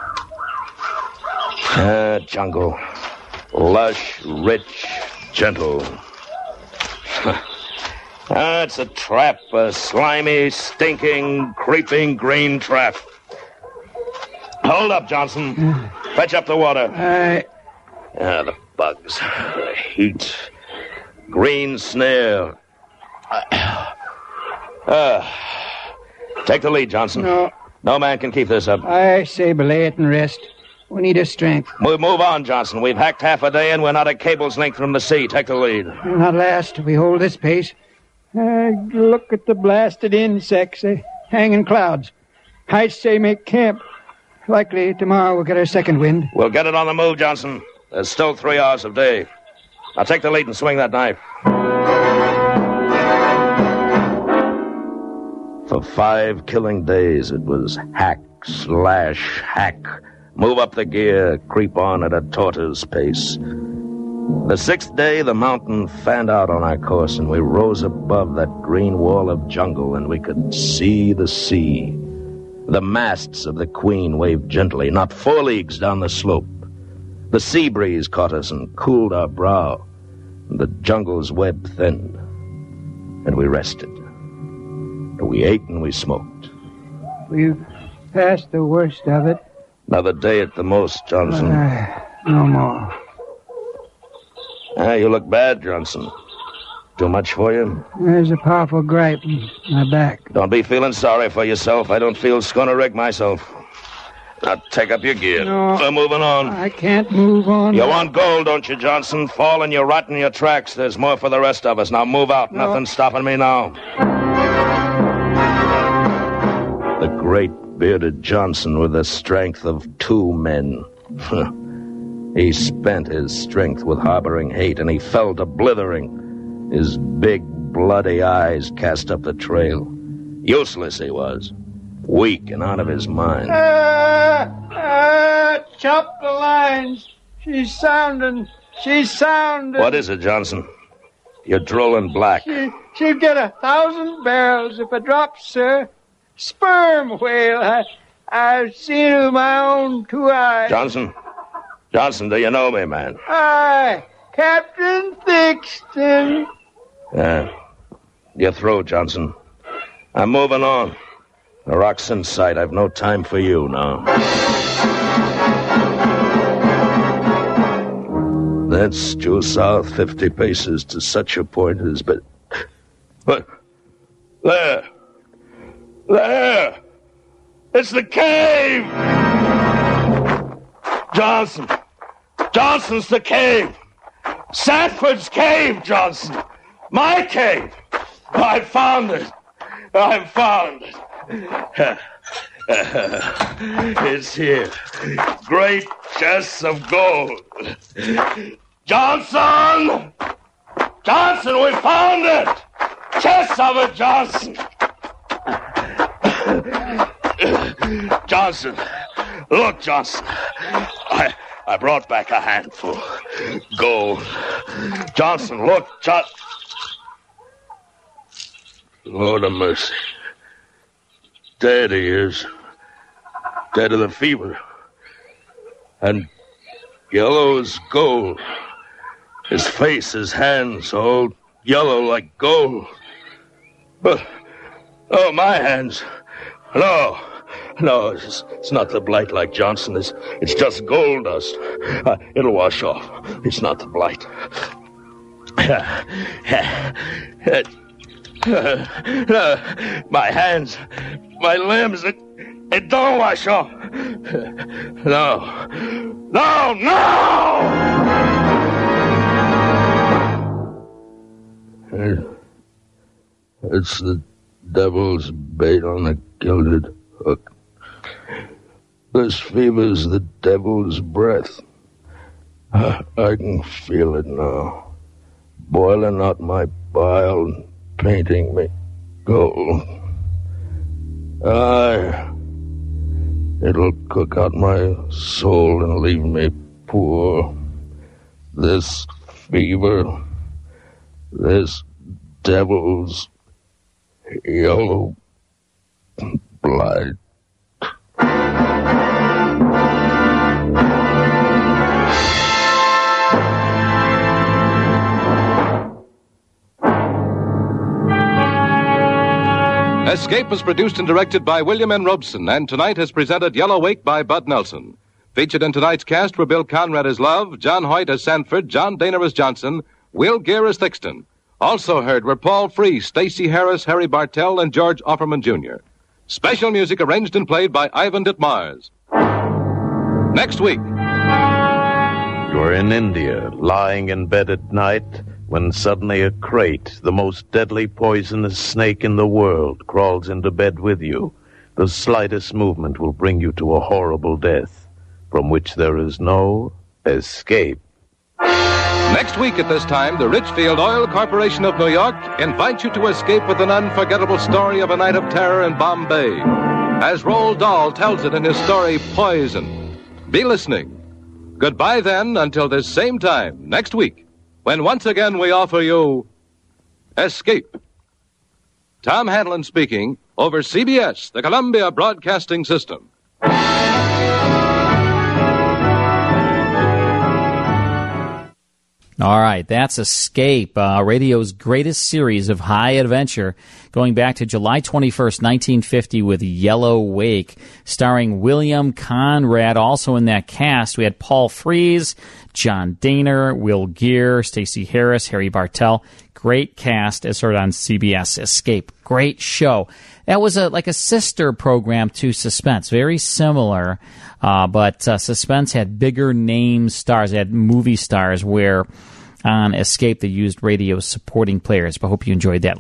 Jungle. Lush, rich, gentle. It's a trap, a slimy, stinking, creeping green trap. Hold up, Johnson. Fetch up the water. The bugs, the heat, green snare. Take the lead, Johnson. No. No man can keep this up. I say belay it and rest. We need a strength. Move on, Johnson. We've hacked half a day and we're not a cable's length from the sea. Take the lead. We'll not last if we hold this pace. Look at the blasted insects. They hang in clouds. Heights say make camp. Likely tomorrow we'll get our second wind. We'll get it on the move, Johnson. There's still 3 hours of day. Now take the lead and swing that knife. For 5 killing days, it was hack, slash, hack. Move up the gear, creep on at a tortoise pace. The 6th day, the mountain fanned out on our course, and we rose above that green wall of jungle, and we could see the sea. The masts of the Queen waved gently, not 4 leagues down the slope. The sea breeze caught us and cooled our brow. And the jungle's web thinned, and we rested. We ate and we smoked. We've passed the worst of it. Another day at the most, Johnson. No more. You look bad, Johnson. Too much for you? There's a powerful gripe in my back. Don't be feeling sorry for yourself. I don't feel schooner rig myself. Now take up your gear. No. We're moving on. I can't move on. You want gold, don't you, Johnson? Fall and you rot in your tracks. There's more for the rest of us. Now move out. No. Nothing's stopping me now. The great bearded Johnson with the strength of 2 men. He spent his strength with harboring hate, and he fell to blithering. His big, bloody eyes cast up the trail. Useless he was. Weak and out of his mind. Chop the lines. She's sounding. What is it, Johnson? You're drooling black. She'd get 1,000 barrels if it drops, sir. Sperm whale. I've seen it with my own 2 eyes. Johnson, do you know me, man? Aye, Captain Thixton. You're through, Johnson. I'm moving on. The rock's in sight. I've no time for you now. That's due south 50 paces to such a point as... But there! It's the cave! Johnson's the cave! Sanford's cave, Johnson! My cave! I found it! It's here. Great chests of gold. Johnson, we found it! Chests of it, Johnson! Look, Johnson. I brought back a handful. Gold. Johnson, look, Lord of mercy. Dead he is. Dead of the fever. And yellow as gold. His face, his hands, all yellow like gold. But, my hands. No, it's not the blight like Johnson. It's just gold dust. It'll wash off. It's not the blight. My hands, my limbs, it don't wash off. No! It's the devil's bait on a gilded hook. This fever's the devil's breath. I can feel it now, boiling out my bile and painting me gold. It'll cook out my soul and leave me poor. This fever, this devil's yellow blight. Escape was produced and directed by William N. Robeson, and tonight has presented Yellow Wake by Bud Nelson. Featured in tonight's cast were Bill Conrad as Love, John Hoyt as Sanford, John Daner as Johnson, Will Gear as Thixton. Also heard were Paul Frees, Stacey Harris, Harry Bartell, and George Offerman, Jr. Special music arranged and played by Ivan Ditmars. Next week. You're in India, lying in bed at night, when suddenly a crate, the most deadly poisonous snake in the world, crawls into bed with you. The slightest movement will bring you to a horrible death, from which there is no escape. Next week at this time, the Richfield Oil Corporation of New York invites you to escape with an unforgettable story of a night of terror in Bombay, as Roald Dahl tells it in his story, Poison. Be listening. Goodbye, then, until this same time next week, when once again we offer you Escape. Tom Hanlon speaking over CBS, the Columbia Broadcasting System. All right, that's Escape, radio's greatest series of high adventure, going back to July 21st, 1950, with Yellow Wake, starring William Conrad. Also in that cast, we had Paul Frees, John Dehner, Will Geer, Stacey Harris, Harry Bartell. Great cast as heard on CBS. Escape, great show. That was like a sister program to Suspense, very similar, but Suspense had bigger name stars. They had movie stars, where on Escape they used radio supporting players. But I hope you enjoyed that.